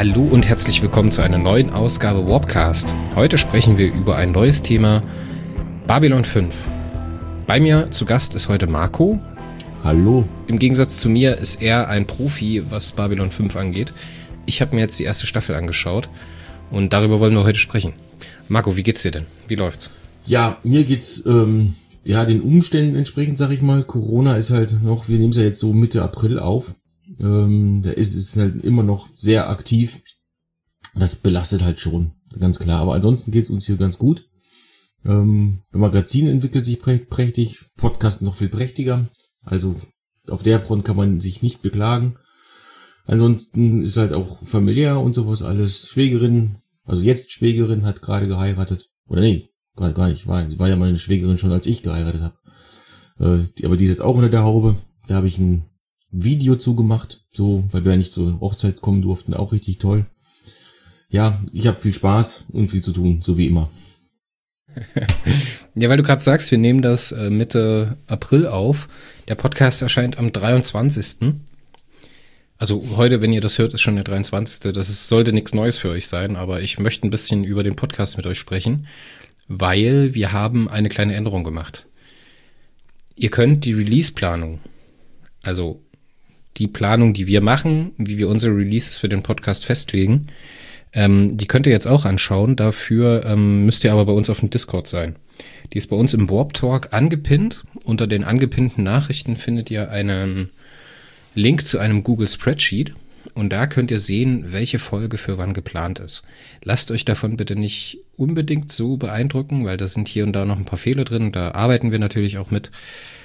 Hallo und herzlich willkommen zu einer neuen Ausgabe Warpcast. Heute sprechen wir über ein neues Thema, Babylon 5. Bei mir zu Gast ist heute Marco. Hallo. Im Gegensatz zu mir ist er ein Profi, was Babylon 5 angeht. Ich habe mir jetzt die erste Staffel angeschaut und darüber wollen wir heute sprechen. Marco, wie geht's dir denn? Wie läuft's? Ja, mir geht's den Umständen entsprechend, sag ich mal. Corona ist halt noch, wir nehmen es ja jetzt so Mitte April auf. Der ist halt immer noch sehr aktiv. Das belastet halt schon, ganz klar. Aber ansonsten geht's uns hier ganz gut. Das Magazin entwickelt sich prächtig, Podcast noch viel prächtiger. Also auf der Front kann man sich nicht beklagen. Ansonsten ist halt auch familiär und sowas alles. Schwägerin, also jetzt Schwägerin, hat gerade geheiratet. Oder nee, gar nicht. War ja meine Schwägerin schon, als ich geheiratet habe. Aber die ist jetzt auch unter der Haube. Da habe ich ein Video zugemacht, so, weil wir ja nicht zur Hochzeit kommen durften. Auch richtig toll. Ja, ich habe viel Spaß und viel zu tun, so wie immer. Ja, weil du gerade sagst, wir nehmen das Mitte April auf. Der Podcast erscheint am 23. Also heute, wenn ihr das hört, ist schon der 23. Sollte nichts Neues für euch sein, aber ich möchte ein bisschen über den Podcast mit euch sprechen, weil wir haben eine kleine Änderung gemacht. Ihr könnt die Release-Planung, also die Planung, die wir machen, wie wir unsere Releases für den Podcast festlegen, die könnt ihr jetzt auch anschauen. Dafür müsst ihr aber bei uns auf dem Discord sein. Die ist bei uns im Warp Talk angepinnt. Unter den angepinnten Nachrichten findet ihr einen Link zu einem Google Spreadsheet. Und da könnt ihr sehen, welche Folge für wann geplant ist. Lasst euch davon bitte nicht unbedingt so beeindrucken, weil da sind hier und da noch ein paar Fehler drin. Da arbeiten wir natürlich auch mit.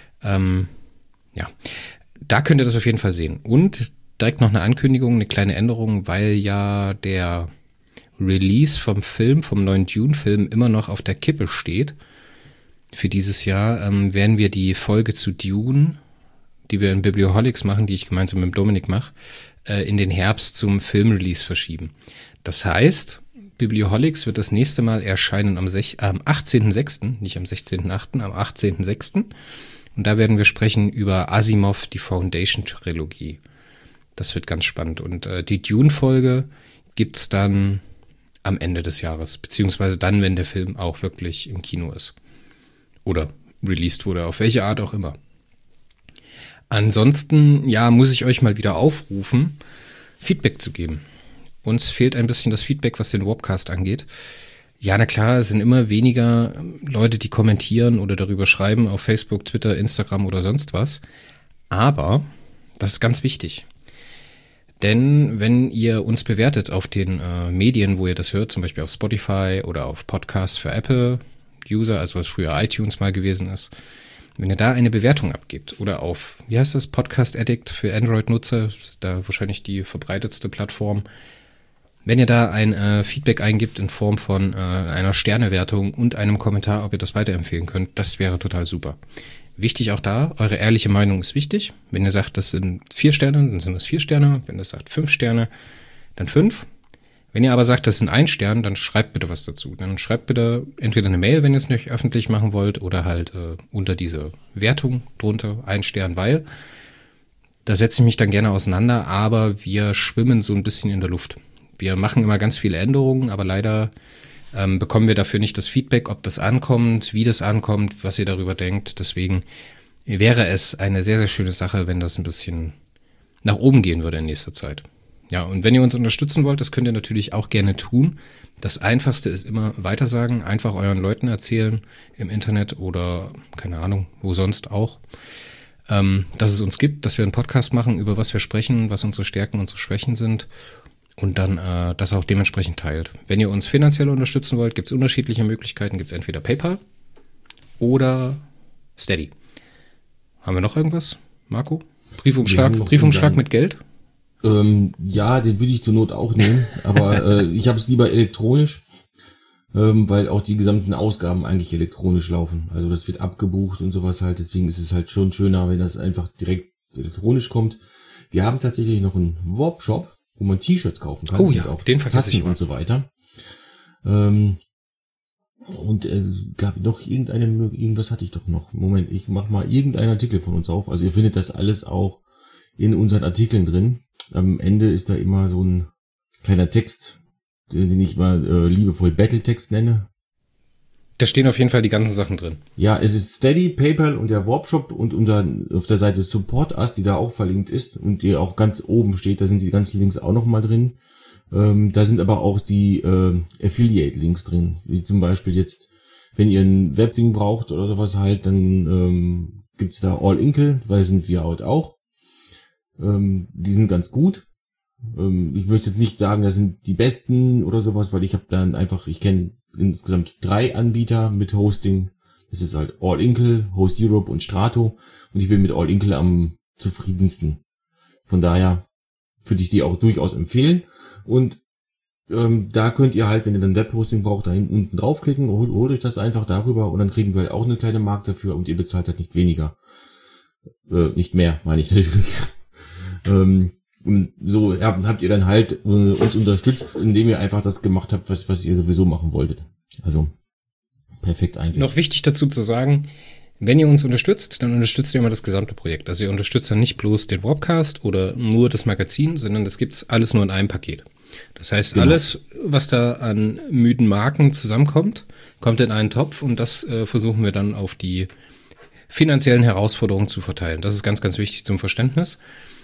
Da könnt ihr das auf jeden Fall sehen. Und direkt noch eine Ankündigung, eine kleine Änderung, weil ja der Release vom neuen Dune-Film immer noch auf der Kippe steht. Für dieses Jahr werden wir die Folge zu Dune, die wir in Biblioholics machen, die ich gemeinsam mit Dominik mache, in den Herbst zum Filmrelease verschieben. Das heißt, Biblioholics wird das nächste Mal erscheinen am 18.06., nicht am 16.08., am 18.06. Und da werden wir sprechen über Asimov, die Foundation-Trilogie. Das wird ganz spannend. Und die Dune-Folge gibt's dann am Ende des Jahres, beziehungsweise dann, wenn der Film auch wirklich im Kino ist. Oder released wurde, auf welche Art auch immer. Ansonsten, muss ich euch mal wieder aufrufen, Feedback zu geben. Uns fehlt ein bisschen das Feedback, was den Warpcast angeht. Ja, na klar, es sind immer weniger Leute, die kommentieren oder darüber schreiben auf Facebook, Twitter, Instagram oder sonst was. Aber das ist ganz wichtig. Denn wenn ihr uns bewertet auf den Medien, wo ihr das hört, zum Beispiel auf Spotify oder auf Podcasts für Apple-User, also was früher iTunes mal gewesen ist, wenn ihr da eine Bewertung abgebt oder auf, Podcast Addict für Android-Nutzer, ist da wahrscheinlich die verbreitetste Plattform, wenn ihr da ein Feedback eingibt in Form von einer Sternewertung und einem Kommentar, ob ihr das weiterempfehlen könnt, das wäre total super. Wichtig auch da, eure ehrliche Meinung ist wichtig. Wenn ihr sagt, das sind 4 Sterne, dann sind das 4 Sterne. Wenn ihr sagt 5 Sterne, dann 5. Wenn ihr aber sagt, das sind 1 Stern, dann schreibt bitte was dazu. Dann schreibt bitte entweder eine Mail, wenn ihr es nicht öffentlich machen wollt, oder halt unter diese Wertung drunter 1 Stern, weil da setze ich mich dann gerne auseinander, aber wir schwimmen so ein bisschen in der Luft. Wir machen immer ganz viele Änderungen, aber leider bekommen wir dafür nicht das Feedback, ob das ankommt, wie das ankommt, was ihr darüber denkt. Deswegen wäre es eine sehr, sehr schöne Sache, wenn das ein bisschen nach oben gehen würde in nächster Zeit. Ja, und wenn ihr uns unterstützen wollt, das könnt ihr natürlich auch gerne tun. Das Einfachste ist immer weitersagen, einfach euren Leuten erzählen im Internet oder, keine Ahnung, wo sonst auch, dass es uns gibt, dass wir einen Podcast machen, über was wir sprechen, was unsere Stärken, unsere Schwächen sind. Und dann das auch dementsprechend teilt. Wenn ihr uns finanziell unterstützen wollt, gibt es unterschiedliche Möglichkeiten. Gibt es entweder PayPal oder Steady. Haben wir noch irgendwas, Marco? Briefumschlag mit Geld? Den würde ich zur Not auch nehmen. Aber ich habe es lieber elektronisch, weil auch die gesamten Ausgaben eigentlich elektronisch laufen. Also das wird abgebucht und sowas halt. Deswegen ist es halt schon schöner, wenn das einfach direkt elektronisch kommt. Wir haben tatsächlich noch einen Warp-Shop, wo man T-Shirts kaufen kann. Oh ja, auch den vergesse ich mal. Und so weiter. Gab noch irgendwas hatte ich doch noch. Moment, ich mach mal irgendeinen Artikel von uns auf. Also ihr findet das alles auch in unseren Artikeln drin. Am Ende ist da immer so ein kleiner Text, den ich mal liebevoll Battletext nenne. Da stehen auf jeden Fall die ganzen Sachen drin. Ja, es ist Steady, PayPal und der Warpshop und auf der Seite Support Us, die da auch verlinkt ist und die auch ganz oben steht, da sind die ganzen Links auch nochmal drin. Da sind aber auch die Affiliate-Links drin, wie zum Beispiel jetzt, wenn ihr ein Webding braucht oder sowas halt, dann gibt's da All Inkle, weil sind wir auch. Die sind ganz gut. Ich möchte jetzt nicht sagen, das sind die besten oder sowas, weil ich kenne insgesamt 3 Anbieter mit Hosting. Das ist halt All Inkle, Host Europe und Strato. Und ich bin mit All Inkle am zufriedensten. Von daher würde ich die auch durchaus empfehlen. Und da könnt ihr halt, wenn ihr dann Webhosting braucht, da hinten unten draufklicken, holt euch das einfach darüber und dann kriegen wir halt auch eine kleine Mark dafür und ihr bezahlt halt nicht weniger. Nicht mehr, meine ich natürlich. Und so habt ihr dann halt uns unterstützt, indem ihr einfach das gemacht habt, was ihr sowieso machen wolltet. Also perfekt eigentlich. Noch wichtig dazu zu sagen, wenn ihr uns unterstützt, dann unterstützt ihr immer das gesamte Projekt. Also ihr unterstützt dann nicht bloß den Warpcast oder nur das Magazin, sondern das gibt's alles nur in einem Paket. Das heißt, genau. Alles, was da an müden Marken zusammenkommt, kommt in einen Topf und das versuchen wir dann auf die finanziellen Herausforderungen zu verteilen. Das ist ganz, ganz wichtig zum Verständnis.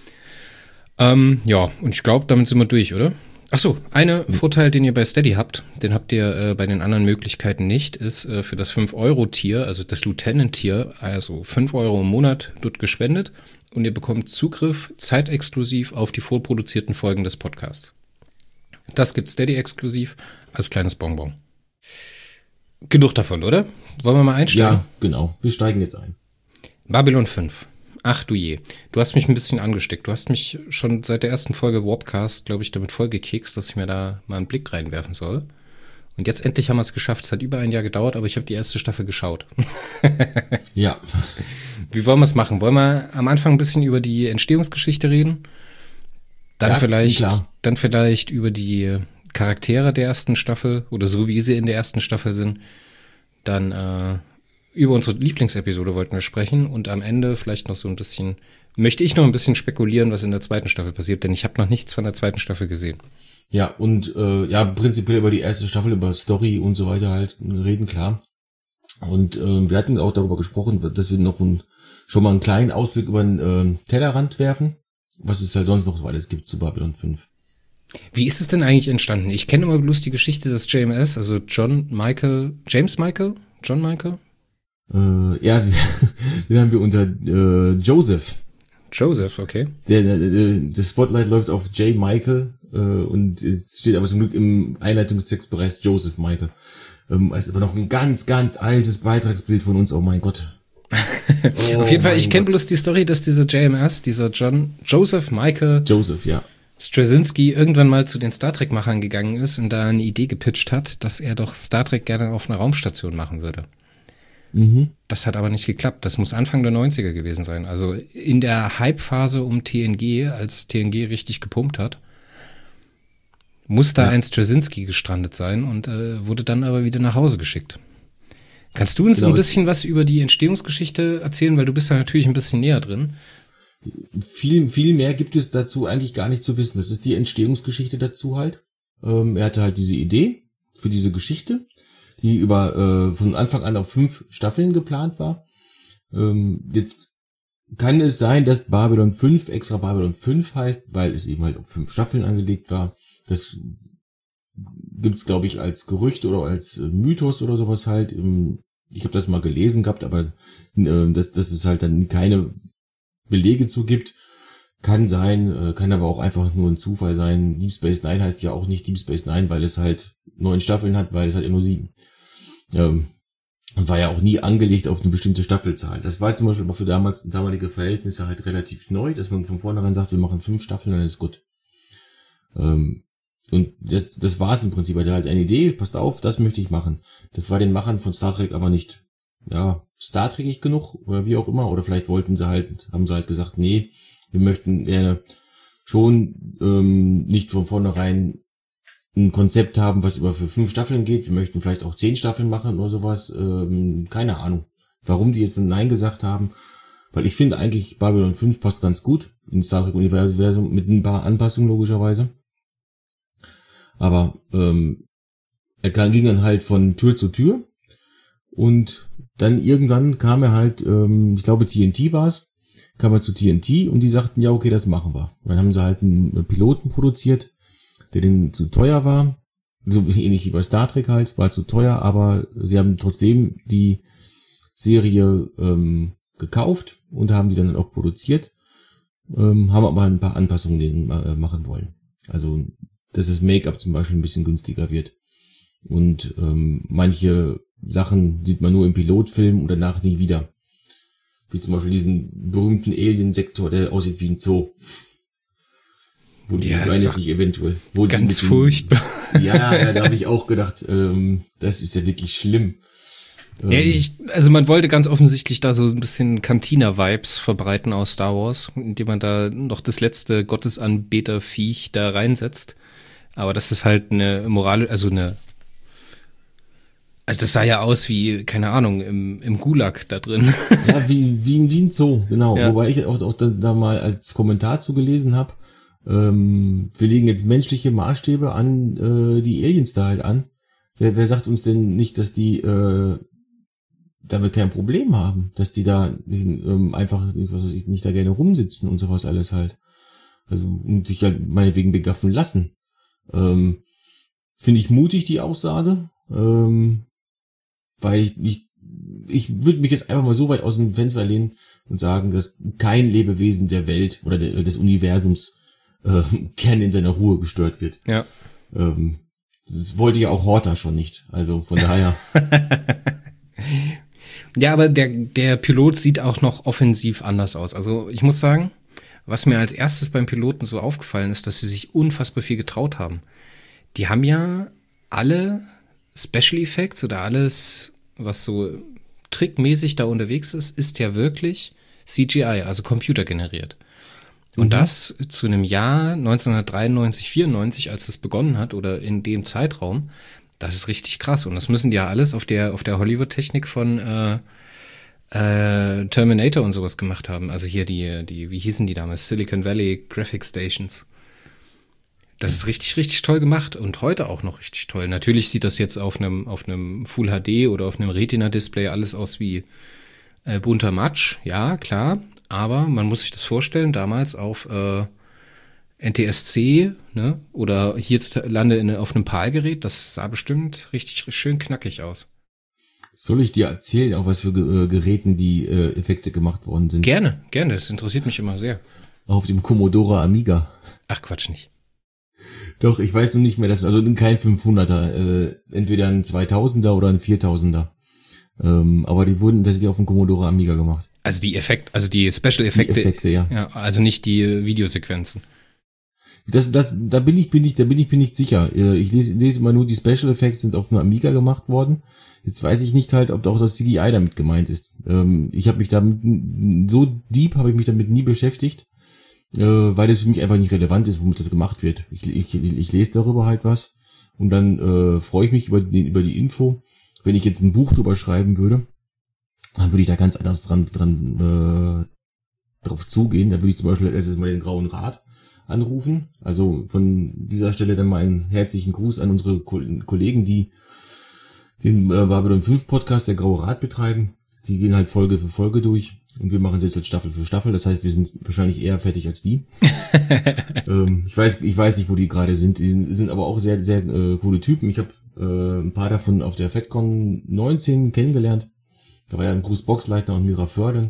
Ja, und ich glaube, damit sind wir durch, oder? Ach so, Vorteil, den ihr bei Steady habt, den habt ihr bei den anderen Möglichkeiten nicht, ist für das 5-Euro-Tier, also das Lieutenant-Tier, also 5 Euro im Monat wird gespendet und ihr bekommt Zugriff zeitexklusiv auf die vorproduzierten Folgen des Podcasts. Das gibt Steady exklusiv als kleines Bonbon. Genug davon, oder? Wollen wir mal einsteigen? Ja, genau. Wir steigen jetzt ein. Babylon 5. Ach du je. Du hast mich ein bisschen angesteckt. Du hast mich schon seit der ersten Folge Warpcast, glaube ich, damit vollgekekst, dass ich mir da mal einen Blick reinwerfen soll. Und jetzt endlich haben wir es geschafft. Es hat über ein Jahr gedauert, aber ich habe die erste Staffel geschaut. Ja. Wie wollen wir es machen? Wollen wir am Anfang ein bisschen über die Entstehungsgeschichte reden? Dann vielleicht über die Charaktere der ersten Staffel oder so, wie sie in der ersten Staffel sind. Dann über unsere Lieblingsepisode wollten wir sprechen und am Ende vielleicht noch so ein bisschen, möchte ich noch ein bisschen spekulieren, was in der zweiten Staffel passiert, denn ich habe noch nichts von der zweiten Staffel gesehen. Ja, und prinzipiell über die erste Staffel, über Story und so weiter halt reden, klar. Und wir hatten auch darüber gesprochen, dass wir noch schon mal einen kleinen Ausblick über den Tellerrand werfen, was es halt sonst noch so alles gibt zu Babylon 5. Wie ist es denn eigentlich entstanden? Ich kenne immer bloß die Geschichte des JMS, also John Michael. Den haben wir unter Joseph. Joseph, okay. Das Spotlight läuft auf J. Michael und es steht aber zum Glück im Einleitungstext bereits Joseph Michael. Es ist aber noch ein ganz, ganz altes Beitragsbild von uns, oh mein Gott. Auf jeden Fall, ich kenne bloß die Story, dass dieser JMS, dieser Joseph Michael ja. Straczynski irgendwann mal zu den Star Trek-Machern gegangen ist und da eine Idee gepitcht hat, dass er doch Star Trek gerne auf einer Raumstation machen würde. Mhm. Das hat aber nicht geklappt. Das muss Anfang der 90er gewesen sein. Also in der Hype-Phase um TNG, als TNG richtig gepumpt hat, muss da ein Straczynski gestrandet sein und wurde dann aber wieder nach Hause geschickt. Kannst du uns ein bisschen was über die Entstehungsgeschichte erzählen, weil du bist da natürlich ein bisschen näher drin. Viel mehr gibt es dazu eigentlich gar nicht zu wissen. Das ist die Entstehungsgeschichte dazu halt. Er hatte halt diese Idee für diese Geschichte, die von Anfang an auf 5 Staffeln geplant war. Jetzt kann es sein, dass Babylon 5 extra Babylon 5 heißt, weil es eben halt auf 5 Staffeln angelegt war. Das gibt's, glaube ich, als Gerücht oder als Mythos oder sowas halt. Ich habe das mal gelesen gehabt, aber dass es halt dann keine Belege zu gibt. Kann sein, kann aber auch einfach nur ein Zufall sein. Deep Space Nine heißt ja auch nicht Deep Space Nine, weil es halt 9 Staffeln hat, weil es hat ja nur 7. Und war ja auch nie angelegt auf eine bestimmte Staffelzahl. Das war zum Beispiel aber für damalige Verhältnisse halt relativ neu, dass man von vornherein sagt, wir machen 5 Staffeln, dann ist gut. Und das war's im Prinzip. Er hatte halt eine Idee, passt auf, das möchte ich machen. Das war den Machern von Star Trek aber nicht, Star Trekig genug oder wie auch immer. Oder vielleicht haben sie halt gesagt, nee, wir möchten gerne schon nicht von vornherein ein Konzept haben, was für 5 Staffeln geht. Wir möchten vielleicht auch 10 Staffeln machen oder sowas. Keine Ahnung, warum die jetzt Nein gesagt haben. Weil ich finde eigentlich, Babylon 5 passt ganz gut ins Star Trek-Universum mit ein paar Anpassungen logischerweise. Aber ging dann halt von Tür zu Tür und dann irgendwann kam er halt, ich glaube TNT war es, kam er zu TNT und die sagten, ja okay, das machen wir. Und dann haben sie halt einen Piloten produziert, der denen zu teuer war, so ähnlich wie bei Star Trek halt, war zu teuer, aber sie haben trotzdem die Serie gekauft und haben die dann auch produziert, haben aber ein paar Anpassungen machen wollen. Also, dass das Make-up zum Beispiel ein bisschen günstiger wird. Und manche Sachen sieht man nur im Pilotfilm und danach nie wieder. Wie zum Beispiel diesen berühmten Alien-Sektor, der aussieht wie ein Zoo. Wo die nicht eventuell. Wo ganz furchtbar. Ja, da habe ich auch gedacht, das ist ja wirklich schlimm. Ja, also man wollte ganz offensichtlich da so ein bisschen Cantina-Vibes verbreiten aus Star Wars, indem man da noch das letzte Gottesanbeter-Viech da reinsetzt. Aber das ist halt eine Moral, also das sah ja aus wie, keine Ahnung, im Gulag da drin. Ja, wie ein Zoo, genau. Ja. Wobei ich auch da mal als Kommentar zugelesen habe, wir legen jetzt menschliche Maßstäbe an die Aliens da halt an. Wer sagt uns denn nicht, dass die damit kein Problem haben, dass die da einfach nicht da gerne rumsitzen und sowas alles halt. Also und sich halt meinetwegen begaffen lassen. Finde ich mutig, die Aussage. Weil ich würde mich jetzt einfach mal so weit aus dem Fenster lehnen und sagen, dass kein Lebewesen der Welt oder des Universums gerne in seiner Ruhe gestört wird. Ja. Das wollte ja auch Horta schon nicht. Also von daher. Ja, aber der Pilot sieht auch noch offensiv anders aus. Also ich muss sagen, was mir als erstes beim Piloten so aufgefallen ist, dass sie sich unfassbar viel getraut haben. Die haben ja alle Special Effects oder alles, was so trickmäßig da unterwegs ist ja wirklich CGI, also computergeneriert. Und das zu einem Jahr 1993, 94, als es begonnen hat oder in dem Zeitraum, das ist richtig krass. Und das müssen die ja alles auf der Hollywood-Technik von Terminator und sowas gemacht haben. Also hier die, wie hießen die damals? Silicon Valley Graphic Stations. Das ist richtig, richtig toll gemacht und heute auch noch richtig toll. Natürlich sieht das jetzt auf einem Full HD oder auf einem Retina-Display alles aus wie bunter Matsch. Ja, klar. Aber man muss sich das vorstellen, damals auf NTSC, ne, oder hierzulande auf einem PAL-Gerät, das sah bestimmt richtig schön knackig aus. Soll ich dir erzählen, auf was für Geräten die Effekte gemacht worden sind? Gerne, das interessiert mich immer sehr. Auf dem Commodore Amiga. Ach, Quatsch nicht. Doch, ich weiß nur nicht mehr, also kein 500er, entweder ein 2000er oder ein 4000er. Aber das ist ja auf dem Commodore Amiga gemacht. Also die Special Effekte. Die Effekte, ja. Ja, also nicht die Videosequenzen. Da bin ich nicht sicher. Ich lese immer nur, die Special Effects sind auf dem Amiga gemacht worden. Jetzt weiß ich nicht halt, ob auch das CGI damit gemeint ist. Ich habe mich damit, so deep habe ich mich damit nie beschäftigt, weil das für mich einfach nicht relevant ist, womit das gemacht wird. Ich lese darüber halt was und dann freue ich mich über die Info. Wenn ich jetzt ein Buch drüber schreiben würde, dann würde ich da ganz anders drauf zugehen. Da würde ich zum Beispiel erst mal den Grauen Rat anrufen. Also von dieser Stelle dann mal einen herzlichen Gruß an unsere Kollegen, die den Babylon 5 Podcast, der Graue Rat, betreiben. Die gehen halt Folge für Folge durch und wir machen es jetzt Staffel für Staffel. Das heißt, wir sind wahrscheinlich eher fertig als die. Ich weiß nicht, wo die gerade sind. Die sind aber auch sehr, sehr coole Typen. Ich habe ein paar davon auf der FedCon 19 kennengelernt. Da war ja ein Bruce Boxleitner und Mira Förden.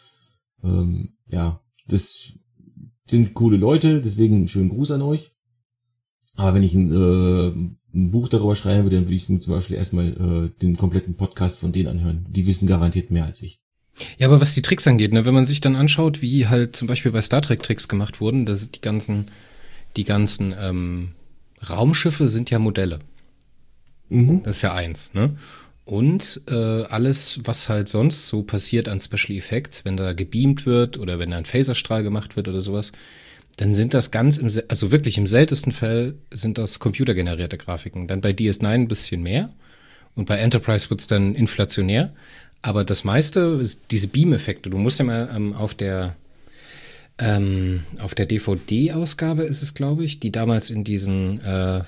Ja, das sind coole Leute, deswegen einen schönen Gruß an euch. Aber wenn ich ein Buch darüber schreiben würde, dann würde ich zum Beispiel erstmal den kompletten Podcast von denen anhören. Die wissen garantiert mehr als ich. Ja, aber was die Tricks angeht, ne, wenn man sich dann anschaut, wie halt zum Beispiel bei Star Trek Tricks gemacht wurden, das die ganzen Raumschiffe sind ja Modelle. Das ist ja eins, ne? Und alles, was halt sonst so passiert an Special Effects, wenn da gebeamt wird oder wenn da ein Phaserstrahl gemacht wird oder sowas, dann sind das also wirklich im seltensten Fall sind das computergenerierte Grafiken. Dann bei DS9 ein bisschen mehr und bei Enterprise wird's dann inflationär. Aber das meiste ist diese Beam-Effekte. Du musst ja mal auf der DVD-Ausgabe ist es, glaube ich, die damals in diesen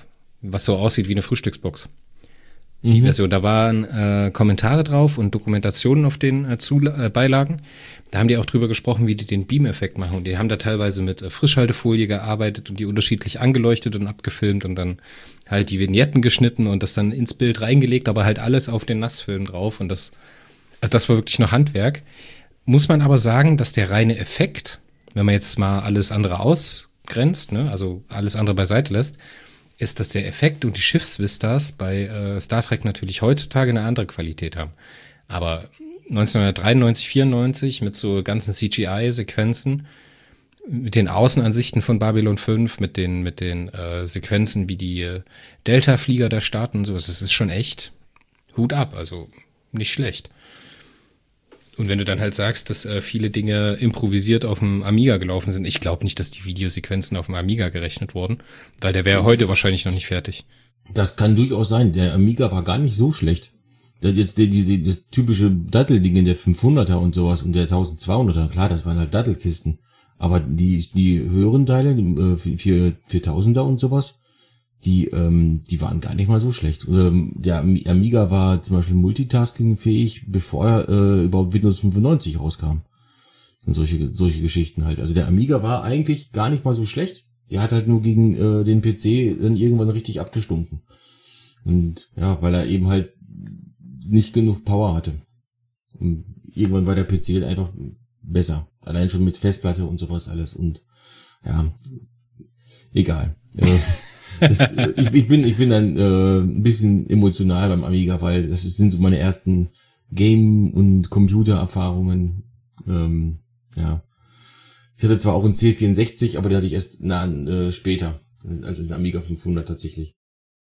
was so aussieht wie eine Frühstücksbox. Die Version, da waren Kommentare drauf und Dokumentationen auf den Beilagen. Da haben die auch drüber gesprochen, wie die den Beam-Effekt machen. Und die haben da teilweise mit Frischhaltefolie gearbeitet und die unterschiedlich angeleuchtet und abgefilmt und dann halt die Vignetten geschnitten und das dann ins Bild reingelegt, aber halt alles auf den Nassfilm drauf. Und das war wirklich noch Handwerk. Muss man aber sagen, dass der reine Effekt, wenn man jetzt mal alles andere ausgrenzt, ne, also alles andere beiseite lässt, ist, dass der Effekt und die Schiffsvistas bei Star Trek natürlich heutzutage eine andere Qualität haben. Aber 1993, 94 mit so ganzen CGI-Sequenzen, mit den Außenansichten von Babylon 5, mit den Sequenzen, wie die Delta-Flieger da starten und sowas, das ist schon echt Hut ab, also nicht schlecht. Und wenn du dann halt sagst, dass viele Dinge improvisiert auf dem Amiga gelaufen sind, ich glaube nicht, dass die Videosequenzen auf dem Amiga gerechnet wurden, weil der wäre heute wahrscheinlich noch nicht fertig. Das kann durchaus sein. Der Amiga war gar nicht so schlecht. Das typische Dattelding, der 500er und sowas und der 1200er, klar, das waren halt Dattelkisten. Aber die höheren Teile, die 4000er und sowas, die waren gar nicht mal so schlecht. Der Amiga war zum Beispiel multitaskingfähig, bevor überhaupt Windows 95 rauskam. Und solche Geschichten halt. Also der Amiga war eigentlich gar nicht mal so schlecht. Der hat halt nur gegen den PC dann irgendwann richtig abgestunken. Und ja, weil er eben halt nicht genug Power hatte. Und irgendwann war der PC halt einfach besser. Allein schon mit Festplatte und sowas alles. Und ja, egal. Ich bin dann ein bisschen emotional beim Amiga, weil das sind so meine ersten Game- und Computererfahrungen. Ja. Ich hatte zwar auch einen C64, aber den hatte ich erst später, also den Amiga 500 tatsächlich.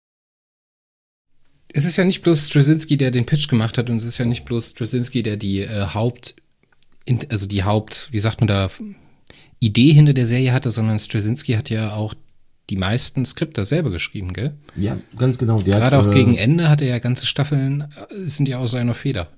Es ist ja nicht bloß Straczynski, der den Pitch gemacht hat, und es ist ja nicht bloß Straczynski, der die wie sagt man da, Idee hinter der Serie hatte, sondern Straczynski hat ja auch die meisten Skripte selber geschrieben, gell? Ja, ganz genau. Gerade auch gegen Ende hat er ja ganze Staffeln, sind ja aus seiner Feder.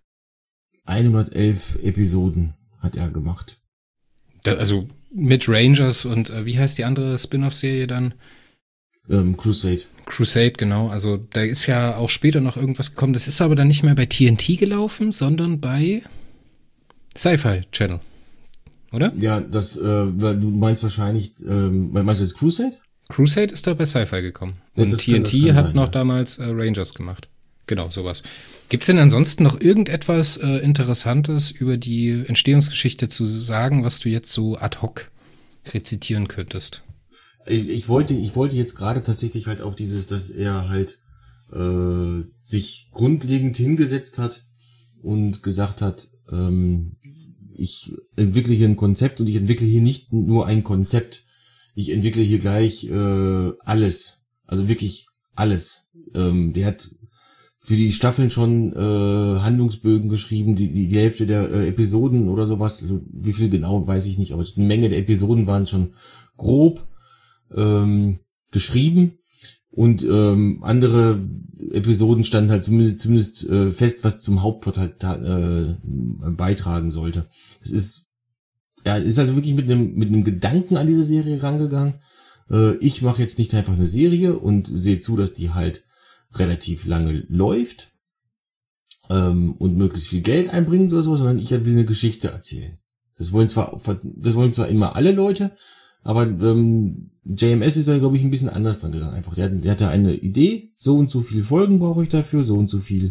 111 Episoden hat er gemacht. Also mit Rangers und wie heißt die andere Spin-off-Serie dann? Crusade. Crusade, genau. Also da ist ja auch später noch irgendwas gekommen. Das ist aber dann nicht mehr bei TNT gelaufen, sondern bei Sci-Fi Channel. Oder? Ja, du meinst wahrscheinlich, meinst du jetzt Crusade? Crusade ist da bei Sci-Fi gekommen. Und ja, TNT hat noch damals Rangers gemacht. Genau, sowas. Gibt's denn ansonsten noch irgendetwas Interessantes über die Entstehungsgeschichte zu sagen, was du jetzt so ad hoc rezitieren könntest? Ich wollte jetzt gerade tatsächlich halt auf dieses, dass er halt sich grundlegend hingesetzt hat und gesagt hat, ich entwickle hier ein Konzept und ich entwickle hier nicht nur ein Konzept, ich entwickle hier gleich alles, also wirklich alles. Der hat für die Staffeln schon Handlungsbögen geschrieben, die Hälfte der Episoden oder sowas, also wie viel genau, weiß ich nicht, aber eine Menge der Episoden waren schon grob geschrieben und andere Episoden standen halt zumindest fest, was zum Hauptplot halt beitragen sollte. Es ist halt wirklich mit einem Gedanken an diese Serie rangegangen. Ich mache jetzt nicht einfach eine Serie und sehe zu, dass die halt relativ lange läuft und möglichst viel Geld einbringt oder so, sondern ich will eine Geschichte erzählen. Das wollen zwar immer alle Leute, aber JMS ist da, glaube ich, ein bisschen anders dran gegangen. Einfach, der hatte eine Idee, so und so viele Folgen brauche ich dafür, so und so viel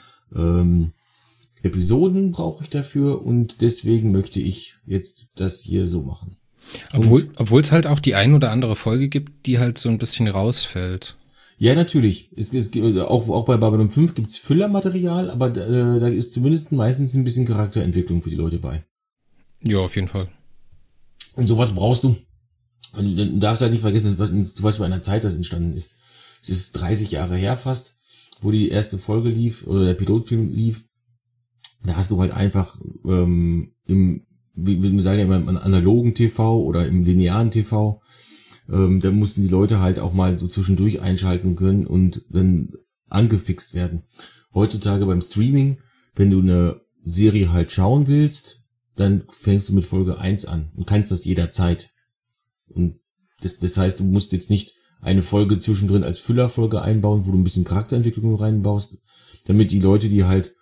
Episoden brauche ich dafür und deswegen möchte ich jetzt das hier so machen. Obwohl es halt auch die ein oder andere Folge gibt, die halt so ein bisschen rausfällt. Ja, natürlich. Auch bei Babylon 5 gibt's Füllermaterial, aber da ist zumindest meistens ein bisschen Charakterentwicklung für die Leute bei. Ja, auf jeden Fall. Und sowas brauchst du. Und du darfst halt nicht vergessen, was für einer Zeit das entstanden ist. Es ist 30 Jahre her fast, wo die erste Folge lief, oder der Pilotfilm lief. Da hast du halt einfach wie wir sagen ja im analogen TV oder im linearen TV, da mussten die Leute halt auch mal so zwischendurch einschalten können und dann angefixt werden. Heutzutage beim Streaming, wenn du eine Serie halt schauen willst, dann fängst du mit Folge 1 an und kannst das jederzeit. Und das heißt, du musst jetzt nicht eine Folge zwischendrin als Füllerfolge einbauen, wo du ein bisschen Charakterentwicklung reinbaust, damit die Leute, die halt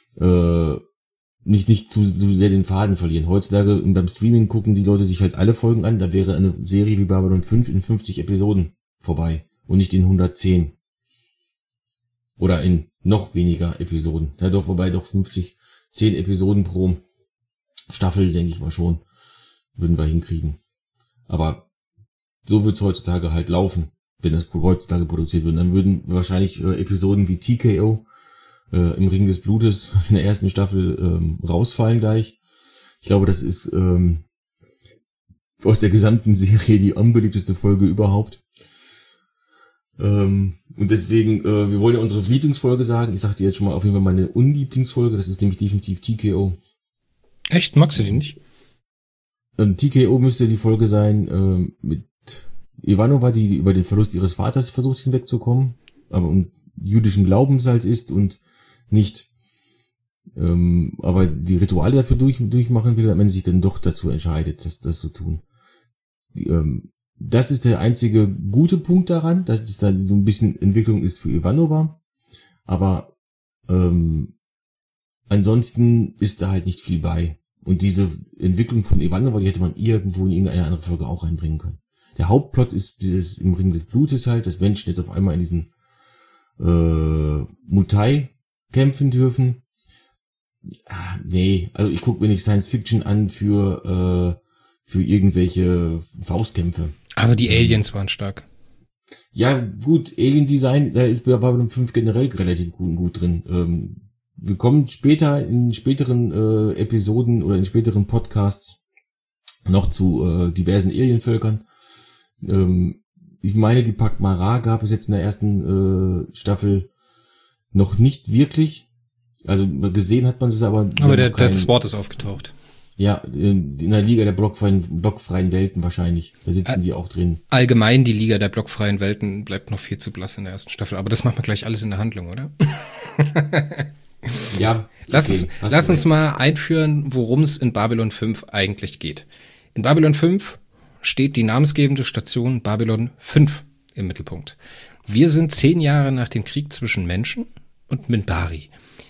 nicht zu sehr den Faden verlieren. Heutzutage beim Streaming gucken die Leute sich halt alle Folgen an, da wäre eine Serie wie Babylon 5 in 50 Episoden vorbei und nicht in 110. Oder in noch weniger Episoden. Ja doch, wobei doch 10 Episoden pro Staffel, denke ich mal schon, würden wir hinkriegen. Aber so wird's heutzutage halt laufen, wenn das heutzutage produziert wird. Dann würden wahrscheinlich Episoden wie TKO im Ring des Blutes in der ersten Staffel rausfallen gleich. Ich glaube, das ist aus der gesamten Serie die unbeliebteste Folge überhaupt. Und deswegen, wir wollen ja unsere Lieblingsfolge sagen. Ich sagte jetzt schon mal auf jeden Fall meine Unlieblingsfolge. Das ist nämlich definitiv TKO. Echt? Magst du die nicht? TKO müsste die Folge sein mit Ivanova, die über den Verlust ihres Vaters versucht hinwegzukommen, aber um jüdischen Glaubens halt ist und nicht aber die Rituale dafür durchmachen will, wenn sie sich dann doch dazu entscheidet, das zu tun. Das ist der einzige gute Punkt daran, dass es da so ein bisschen Entwicklung ist für Ivanova, aber ansonsten ist da halt nicht viel bei. Und diese Entwicklung von Ivanova, die hätte man irgendwo in irgendeine andere Folge auch reinbringen können. Der Hauptplot ist dieses im Ring des Blutes halt, dass Menschen jetzt auf einmal in diesen Mutai kämpfen dürfen. Nee, also ich gucke mir nicht Science Fiction an für irgendwelche Faustkämpfe. Aber die Aliens waren stark. Ja, gut, Alien Design, da ist bei Babylon 5 generell relativ gut drin. Wir kommen später in späteren Episoden oder in späteren Podcasts noch zu diversen Alienvölkern. Ich meine, die Pakmara gab es jetzt in der ersten Staffel noch nicht wirklich. Also gesehen hat man es aber das Wort ist aufgetaucht. Ja, in der Liga der blockfreien Welten wahrscheinlich. Da sitzen die auch drin. Allgemein die Liga der blockfreien Welten bleibt noch viel zu blass in der ersten Staffel. Aber das machen wir gleich alles in der Handlung, oder? Ja. Lass uns mal einführen, worum es in Babylon 5 eigentlich geht. In Babylon 5 steht die namensgebende Station Babylon 5 im Mittelpunkt. Wir sind 10 Jahre nach dem Krieg zwischen Menschen und Minbari.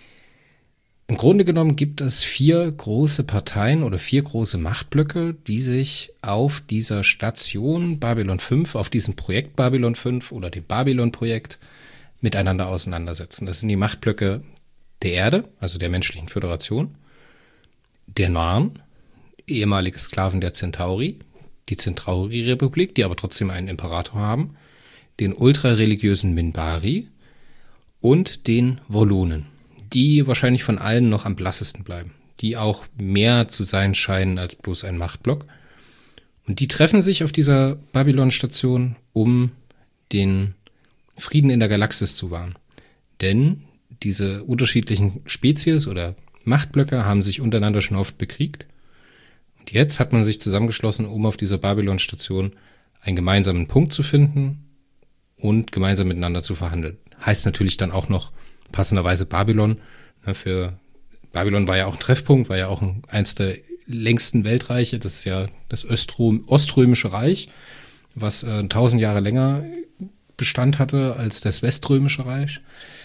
Im Grunde genommen gibt es 4 große Parteien oder 4 große Machtblöcke, die sich auf dieser Station Babylon 5, auf diesem Projekt Babylon 5 oder dem Babylon-Projekt miteinander auseinandersetzen. Das sind die Machtblöcke der Erde, also der menschlichen Föderation, der Narn, ehemalige Sklaven der Centauri, die Centauri-Republik, die aber trotzdem einen Imperator haben, den ultrareligiösen Minbari und den Volonen, die wahrscheinlich von allen noch am blassesten bleiben, die auch mehr zu sein scheinen als bloß ein Machtblock. Und die treffen sich auf dieser Babylon-Station, um den Frieden in der Galaxis zu wahren. Denn diese unterschiedlichen Spezies oder Machtblöcke haben sich untereinander schon oft bekriegt. Und jetzt hat man sich zusammengeschlossen, um auf dieser Babylon-Station einen gemeinsamen Punkt zu finden und gemeinsam miteinander zu verhandeln. Heißt natürlich dann auch noch passenderweise Babylon. Für Babylon war ja auch ein Treffpunkt, war ja auch eins der längsten Weltreiche. Das ist ja das Oströmische Reich, was 1000 Jahre länger Bestand hatte als das Weströmische Reich.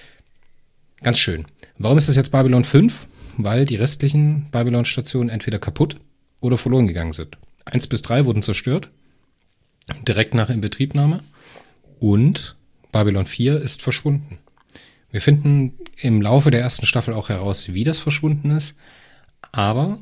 Ganz schön. Warum ist das jetzt Babylon 5? Weil die restlichen Babylon-Stationen entweder kaputt oder verloren gegangen sind. 1 bis 3 wurden zerstört, direkt nach Inbetriebnahme. Und Babylon 4 ist verschwunden. Wir finden im Laufe der ersten Staffel auch heraus, wie das verschwunden ist. Aber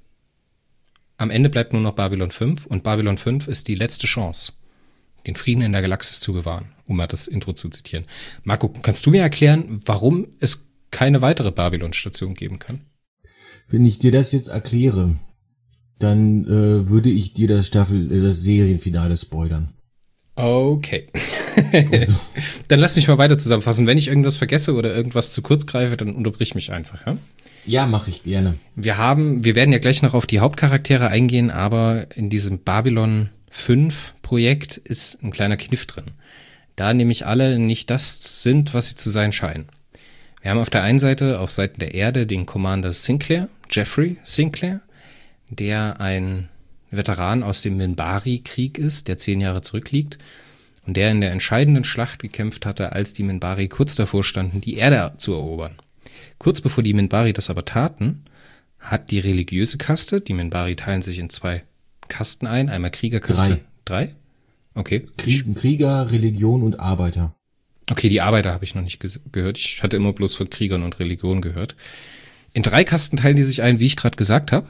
am Ende bleibt nur noch Babylon 5. Und Babylon 5 ist die letzte Chance, den Frieden in der Galaxis zu bewahren, um mal das Intro zu zitieren. Marco, kannst du mir erklären, warum es keine weitere Babylon-Station geben kann? Wenn ich dir das jetzt erkläre, dann würde ich dir das Serienfinale spoilern. Okay. Also. Dann lass mich mal weiter zusammenfassen. Wenn ich irgendwas vergesse oder irgendwas zu kurz greife, dann unterbrich mich einfach, ja? Ja, mache ich gerne. Wir werden ja gleich noch auf die Hauptcharaktere eingehen, aber in diesem Babylon 5 Projekt ist ein kleiner Kniff drin. Da nämlich alle nicht das sind, was sie zu sein scheinen. Wir haben auf der einen Seite, auf Seiten der Erde, den Commander Sinclair, Jeffrey Sinclair, der ein Veteran aus dem Minbari-Krieg ist, der 10 Jahre zurückliegt. und der in der entscheidenden Schlacht gekämpft hatte, als die Minbari kurz davor standen, die Erde zu erobern. Kurz bevor die Minbari das aber taten, hat die religiöse Kaste, die Minbari teilen sich in 2 Kasten ein, einmal Kriegerkaste. 3? Okay. Krieger, Religion und Arbeiter. Okay, die Arbeiter habe ich noch nicht gehört. Ich hatte immer bloß von Kriegern und Religion gehört. In 3 Kasten teilen die sich ein, wie ich gerade gesagt habe.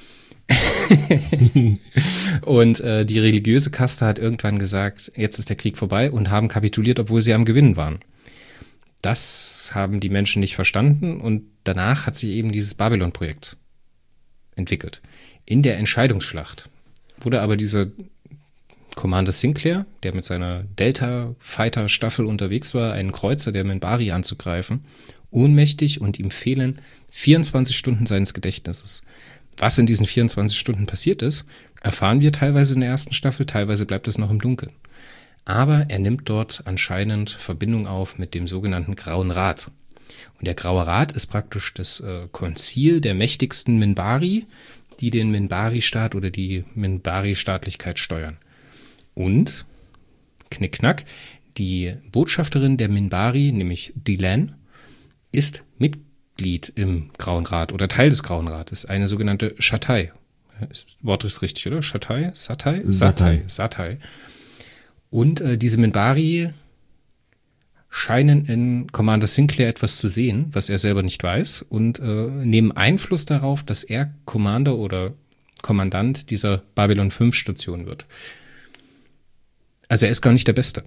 Und die religiöse Kaste hat irgendwann gesagt, jetzt ist der Krieg vorbei und haben kapituliert, obwohl sie am Gewinnen waren. Das haben die Menschen nicht verstanden und danach hat sich eben dieses Babylon-Projekt entwickelt. In der Entscheidungsschlacht wurde aber dieser Commander Sinclair, der mit seiner Delta-Fighter-Staffel unterwegs war, einen Kreuzer der Minbari anzugreifen, ohnmächtig und ihm fehlen 24 Stunden seines Gedächtnisses. Was in diesen 24 Stunden passiert ist, erfahren wir teilweise in der ersten Staffel, teilweise bleibt es noch im Dunkeln. Aber er nimmt dort anscheinend Verbindung auf mit dem sogenannten Grauen Rat. Und der Graue Rat ist praktisch das Konzil der mächtigsten Minbari, die den Minbari-Staat oder die Minbari-Staatlichkeit steuern. Und, knickknack, die Botschafterin der Minbari, nämlich Delenn, ist Mitglied im Grauen Rat oder Teil des Grauen Rates, eine sogenannte Shatai. Das Wort ist richtig, oder? Shatai? Satai? Satai. Und diese Minbari scheinen in Commander Sinclair etwas zu sehen, was er selber nicht weiß, und nehmen Einfluss darauf, dass er Commander oder Kommandant dieser Babylon 5 Station wird. Also er ist gar nicht der Beste.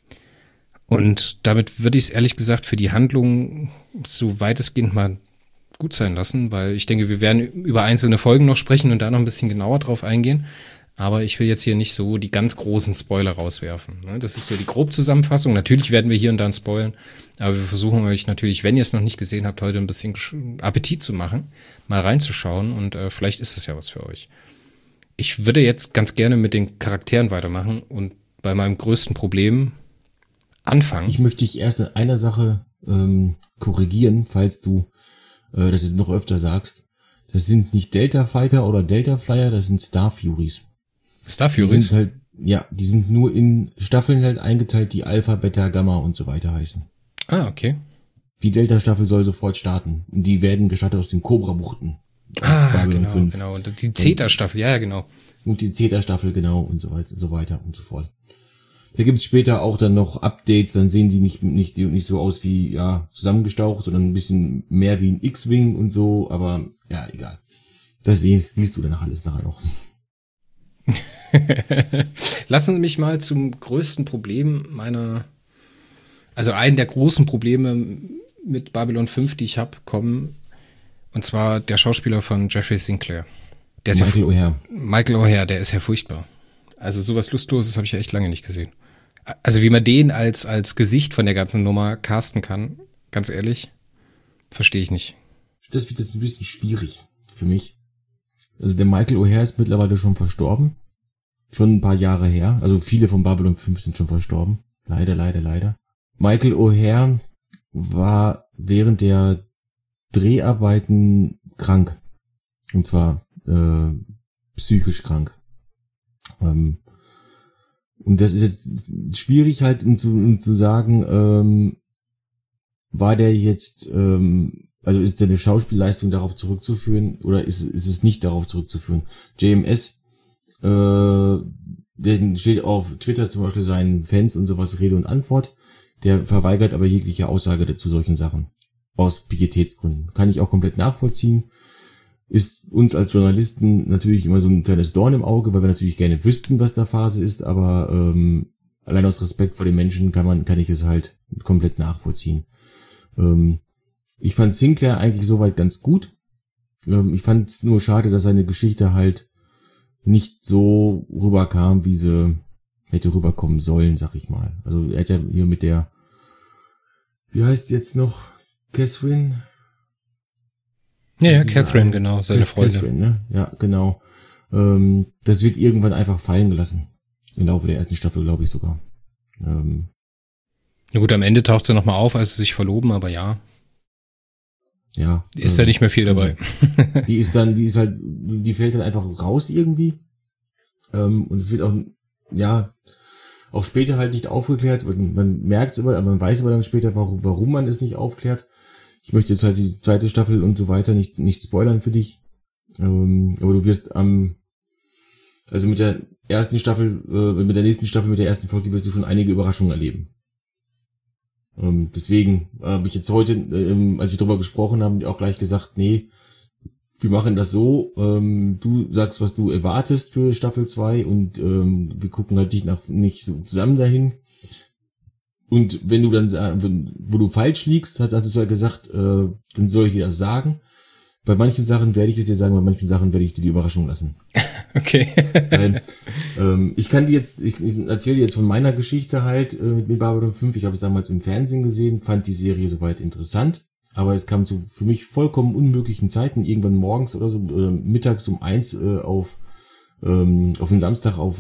Und damit würde ich es ehrlich gesagt für die Handlung so weitestgehend mal gut sein lassen, weil ich denke, wir werden über einzelne Folgen noch sprechen und da noch ein bisschen genauer drauf eingehen. Aber ich will jetzt hier nicht so die ganz großen Spoiler rauswerfen. Das ist so die Grobzusammenfassung. Natürlich werden wir hier und da spoilern, aber wir versuchen euch natürlich, wenn ihr es noch nicht gesehen habt, heute ein bisschen Appetit zu machen, mal reinzuschauen und vielleicht ist es ja was für euch. Ich würde jetzt ganz gerne mit den Charakteren weitermachen und bei meinem größten Problem anfangen. Ich möchte dich erst in einer Sache korrigieren, falls du das jetzt noch öfter sagst. Das sind nicht Delta Fighter oder Delta Flyer, das sind Star Furies. Star Furies? Die sind halt, ja, die sind nur in Staffeln halt eingeteilt, die Alpha, Beta, Gamma und so weiter heißen. Ah, okay. Die Delta-Staffel soll sofort starten. Und die werden gestartet aus den Cobra-Buchten. Genau. Und die Zeta-Staffel, ja, genau. Und die Zeta-Staffel, genau, und so weiter und so fort. Da gibt's später auch dann noch Updates, dann sehen die nicht so aus wie, ja, zusammengestaucht, sondern ein bisschen mehr wie ein X-Wing und so, aber, ja, egal. Das siehst du dann alles nachher noch. Lassen Sie mich mal zum größten Problem also einen der großen Probleme mit Babylon 5, die ich habe, kommen, und zwar der Schauspieler von Jeffrey Sinclair. Der ist Michael O'Hare, der ist ja furchtbar. Also sowas Lustloses habe ich ja echt lange nicht gesehen. Also wie man den als Gesicht von der ganzen Nummer casten kann, ganz ehrlich, verstehe ich nicht. Das wird jetzt ein bisschen schwierig für mich. Also der Michael O'Hare ist mittlerweile schon verstorben. Schon ein paar Jahre her. Also viele von Babylon 5 sind schon verstorben. Leider. Michael O'Hare war während der Dreharbeiten krank. Und zwar psychisch krank. Und das ist jetzt schwierig halt, um zu sagen, war der jetzt, also ist seine Schauspielleistung darauf zurückzuführen oder ist es nicht darauf zurückzuführen? JMS, der steht auf Twitter zum Beispiel seinen Fans und sowas Rede und Antwort. Der verweigert aber jegliche Aussage zu solchen Sachen. Aus Pietätsgründen. Kann ich auch komplett nachvollziehen. Ist uns als Journalisten natürlich immer so ein kleines Dorn im Auge, weil wir natürlich gerne wüssten, was da Phase ist, aber allein aus Respekt vor den Menschen kann ich es halt komplett nachvollziehen. Ich fand Sinclair eigentlich soweit ganz gut. Ich fand es nur schade, dass seine Geschichte halt nicht so rüberkam, wie sie hätte rüberkommen sollen, sag ich mal. Also er hat ja hier mit der, wie heißt jetzt noch, Catherine? Ja, Catherine, genau, seine Freundin. Catherine, ne? Ja, genau. Das wird irgendwann einfach fallen gelassen. Im Laufe der ersten Staffel, glaube ich sogar. Na gut, am Ende taucht sie nochmal auf, als sie sich verloben, aber ja. Ja. Ist da nicht mehr viel dabei. Die fällt dann einfach raus irgendwie. Und es wird auch, ja, auch später halt nicht aufgeklärt. Man merkt es aber man weiß aber dann später, warum man es nicht aufklärt. Ich möchte jetzt halt die zweite Staffel und so weiter nicht spoilern für dich. Aber du wirst also mit der ersten Staffel, mit der nächsten Staffel, mit der ersten Folge wirst du schon einige Überraschungen erleben. Deswegen habe ich jetzt heute, als wir darüber gesprochen haben, auch gleich gesagt, nee, wir machen das so, du sagst, was du erwartest für Staffel 2 und wir gucken halt nicht so zusammen dahin. Und wenn du dann, wo du falsch liegst, hast du halt gesagt, dann soll ich dir das sagen. Bei manchen Sachen werde ich es dir sagen, bei manchen Sachen werde ich dir die Überraschung lassen. Okay. Weil, ich erzähle dir jetzt von meiner Geschichte halt mit Babylon 5. Ich habe es damals im Fernsehen gesehen, fand die Serie soweit interessant, aber es kam zu für mich vollkommen unmöglichen Zeiten, irgendwann morgens oder so, mittags um 1 auf den Samstag auf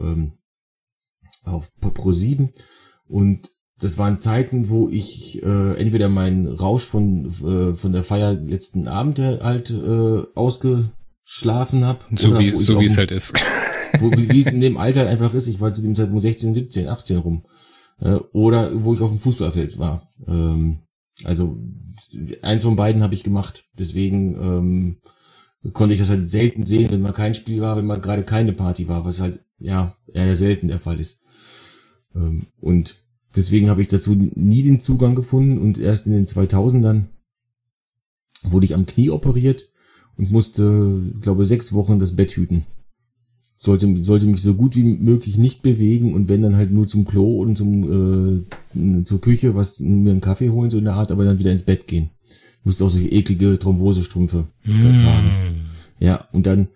Pro7 und das waren Zeiten, wo ich entweder meinen Rausch von der Feier letzten Abend halt ausgeschlafen habe. So wie es halt ist. Wie es in dem Alter einfach ist. Ich war zu dem Zeitpunkt 16, 17, 18 rum. Oder wo ich auf dem Fußballfeld war. Also eins von beiden habe ich gemacht. Deswegen konnte ich das halt selten sehen, wenn mal kein Spiel war, wenn mal gerade keine Party war, was halt ja eher selten der Fall ist. Und deswegen habe ich dazu nie den Zugang gefunden und erst in den 2000ern wurde ich am Knie operiert und musste, ich glaube, 6 Wochen das Bett hüten. Sollte mich so gut wie möglich nicht bewegen und wenn dann halt nur zum Klo und zur Küche mir einen Kaffee holen, so in der Art, aber dann wieder ins Bett gehen. Musste auch solche eklige Thrombosestrümpfe tragen. Ja, und dann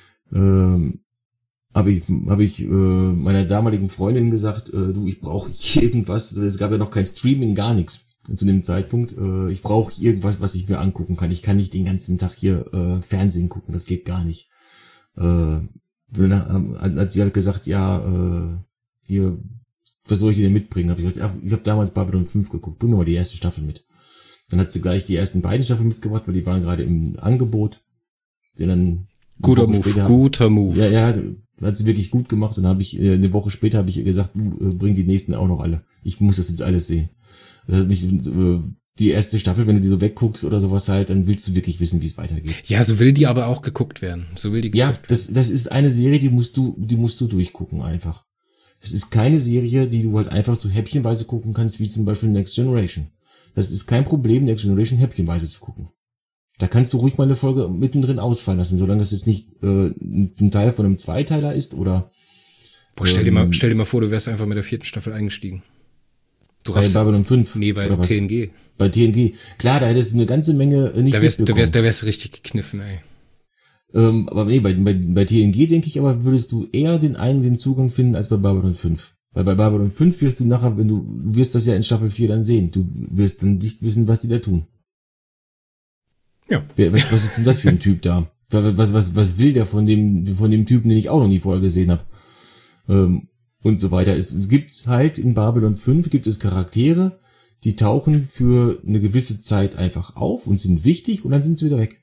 habe ich meiner damaligen Freundin gesagt, du, ich brauche irgendwas, es gab ja noch kein Streaming, gar nichts zu dem Zeitpunkt, ich brauche irgendwas, was ich mir angucken kann. Ich kann nicht den ganzen Tag hier Fernsehen gucken, das geht gar nicht. Dann hat sie halt gesagt, ja, hier, was soll ich dir denn mitbringen? Hab ich gesagt, ja, ich habe damals Babylon 5 geguckt, bring mir mal die erste Staffel mit. Dann hat sie gleich die ersten beiden Staffeln mitgebracht, weil die waren gerade im Angebot. Dann guter Move. Ja, hat sie wirklich gut gemacht und habe ich eine Woche später habe ich ihr gesagt, du bring die nächsten auch noch alle. Ich muss das jetzt alles sehen. Das ist nicht die erste Staffel, wenn du die so wegguckst oder sowas halt, dann willst du wirklich wissen, wie es weitergeht. Ja, so will die aber auch geguckt werden. So will die geguckt werden. Das ist eine Serie, die musst du durchgucken einfach. Das ist keine Serie, die du halt einfach so häppchenweise gucken kannst, wie zum Beispiel Next Generation. Das ist kein Problem, Next Generation häppchenweise zu gucken. Da kannst du ruhig mal eine Folge mittendrin ausfallen lassen, solange das jetzt nicht ein Teil von einem Zweiteiler ist oder. Boah, stell dir mal vor, du wärst einfach mit der 4. Staffel eingestiegen. Bei Babylon 5. Nee, bei TNG. Bei TNG. Klar, da hättest du eine ganze Menge nicht mitbekommen. Da wärst du richtig gekniffen, ey. Aber nee, bei TNG denke ich aber, würdest du eher den Zugang finden als bei Babylon 5. Weil bei Babylon 5 wirst du nachher, du wirst das ja in Staffel 4 dann sehen. Du wirst dann nicht wissen, was die da tun. Ja. Was ist denn das für ein Typ da? Was will der von dem Typen, den ich auch noch nie vorher gesehen habe? Und so weiter. Es gibt halt in Babylon 5 gibt es Charaktere, die tauchen für eine gewisse Zeit einfach auf und sind wichtig und dann sind sie wieder weg.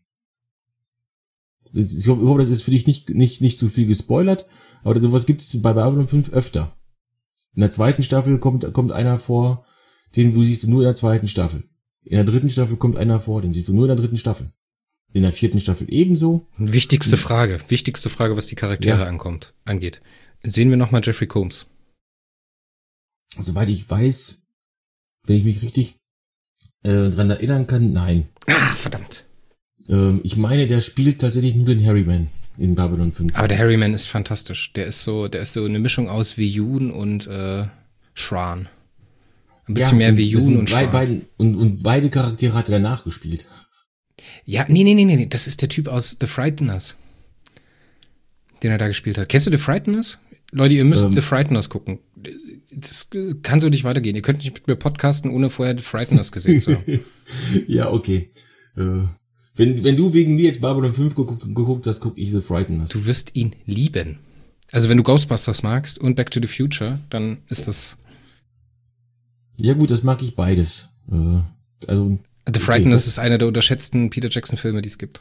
Ich hoffe, das ist für dich nicht zu viel gespoilert, aber sowas gibt es bei Babylon 5 öfter. In der 2. Staffel kommt einer vor, den du siehst nur in der 2. Staffel. In der 3. Staffel kommt einer vor, den siehst du nur in der 3. Staffel. In der 4. Staffel ebenso. Wichtigste Frage, was die Charaktere angeht. Sehen wir nochmal Jeffrey Combs. Soweit ich weiß, wenn ich mich richtig dran erinnern kann, nein. Ah, verdammt. Ich meine, der spielt tatsächlich nur den Harryman in Babylon 5. Aber der Harryman ist fantastisch. Der ist so eine Mischung aus Viyun und Shran. Ein bisschen mehr Viyun und Shran. Und beide Charaktere hat er danach gespielt. Ja, nee. Das ist der Typ aus The Frighteners, den er da gespielt hat. Kennst du The Frighteners? Leute, ihr müsst The Frighteners gucken. Das kann so nicht weitergehen. Ihr könnt nicht mit mir podcasten, ohne vorher The Frighteners gesehen zu haben. Ja, okay. Wenn du wegen mir jetzt Babylon 5 geguckt hast, guck ich The Frighteners. Du wirst ihn lieben. Also wenn du Ghostbusters magst und Back to the Future, dann ist das... Ja gut, das mag ich beides. The Frighteners ist einer der unterschätzten Peter Jackson-Filme, die es gibt.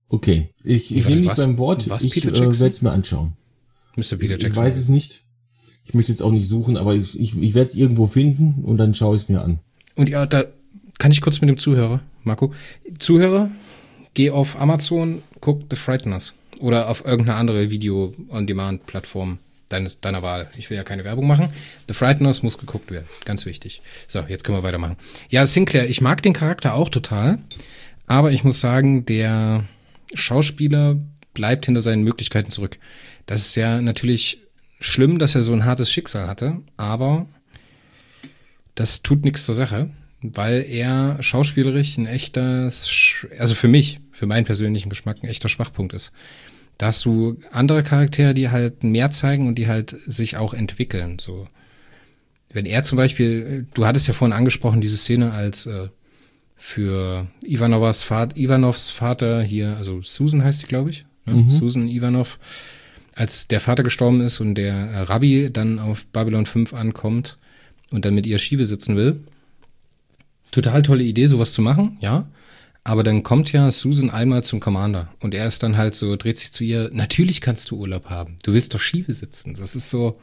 Okay, ich nehme dich beim Wort. Ich werde es mir anschauen. Mr. Peter Jackson. Ich weiß es nicht. Ich möchte jetzt auch nicht suchen, aber ich werde es irgendwo finden und dann schaue ich es mir an. Und ja, da kann ich kurz mit dem Zuhörer, Marco. Zuhörer, geh auf Amazon, guck The Frighteners. Oder auf irgendeine andere Video-on-Demand-Plattform deiner Wahl. Ich will ja keine Werbung machen. The Frighteners muss geguckt werden. Ganz wichtig. So, jetzt können wir weitermachen. Ja, Sinclair, ich mag den Charakter auch total. Aber ich muss sagen, der Schauspieler bleibt hinter seinen Möglichkeiten zurück. Das ist ja natürlich schlimm, dass er so ein hartes Schicksal hatte. Aber das tut nichts zur Sache. Weil er schauspielerisch ein echter, also für mich, für meinen persönlichen Geschmack, ein echter Schwachpunkt ist. Da hast du andere Charaktere, die halt mehr zeigen und die halt sich auch entwickeln. So, wenn er zum Beispiel, du hattest ja vorhin angesprochen, diese Szene als für Ivanovs Vater hier, also Susan heißt sie, glaube ich, ne? Susan Ivanov, als der Vater gestorben ist und der Rabbi dann auf Babylon 5 ankommt und dann mit ihr Schiebe sitzen will. Total tolle Idee, sowas zu machen, ja. Aber dann kommt ja Susan einmal zum Commander und er ist dann halt so, dreht sich zu ihr, natürlich kannst du Urlaub haben. Du willst doch Schiebe sitzen. Das ist so,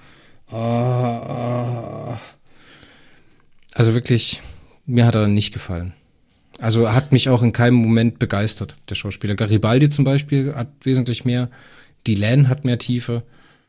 also wirklich, mir hat er nicht gefallen. Also hat mich auch in keinem Moment begeistert, der Schauspieler. Garibaldi zum Beispiel hat wesentlich mehr, Delenn hat mehr Tiefe.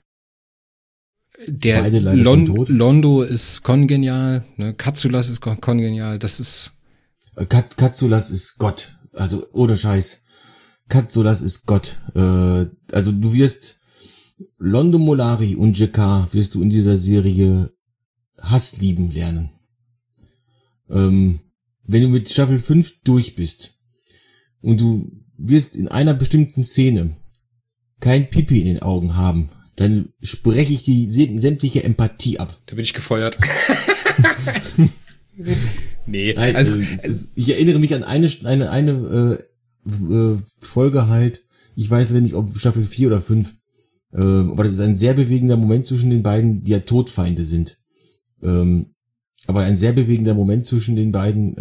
Der Londo ist kongenial, ne? Katsulas ist kongenial, das ist... Katsulas ist Gott, also ohne Scheiß. Katsulas ist Gott. Also du wirst Londo Mollari und G'Kar wirst du in dieser Serie Hass lieben lernen. Wenn du mit Staffel 5 durch bist und du wirst in einer bestimmten Szene kein Pipi in den Augen haben, dann spreche ich die sämtliche Empathie ab. Da bin ich gefeuert. Nee, nein, also ich erinnere mich an eine Folge halt, ich weiß nicht, ob Staffel 4 oder 5, aber das ist ein sehr bewegender Moment zwischen den beiden, die ja Todfeinde sind. Aber ein sehr bewegender Moment zwischen den beiden,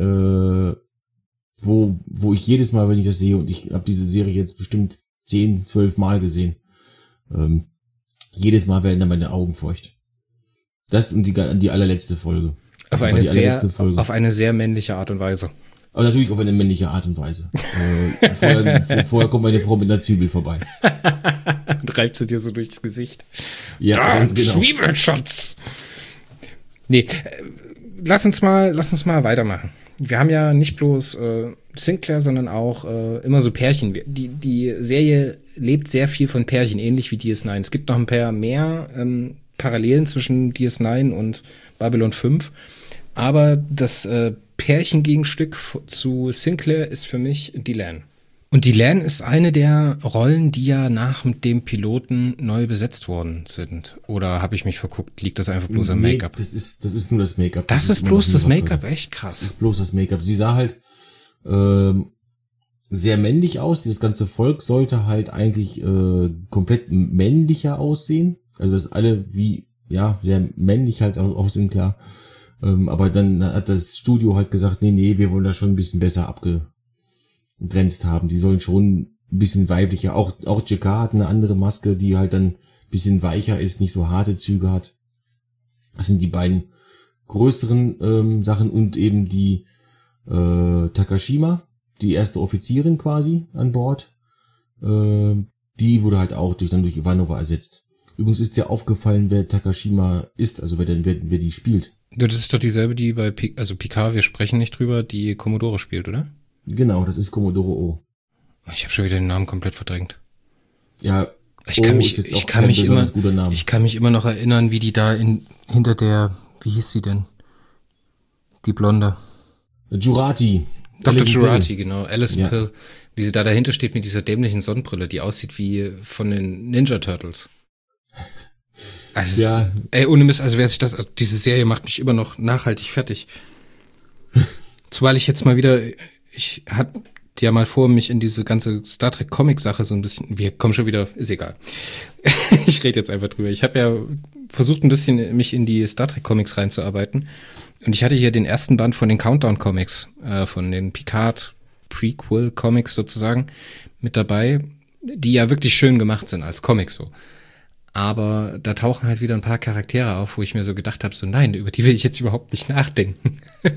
wo ich jedes Mal, wenn ich das sehe, und ich habe diese Serie jetzt bestimmt 10, 12 Mal gesehen, jedes Mal werden dann meine Augen feucht. Das und die allerletzte Folge. Auf eine sehr männliche Art und Weise. Aber natürlich auf eine männliche Art und Weise. Vorher kommt meine Frau mit einer Zwiebel vorbei. Und reibt sie dir so durchs Gesicht. Ja, ganz genau. Zwiebelschutz! Nee, lass uns mal weitermachen. Wir haben ja nicht bloß Sinclair, sondern auch immer so Pärchen. Die Serie lebt sehr viel von Pärchen, ähnlich wie DS9. Es gibt noch ein paar mehr Parallelen zwischen DS9 und Babylon 5. Aber das Pärchengegenstück zu Sinclair ist für mich Delenn. Und Delenn ist eine der Rollen, die ja nach dem Piloten neu besetzt worden sind. Oder habe ich mich verguckt? Liegt das einfach bloß am Make-up? Das ist nur das Make-up. Das ist bloß das Make-up, echt krass. Das ist bloß das Make-up. Sie sah halt sehr männlich aus. Dieses ganze Volk sollte halt eigentlich komplett männlicher aussehen. Also dass alle sehr männlich halt aussehen, klar. Aber dann hat das Studio halt gesagt, nee, wir wollen das schon ein bisschen besser abgegrenzt haben. Die sollen schon ein bisschen weiblicher. Auch G'Kar hat eine andere Maske, die halt dann ein bisschen weicher ist, nicht so harte Züge hat. Das sind die beiden größeren Sachen und eben die Takashima, die erste Offizierin quasi an Bord. Die wurde halt auch durch Ivanova ersetzt. Übrigens ist dir aufgefallen, wer Takashima ist, also wer die spielt. Das ist doch dieselbe, die bei Picard, wir sprechen nicht drüber, die Commodore spielt, oder? Genau, das ist Commodore O. Ich habe schon wieder den Namen komplett verdrängt. Ja, ich kann mich immer noch erinnern, wie die da hinter der, wie hieß sie denn? Die Blonde. Jurati. Dr. Jurati, genau. Alison Pill. Wie sie da dahinter steht mit dieser dämlichen Sonnenbrille, die aussieht wie von den Ninja Turtles. Also ohne Mist, also diese Serie macht mich immer noch nachhaltig fertig. Zumal ich jetzt mal wieder, ich hatte ja mal vor, mich in diese ganze Star Trek Comic Sache so ein bisschen, wir kommen schon wieder, ist egal. Ich rede jetzt einfach drüber. Ich habe ja versucht ein bisschen mich in die Star Trek Comics reinzuarbeiten und ich hatte hier den ersten Band von den Countdown Comics, von den Picard Prequel Comics sozusagen mit dabei, die ja wirklich schön gemacht sind als Comics so. Aber da tauchen halt wieder ein paar Charaktere auf, wo ich mir so gedacht habe, so nein, über die will ich jetzt überhaupt nicht nachdenken.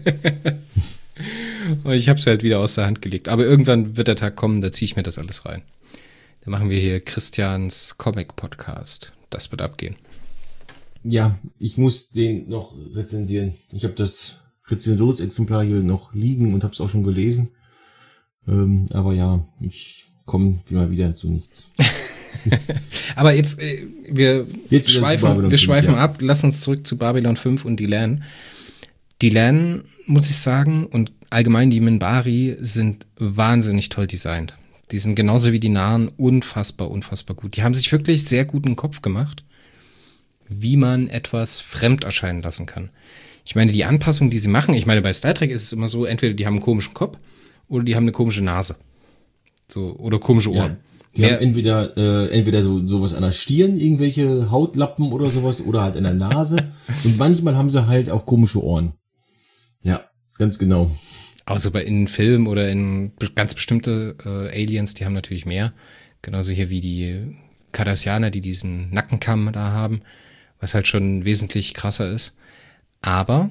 Und ich habe es halt wieder aus der Hand gelegt. Aber irgendwann wird der Tag kommen, da ziehe ich mir das alles rein. Da machen wir hier Christians Comic-Podcast. Das wird abgehen. Ja, ich muss den noch rezensieren. Ich habe das Rezensionsexemplar hier noch liegen und habe es auch schon gelesen. Aber ja, ich komme immer wieder zu nichts. Aber jetzt, wir schweifen ab. Lass uns zurück zu Babylon 5 und Delenn. Delenn, muss ich sagen, und allgemein die Minbari sind wahnsinnig toll designt. Die sind genauso wie die Narren unfassbar gut. Die haben sich wirklich sehr gut einen Kopf gemacht, wie man etwas fremd erscheinen lassen kann. Ich meine, die Anpassung, die sie machen, ich meine, bei Star Trek ist es immer so, entweder die haben einen komischen Kopf oder die haben eine komische Nase. So, oder komische Ohren. Ja, die haben entweder sowas an der Stirn, irgendwelche Hautlappen oder sowas, oder halt an der Nase. Und manchmal haben sie halt auch komische Ohren. Ja, ganz genau. Außer bei in Filmen oder in ganz bestimmte Aliens, die haben natürlich mehr. Genauso hier wie die Cardassianer, die diesen Nackenkamm da haben, was halt schon wesentlich krasser ist. Aber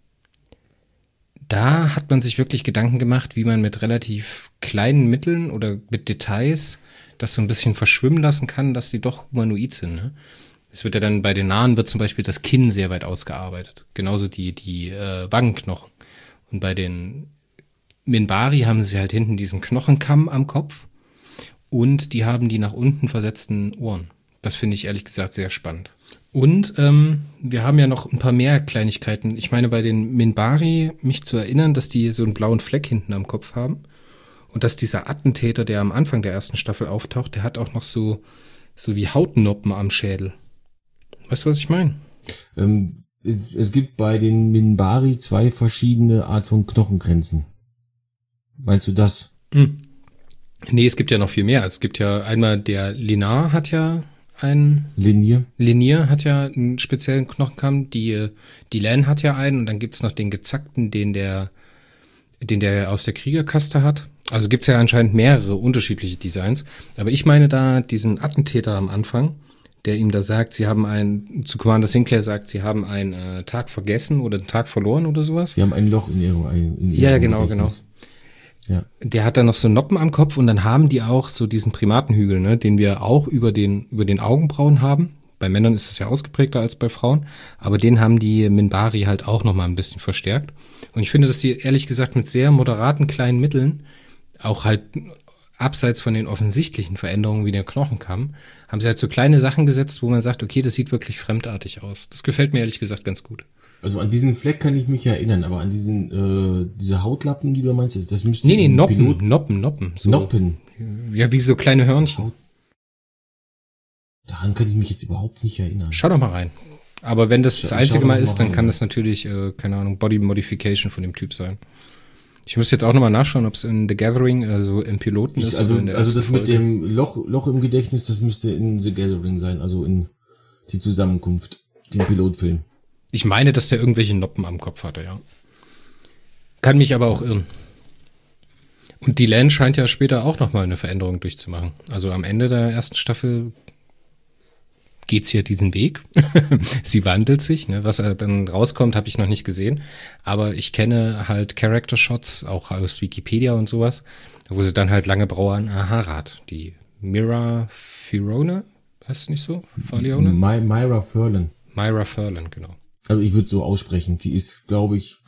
da hat man sich wirklich Gedanken gemacht, wie man mit relativ kleinen Mitteln oder mit Details das so ein bisschen verschwimmen lassen kann, dass sie doch humanoid sind. Ne? Es wird ja dann bei den Narren wird zum Beispiel das Kinn sehr weit ausgearbeitet. Genauso die Wangenknochen. Und bei den Minbari haben sie halt hinten diesen Knochenkamm am Kopf und die haben die nach unten versetzten Ohren. Das finde ich ehrlich gesagt sehr spannend. Und wir haben ja noch ein paar mehr Kleinigkeiten. Ich meine, bei den Minbari, mich zu erinnern, dass die so einen blauen Fleck hinten am Kopf haben. Und dass dieser Attentäter, der am Anfang der ersten Staffel auftaucht, der hat auch noch so wie Hautnoppen am Schädel. Weißt du, was ich meine? Es gibt bei den Minbari 2 verschiedene Art von Knochengrenzen. Meinst du das? Nee, es gibt ja noch viel mehr. Es gibt ja einmal der Linar hat ja einen Linier hat ja einen speziellen Knochenkamm, die Delenn hat ja einen und dann gibt's noch den gezackten, den der aus der Kriegerkaste hat. Also gibt's ja anscheinend mehrere unterschiedliche Designs. Aber ich meine da diesen Attentäter am Anfang, der ihm da sagt, zu Commander Sinclair sagt, sie haben einen Tag vergessen oder einen Tag verloren oder sowas. Sie haben ein Loch in ihrem Ja, genau. Ja. Der hat dann noch so Noppen am Kopf und dann haben die auch so diesen Primatenhügel, ne, den wir auch über den Augenbrauen haben. Bei Männern ist es ja ausgeprägter als bei Frauen, aber den haben die Minbari halt auch noch mal ein bisschen verstärkt. Und ich finde, dass sie ehrlich gesagt mit sehr moderaten kleinen Mitteln, auch halt abseits von den offensichtlichen Veränderungen wie der Knochenkamm, haben sie halt so kleine Sachen gesetzt, wo man sagt, okay, das sieht wirklich fremdartig aus. Das gefällt mir ehrlich gesagt ganz gut. Also an diesen Fleck kann ich mich erinnern, aber an diese Hautlappen, die du meinst, das müsste... Nee, Noppen. So, Noppen? Ja, wie so kleine Hörnchen. Daran kann ich mich jetzt überhaupt nicht erinnern. Schau doch mal rein. Aber wenn das einzige Mal ist, dann kann das natürlich, keine Ahnung, Body Modification von dem Typ sein. Ich müsste jetzt auch nochmal nachschauen, ob es in The Gathering, also im Piloten ist. Also das mit dem Loch im Gedächtnis, das müsste in The Gathering sein, also in die Zusammenkunft, den Pilotfilm. Ich meine, dass der irgendwelche Noppen am Kopf hatte, ja. Kann mich aber auch irren. Und Delenn scheint ja später auch nochmal eine Veränderung durchzumachen. Also am Ende der ersten Staffel geht's hier diesen Weg. Sie wandelt sich, ne? Was dann rauskommt, habe ich noch nicht gesehen. Aber ich kenne halt Character-Shots, auch aus Wikipedia und sowas, wo sie dann halt lange braune Haare hat. Die Mira Furlan, heißt es nicht so? Furlan? Myra Furlan. Myra Furlan, genau. Also ich würde so aussprechen. Die ist, glaube ich,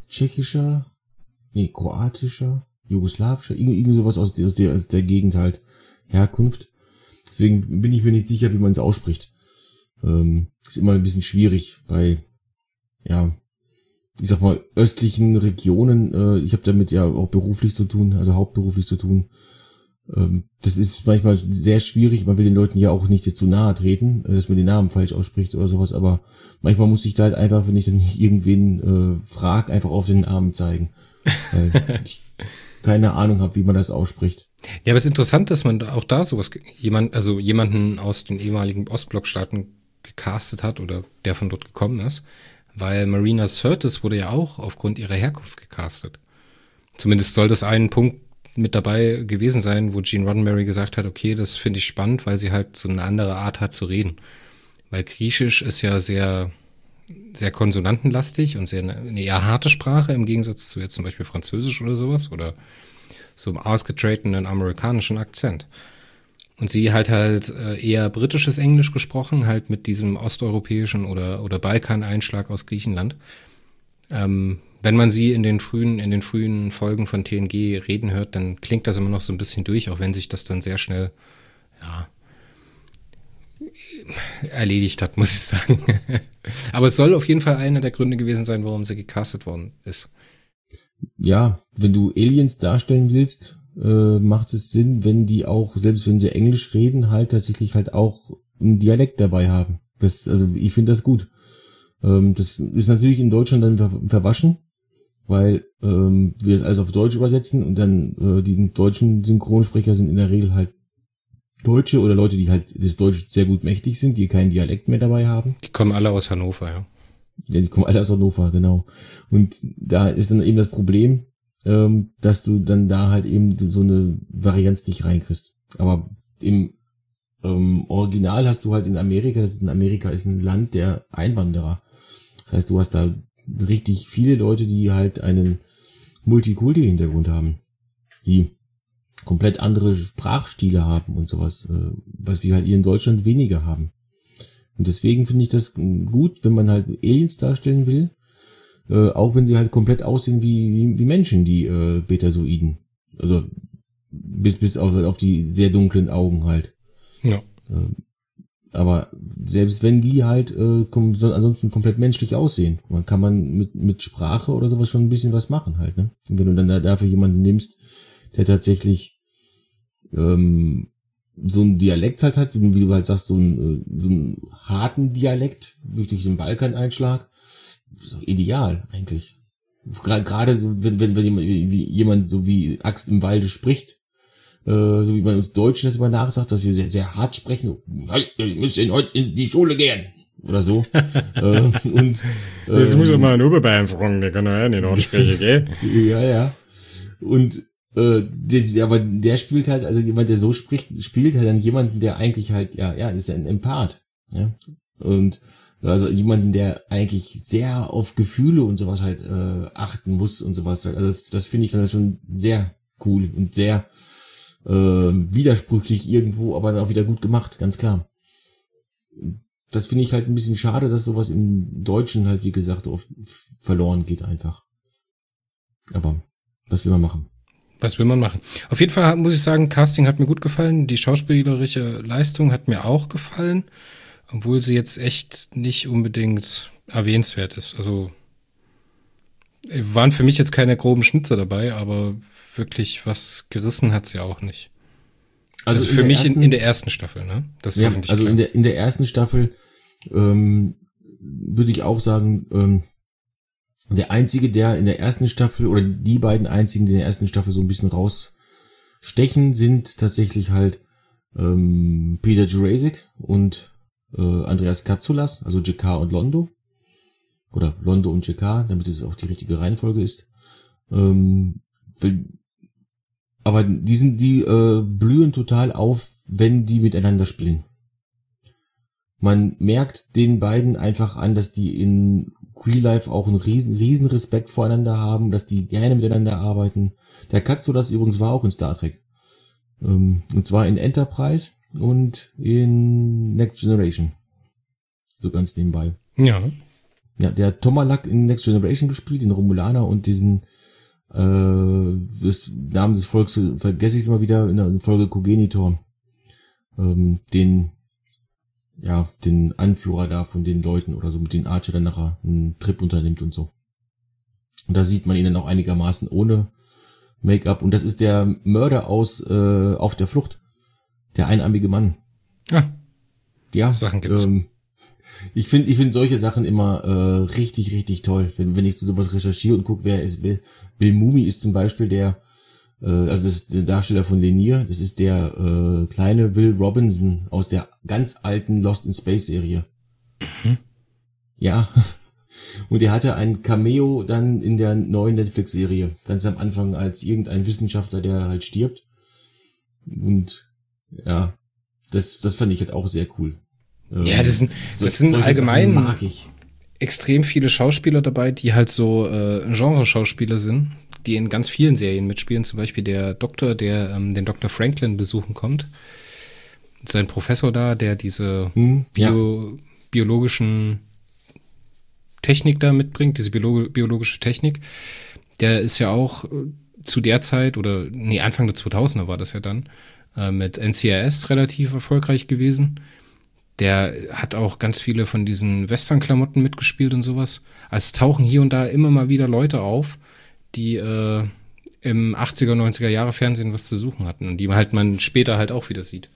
kroatischer, jugoslawischer, irgendwie sowas aus der Gegend halt Herkunft. Deswegen bin ich mir nicht sicher, wie man es ausspricht. Ist immer ein bisschen schwierig bei, ja, ich sag mal, östlichen Regionen. Ich habe damit ja auch beruflich zu tun, also hauptberuflich zu tun. Das ist manchmal sehr schwierig. Man will den Leuten ja auch nicht zu nahe treten, dass man den Namen falsch ausspricht oder sowas. Aber manchmal muss ich da halt einfach, wenn ich dann irgendwen frage, einfach auf den Namen zeigen. Weil ich keine Ahnung habe, wie man das ausspricht. Ja, aber es ist interessant, dass man auch da sowas, jemanden aus den ehemaligen Ostblockstaaten gecastet hat oder der von dort gekommen ist, weil Marina Sirtis wurde ja auch aufgrund ihrer Herkunft gecastet. Zumindest soll das ein Punkt mit dabei gewesen sein, wo Gene Roddenberry gesagt hat, okay, das finde ich spannend, weil sie halt so eine andere Art hat zu reden. Weil Griechisch ist ja sehr, sehr konsonantenlastig und sehr eine eher harte Sprache im Gegensatz zu jetzt zum Beispiel Französisch oder sowas oder so einem ausgetretenen amerikanischen Akzent. Und sie hat halt eher britisches Englisch gesprochen, halt mit diesem osteuropäischen oder Balkaneinschlag aus Griechenland. Wenn man sie in den frühen Folgen von TNG reden hört, dann klingt das immer noch so ein bisschen durch, auch wenn sich das dann sehr schnell, ja, erledigt hat, muss ich sagen. Aber es soll auf jeden Fall einer der Gründe gewesen sein, warum sie gecastet worden ist. Ja, wenn du Aliens darstellen willst, macht es Sinn, wenn die auch, selbst wenn sie Englisch reden, halt tatsächlich halt auch einen Dialekt dabei haben. Also ich finde das gut. Das ist natürlich in Deutschland dann verwaschen, weil wir das alles auf Deutsch übersetzen und dann die deutschen Synchronsprecher sind in der Regel halt Deutsche oder Leute, die halt das Deutsch sehr gut mächtig sind, die keinen Dialekt mehr dabei haben. Die kommen alle aus Hannover, ja. Ja, die kommen alle aus Hannover, genau. Und da ist dann eben das Problem, dass du dann da halt eben so eine Varianz nicht reinkriegst. Aber im Original hast du halt in Amerika ist ein Land der Einwanderer. Das heißt, du hast da richtig viele Leute, die halt einen Multikulti-Hintergrund haben, die komplett andere Sprachstile haben und sowas, was wir halt hier in Deutschland weniger haben. Und deswegen finde ich das gut, wenn man halt Aliens darstellen will, auch wenn sie halt komplett aussehen wie Menschen, die Betasoiden. Also bis auf die sehr dunklen Augen halt. Ja. Aber selbst wenn die halt ansonsten komplett menschlich aussehen, kann man mit Sprache oder sowas schon ein bisschen was machen halt, ne? Und wenn du dann dafür jemanden nimmst, der tatsächlich so einen Dialekt halt hat, wie du halt sagst, so einen harten Dialekt, durch den Balkaneinschlag, so ideal eigentlich. Gerade so, wenn jemand so wie Axt im Walde spricht, so wie man uns Deutschen das immer nachsagt, dass wir sehr, sehr hart sprechen, so, wir müssen heute in die Schule gehen, oder so. Das muss doch mal ein Oberbayern fragen, der kann doch ja nicht aussprechen, gell? Ja. Und aber der spielt halt, also jemand, der so spricht, spielt halt dann jemanden, der eigentlich halt, ja, ist ein Empath. Ja? Und also jemanden, der eigentlich sehr auf Gefühle und sowas halt achten muss und sowas halt. Also das finde ich dann schon sehr cool und sehr widersprüchlich irgendwo, aber dann auch wieder gut gemacht, ganz klar. Das finde ich halt ein bisschen schade, dass sowas im Deutschen halt, wie gesagt, oft verloren geht einfach. Aber was will man machen? Was will man machen? Auf jeden Fall muss ich sagen, Casting hat mir gut gefallen. Die schauspielerische Leistung hat mir auch gefallen, obwohl sie jetzt echt nicht unbedingt erwähnenswert ist. Also waren für mich jetzt keine groben Schnitzer dabei, aber wirklich was gerissen hat sie auch nicht. Also für mich in der ersten Staffel, ne? Das ist ja, also klar. In der ersten Staffel würde ich auch sagen, der einzige, der in der ersten Staffel oder die beiden einzigen, die in der ersten Staffel so ein bisschen rausstechen, sind tatsächlich halt Peter Jurasik und Andreas Katsoulas, also G'Kar und Londo. Oder Londo und G'Kar, damit es auch die richtige Reihenfolge ist. Aber die blühen total auf, wenn die miteinander spielen. Man merkt den beiden einfach an, dass die in Real Life auch einen riesen Respekt voreinander haben, dass die gerne miteinander arbeiten. Der Katsoulas übrigens war auch in Star Trek. Und zwar in Enterprise und in Next Generation. So ganz nebenbei. Ja. Ja, der hat Tomalak in Next Generation gespielt, den Romulaner und diesen das Namen des Volks vergesse ich es mal wieder in der Folge Cogenitor. Den Anführer da von den Leuten oder so, mit den Archer dann nachher einen Trip unternimmt und so. Und da sieht man ihn dann auch einigermaßen ohne Make-up. Und das ist der Mörder aus Auf der Flucht. Der einarmige Mann. Ja. Sachen gibt's. Ich finde solche Sachen immer richtig, richtig toll. Wenn ich zu sowas recherchiere und gucke, wer ist. Bill Mumy ist zum Beispiel der Darsteller von Lenier. Das ist der kleine Will Robinson aus der ganz alten Lost in Space Serie. Mhm. Ja. Und der hatte ein Cameo dann in der neuen Netflix-Serie. Ganz am Anfang als irgendein Wissenschaftler, der halt stirbt. Und ja, das fand ich halt auch sehr cool. Ja, das sind solche allgemein Sachen mag ich. extrem viele Schauspieler dabei, die halt so Genre-Schauspieler sind, die in ganz vielen Serien mitspielen. Zum Beispiel der Doktor, der den Dr. Franklin besuchen kommt. Sein Professor da, der diese biologischen Technik da mitbringt, diese biologische Technik. Der ist ja auch zu der Zeit, Anfang der 2000er war das ja dann, mit NCIS relativ erfolgreich gewesen. Der hat auch ganz viele von diesen Western-Klamotten mitgespielt und sowas. Also es tauchen hier und da immer mal wieder Leute auf, die im 80er, 90er Jahre Fernsehen was zu suchen hatten und die halt man später halt auch wieder sieht.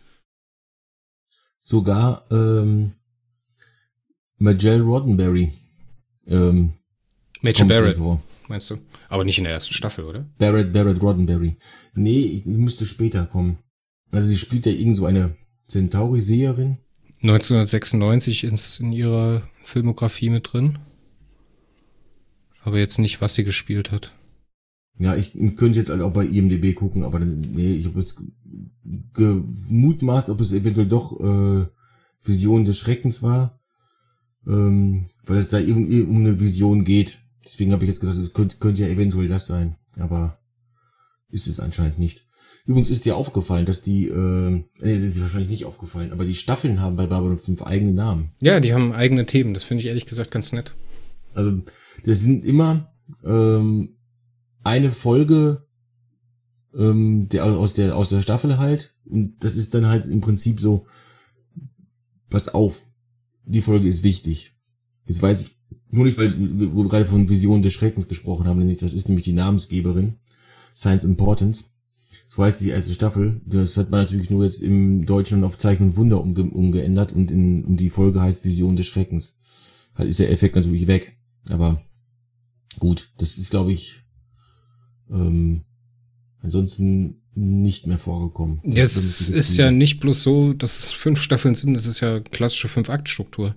Sogar Majel Roddenberry. Major Barrett, meinst du? Aber nicht in der ersten Staffel, oder? Barrett Roddenberry. Nee, die müsste später kommen. Also sie spielt ja irgend so eine Centauri-Seherin. 1996 in ihrer Filmografie mit drin. Aber jetzt nicht, was sie gespielt hat. Ja, ich könnte jetzt halt auch bei IMDb gucken, aber nee, ich habe jetzt gemutmaßt, ob es eventuell doch Vision des Schreckens war, weil es da irgendwie um eine Vision geht. Deswegen habe ich jetzt gesagt, es könnte ja eventuell das sein, aber ist es anscheinend nicht. Übrigens ist dir aufgefallen, dass es ist wahrscheinlich nicht aufgefallen, aber die Staffeln haben bei Babylon 5 eigene Namen. Ja, die haben eigene Themen, das finde ich ehrlich gesagt ganz nett. Also, das sind immer eine Folge aus der Staffel halt, und das ist dann halt im Prinzip so, pass auf, die Folge ist wichtig. Jetzt weiß ich nur nicht, weil wir gerade von Vision des Schreckens gesprochen haben, nämlich das ist nämlich die Namensgeberin, Science Importance. So heißt die erste Staffel. Das hat man natürlich nur jetzt im Deutschen auf Zeichen und Wunder umgeändert und die Folge heißt Vision des Schreckens. Halt ist der Effekt natürlich weg. Aber gut, das ist, glaube ich, ansonsten nicht mehr vorgekommen. Es ist ja nicht bloß so, dass es 5 Staffeln sind, das ist ja klassische 5-Akt-Struktur.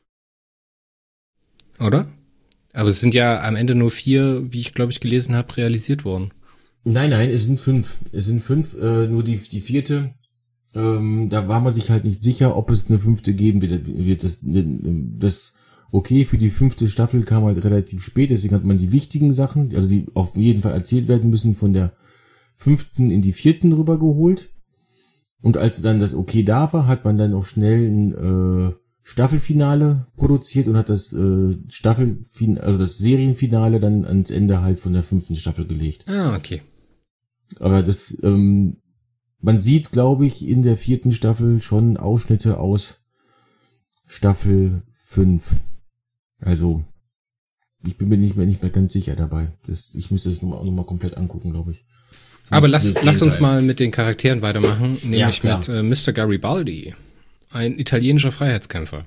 Oder? Aber es sind ja am Ende nur 4, wie ich glaube ich gelesen habe, realisiert worden. Nein, es sind 5. Es sind 5, nur die 4. Da war man sich halt nicht sicher, ob es eine 5. geben wird. Das okay für die 5. Staffel kam halt relativ spät, deswegen hat man die wichtigen Sachen, also die auf jeden Fall erzählt werden müssen, von der 5. in die 4. rübergeholt. Und als dann das okay da war, hat man dann auch schnell ein Staffelfinale produziert und hat das das Serienfinale dann ans Ende halt von der 5. Staffel gelegt. Ah, okay. Aber das, man sieht, glaube ich, in der 4. Staffel schon Ausschnitte aus Staffel 5. Also, ich bin mir nicht mehr ganz sicher dabei. Ich müsste das nochmal komplett angucken, glaube ich. Aber lass uns mal mit den Charakteren weitermachen, nämlich mit Mr. Garibaldi, ein italienischer Freiheitskämpfer.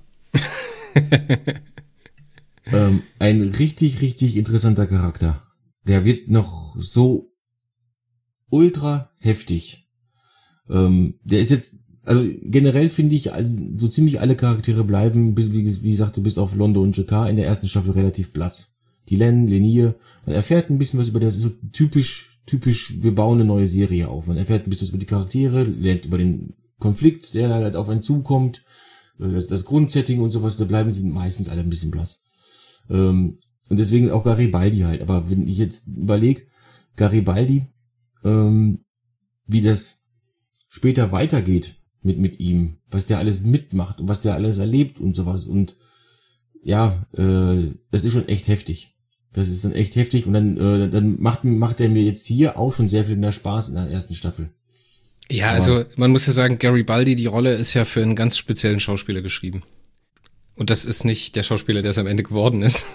Ein richtig, richtig interessanter Charakter. Der wird noch so ultra heftig. Der ist jetzt, also generell finde ich, also so ziemlich alle Charaktere bleiben, wie sagte, bis auf Londo und Jakar in der ersten Staffel relativ blass. Die Lenier, man erfährt ein bisschen was über das, so typisch, wir bauen eine neue Serie auf. Man erfährt ein bisschen was über die Charaktere, lernt über den Konflikt, der halt auf einen zukommt, das Grundsetting und sowas, da bleiben sie meistens alle ein bisschen blass. Und deswegen auch Garibaldi halt. Aber wenn ich jetzt überlege, Garibaldi, wie das später weitergeht mit ihm, was der alles mitmacht und was der alles erlebt und sowas. Und ja, das ist schon echt heftig. Das ist dann echt heftig und dann macht er mir jetzt hier auch schon sehr viel mehr Spaß in der ersten Staffel. Ja, also man muss ja sagen, Garibaldi, die Rolle ist ja für einen ganz speziellen Schauspieler geschrieben. Und das ist nicht der Schauspieler, der es am Ende geworden ist.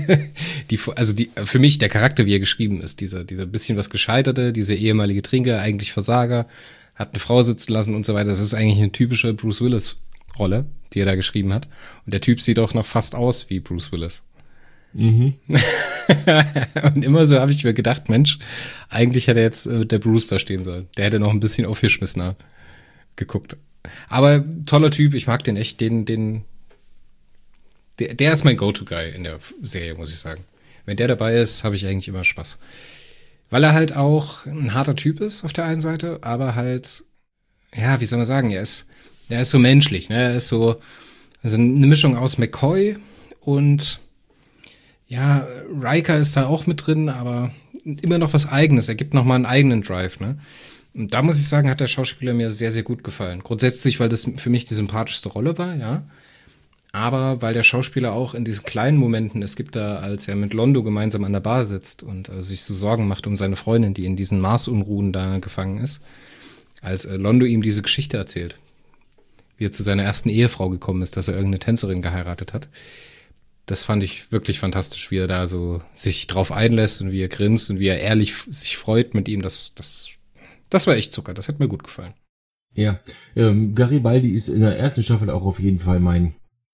Für mich der Charakter, wie er geschrieben ist, dieser bisschen was Gescheiterte, dieser ehemalige Trinker, eigentlich Versager, hat eine Frau sitzen lassen und so weiter. Das ist eigentlich eine typische Bruce Willis-Rolle, die er da geschrieben hat. Und der Typ sieht auch noch fast aus wie Bruce Willis. Mhm. Und immer so habe ich mir gedacht, Mensch, eigentlich hätte jetzt der Bruce da stehen sollen. Der hätte noch ein bisschen auf Hirschmissner geguckt. Aber toller Typ, ich mag den echt, der ist mein Go-To-Guy in der Serie, muss ich sagen. Wenn der dabei ist, habe ich eigentlich immer Spaß. Weil er halt auch ein harter Typ ist auf der einen Seite, aber halt, ja, wie soll man sagen, er ist so menschlich, ne? Er ist so, Also eine Mischung aus McCoy und ja, Riker ist da auch mit drin, aber immer noch was Eigenes. Er gibt noch mal einen eigenen Drive, ne? Und da muss ich sagen, hat der Schauspieler mir sehr, sehr gut gefallen. Grundsätzlich, weil das für mich die sympathischste Rolle war, ja. Aber weil der Schauspieler auch in diesen kleinen Momenten, es gibt da, als er mit Londo gemeinsam an der Bar sitzt und sich so Sorgen macht um seine Freundin, die in diesen Marsunruhen da gefangen ist, als Londo ihm diese Geschichte erzählt, wie er zu seiner ersten Ehefrau gekommen ist, dass er irgendeine Tänzerin geheiratet hat. Das fand ich wirklich fantastisch, wie er da so sich drauf einlässt und wie er grinst und wie er ehrlich sich freut mit ihm. Das war echt Zucker. Das hat mir gut gefallen. Ja, Garibaldi ist in der ersten Staffel auch auf jeden Fall mein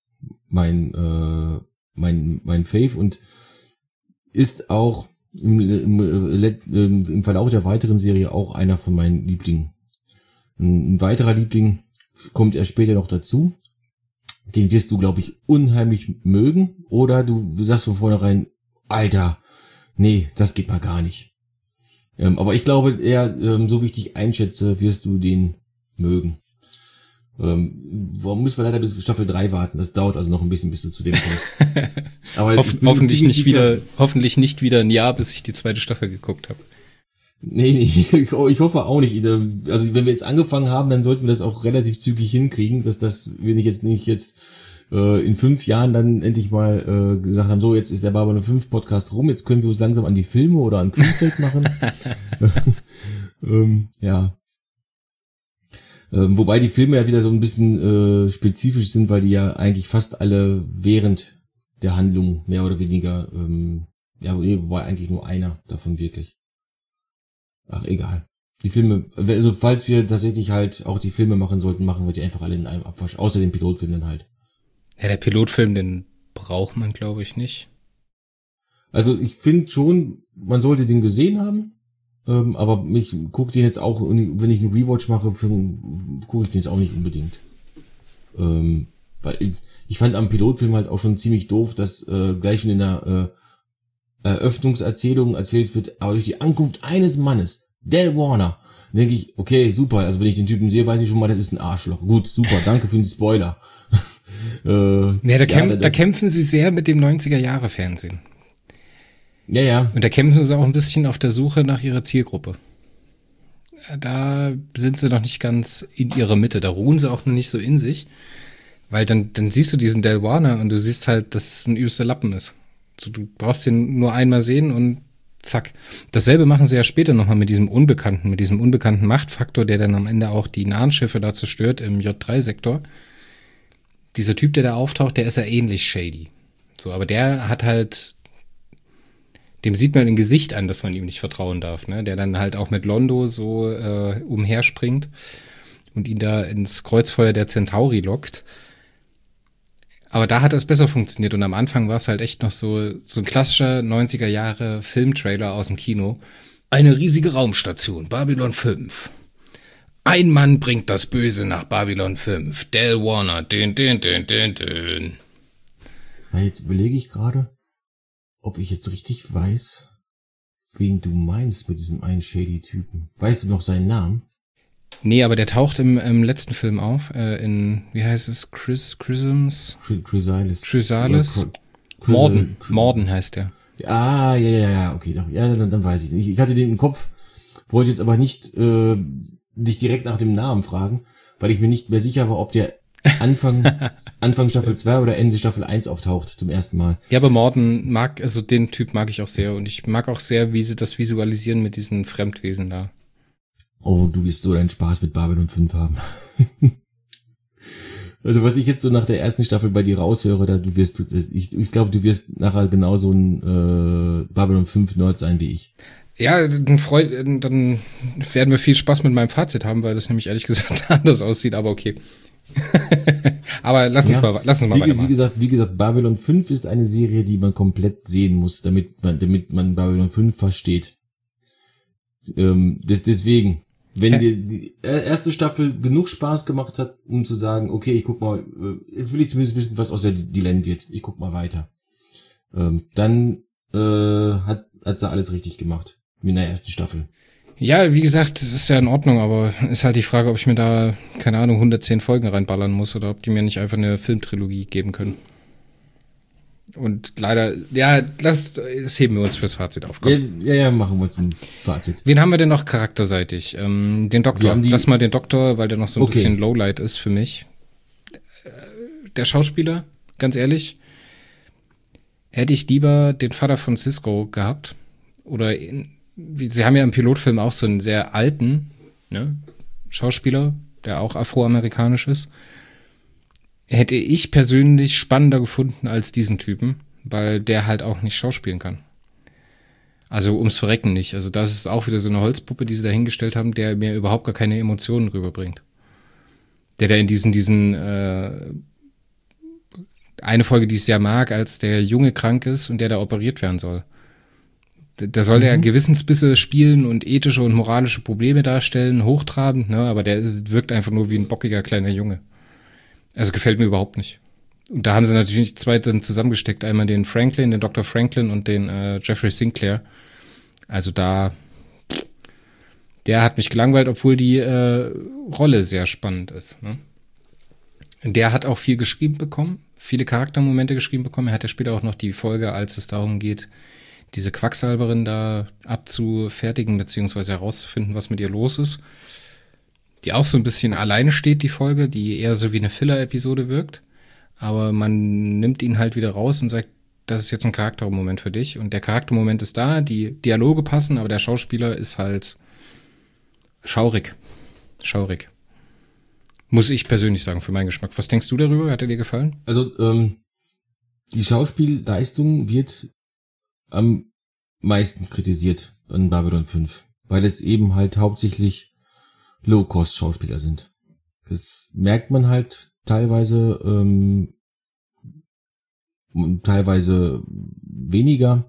Fave und ist auch im Verlauf der weiteren Serie auch einer von meinen Lieblingen. Ein weiterer Liebling kommt erst später noch dazu. Den wirst du, glaube ich, unheimlich mögen. Oder du sagst von vornherein, Alter, nee, das geht mal gar nicht. Aber ich glaube, so wie ich dich einschätze, wirst du den mögen. Warum müssen wir leider bis Staffel 3 warten? Das dauert also noch ein bisschen, bis du zu dem kommst. Aber hoffentlich nicht wieder ein Jahr, bis ich die zweite Staffel geguckt habe. Nee, ich hoffe auch nicht. Also wenn wir jetzt angefangen haben, dann sollten wir das auch relativ zügig hinkriegen, dass wir nicht jetzt in 5 Jahren dann endlich mal gesagt haben, so, jetzt ist der Babylon 5 Podcast rum, jetzt können wir uns langsam an die Filme oder an Crusade machen. Ja. Wobei die Filme ja wieder so ein bisschen spezifisch sind, weil die ja eigentlich fast alle während der Handlung mehr oder weniger, wobei eigentlich nur einer davon wirklich. Ach, egal. Die Filme, also falls wir tatsächlich halt auch die Filme machen sollten, machen wir die einfach alle in einem Abwasch, außer den Pilotfilm dann halt. Ja, der Pilotfilm, den braucht man, glaube ich, nicht. Also ich finde schon, man sollte den gesehen haben, aber ich gucke den jetzt auch, wenn ich einen Rewatch mache, gucke ich den jetzt auch nicht unbedingt. Weil ich fand am Pilotfilm halt auch schon ziemlich doof, dass gleich schon in der Eröffnungserzählung erzählt wird, aber durch die Ankunft eines Mannes, Del Warner, denke ich, okay, super, also wenn ich den Typen sehe, weiß ich schon mal, das ist ein Arschloch. Gut, super, danke für den Spoiler. Da kämpfen sie sehr mit dem 90er-Jahre-Fernsehen. Ja. Und da kämpfen sie auch ein bisschen auf der Suche nach ihrer Zielgruppe. Da sind sie noch nicht ganz in ihrer Mitte, da ruhen sie auch noch nicht so in sich, weil dann siehst du diesen Del Warner und du siehst halt, dass es ein übelster Lappen ist. So, du brauchst den nur einmal sehen und zack. Dasselbe machen sie ja später nochmal mit diesem unbekannten Machtfaktor, der dann am Ende auch die nahen Schiffe da zerstört im J3-Sektor. Dieser Typ, der da auftaucht, der ist ja ähnlich shady. So, aber der hat halt, dem sieht man im Gesicht an, dass man ihm nicht vertrauen darf, ne? Der dann halt auch mit Londo so umherspringt und ihn da ins Kreuzfeuer der Centauri lockt. Aber da hat das besser funktioniert und am Anfang war es halt echt noch so ein klassischer 90er-Jahre Filmtrailer aus dem Kino. Eine riesige Raumstation, Babylon 5. Ein Mann bringt das Böse nach Babylon 5. Del Warner, dün. Ja, jetzt überlege ich gerade, ob ich jetzt richtig weiß, wen du meinst mit diesem einen Shady-Typen. Weißt du noch seinen Namen? Nee, aber der taucht im letzten Film auf, wie heißt es, Chrysalis? Morden heißt der. Ah, ja, okay, ja, dann weiß ich nicht. Ich hatte den im Kopf, wollte jetzt aber nicht dich direkt nach dem Namen fragen, weil ich mir nicht mehr sicher war, ob der Anfang Staffel 2 oder Ende Staffel 1 auftaucht zum ersten Mal. Ja, aber Morden den Typ mag ich auch sehr und ich mag auch sehr, wie sie das visualisieren mit diesen Fremdwesen da. Oh, du wirst so deinen Spaß mit Babylon 5 haben. Also was ich jetzt so nach der ersten Staffel bei dir raushöre, ich glaube, du wirst nachher genauso ein Babylon 5 Nerd sein wie ich. Ja, dann werden wir viel Spaß mit meinem Fazit haben, weil das nämlich ehrlich gesagt anders aussieht, aber okay. Aber lass uns mal weitermachen. Wie gesagt, Babylon 5 ist eine Serie, die man komplett sehen muss, damit man Babylon 5 versteht. Deswegen, wenn dir die erste Staffel genug Spaß gemacht hat, um zu sagen, okay, ich guck mal, jetzt will ich zumindest wissen, was aus der Delenn wird. Ich guck mal weiter. Dann hat sie alles richtig gemacht. Wie in der ersten Staffel. Ja, wie gesagt, das ist ja in Ordnung, aber ist halt die Frage, ob ich mir da, keine Ahnung, 110 Folgen reinballern muss oder ob die mir nicht einfach eine Filmtrilogie geben können. Und leider, ja, das heben wir uns fürs Fazit auf. Komm. Ja, machen wir zum Fazit. Wen haben wir denn noch charakterseitig? Den Doktor. Lass mal den Doktor, weil der noch so ein bisschen Lowlight ist für mich. Der Schauspieler, ganz ehrlich, hätte ich lieber den Vater von Sisko gehabt. Oder sie haben ja im Pilotfilm auch so einen sehr alten, ne, Schauspieler, der auch afroamerikanisch ist. Hätte ich persönlich spannender gefunden als diesen Typen, weil der halt auch nicht schauspielen kann. Also ums Verrecken nicht. Also das ist auch wieder so eine Holzpuppe, die sie da hingestellt haben, der mir überhaupt gar keine Emotionen rüberbringt. Der in diesen eine Folge, die ich sehr mag, als der Junge krank ist und der da operiert werden soll. Da soll der Gewissensbisse spielen und ethische und moralische Probleme darstellen, hochtrabend, ne, aber der wirkt einfach nur wie ein bockiger kleiner Junge. Also gefällt mir überhaupt nicht. Und da haben sie natürlich zwei dann zusammengesteckt. Einmal den Franklin, den Dr. Franklin und den Jeffrey Sinclair. Also der hat mich gelangweilt, obwohl die Rolle sehr spannend ist. Ne? Der hat auch viel geschrieben bekommen, viele Charaktermomente geschrieben bekommen. Er hat ja später auch noch die Folge, als es darum geht, diese Quacksalberin da abzufertigen, beziehungsweise herauszufinden, was mit ihr los ist. Die auch so ein bisschen alleine steht, die Folge, die eher so wie eine Filler-Episode wirkt. Aber man nimmt ihn halt wieder raus und sagt, das ist jetzt ein Charaktermoment für dich. Und der Charaktermoment ist da, die Dialoge passen, aber der Schauspieler ist halt schaurig. Schaurig. Muss ich persönlich sagen, für meinen Geschmack. Was denkst du darüber? Hat er dir gefallen? Also, die Schauspielleistung wird am meisten kritisiert an Babylon 5. Weil es eben halt hauptsächlich Low-Cost-Schauspieler sind. Das merkt man halt teilweise weniger.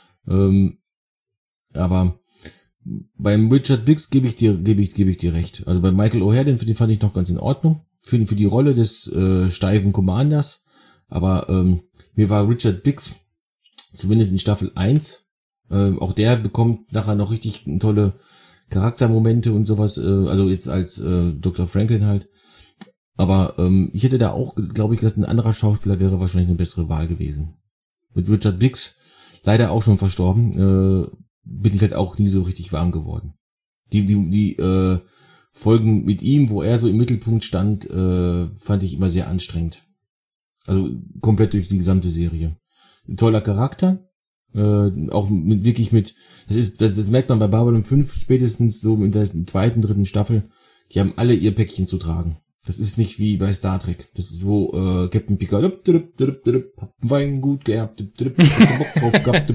Aber beim Richard Biggs gebe ich dir recht. Also bei Michael O'Hare, den fand ich noch ganz in Ordnung. Für die Rolle des steifen Commanders. Aber mir war Richard Biggs, zumindest in Staffel 1, auch der bekommt nachher noch richtig tolle Charaktermomente und sowas, also jetzt als Dr. Franklin halt. Aber ich hätte da auch, glaube ich, gesagt, ein anderer Schauspieler wäre wahrscheinlich eine bessere Wahl gewesen. Mit Richard Biggs, leider auch schon verstorben, bin ich halt auch nie so richtig warm geworden. Die Folgen mit ihm, wo er so im Mittelpunkt stand, fand ich immer sehr anstrengend. Also komplett durch die gesamte Serie. Ein toller Charakter. Auch das merkt man bei Babylon 5 spätestens so in der zweiten, dritten Staffel, die haben alle ihr Päckchen zu tragen. Das ist nicht wie bei Star Trek. Das ist wo Captain Picard Wein gut geerbt, Bock drauf gehabt,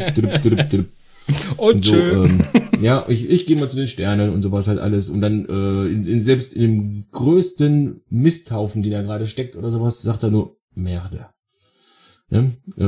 und so, ja, ich gehe mal zu den Sternen und sowas halt alles. Und dann selbst in dem größten Misthaufen, den er gerade steckt oder sowas, sagt er nur Merde. Ja,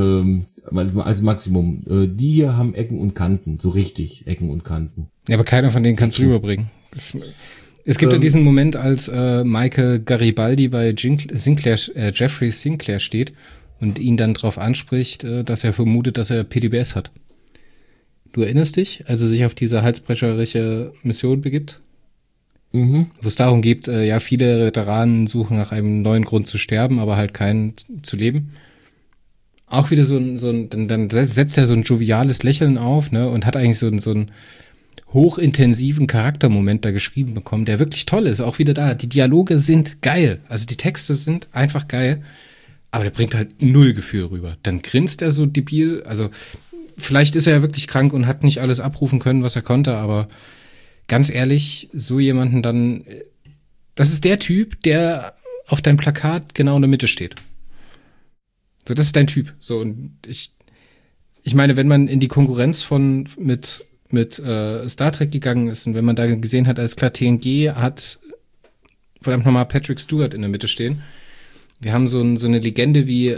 als Maximum. Die hier haben Ecken und Kanten, so richtig Ecken und Kanten. Ja, aber keiner von denen kann es rüberbringen. Es gibt ja diesen Moment, als Michael Garibaldi bei Jeffrey Sinclair steht und ihn dann darauf anspricht, dass er vermutet, dass er PTBS hat. Du erinnerst dich, als er sich auf diese halsbrecherische Mission begibt? Wo es darum geht, ja, viele Veteranen suchen nach einem neuen Grund zu sterben, aber halt keinen zu leben. Auch wieder dann setzt er so ein joviales Lächeln auf, ne, und hat eigentlich so einen hochintensiven Charaktermoment da geschrieben bekommen, der wirklich toll ist. Auch wieder da. Die Dialoge sind geil. Also die Texte sind einfach geil. Aber der bringt halt null Gefühl rüber. Dann grinst er so debil. Also vielleicht ist er ja wirklich krank und hat nicht alles abrufen können, was er konnte. Aber ganz ehrlich, so jemanden dann, das ist der Typ, der auf deinem Plakat genau in der Mitte steht. So, das ist dein Typ. So, und ich meine, wenn man in die Konkurrenz mit Star Trek gegangen ist und wenn man da gesehen hat, alles klar, TNG hat verdammt nochmal Patrick Stewart in der Mitte stehen. Wir haben so eine Legende wie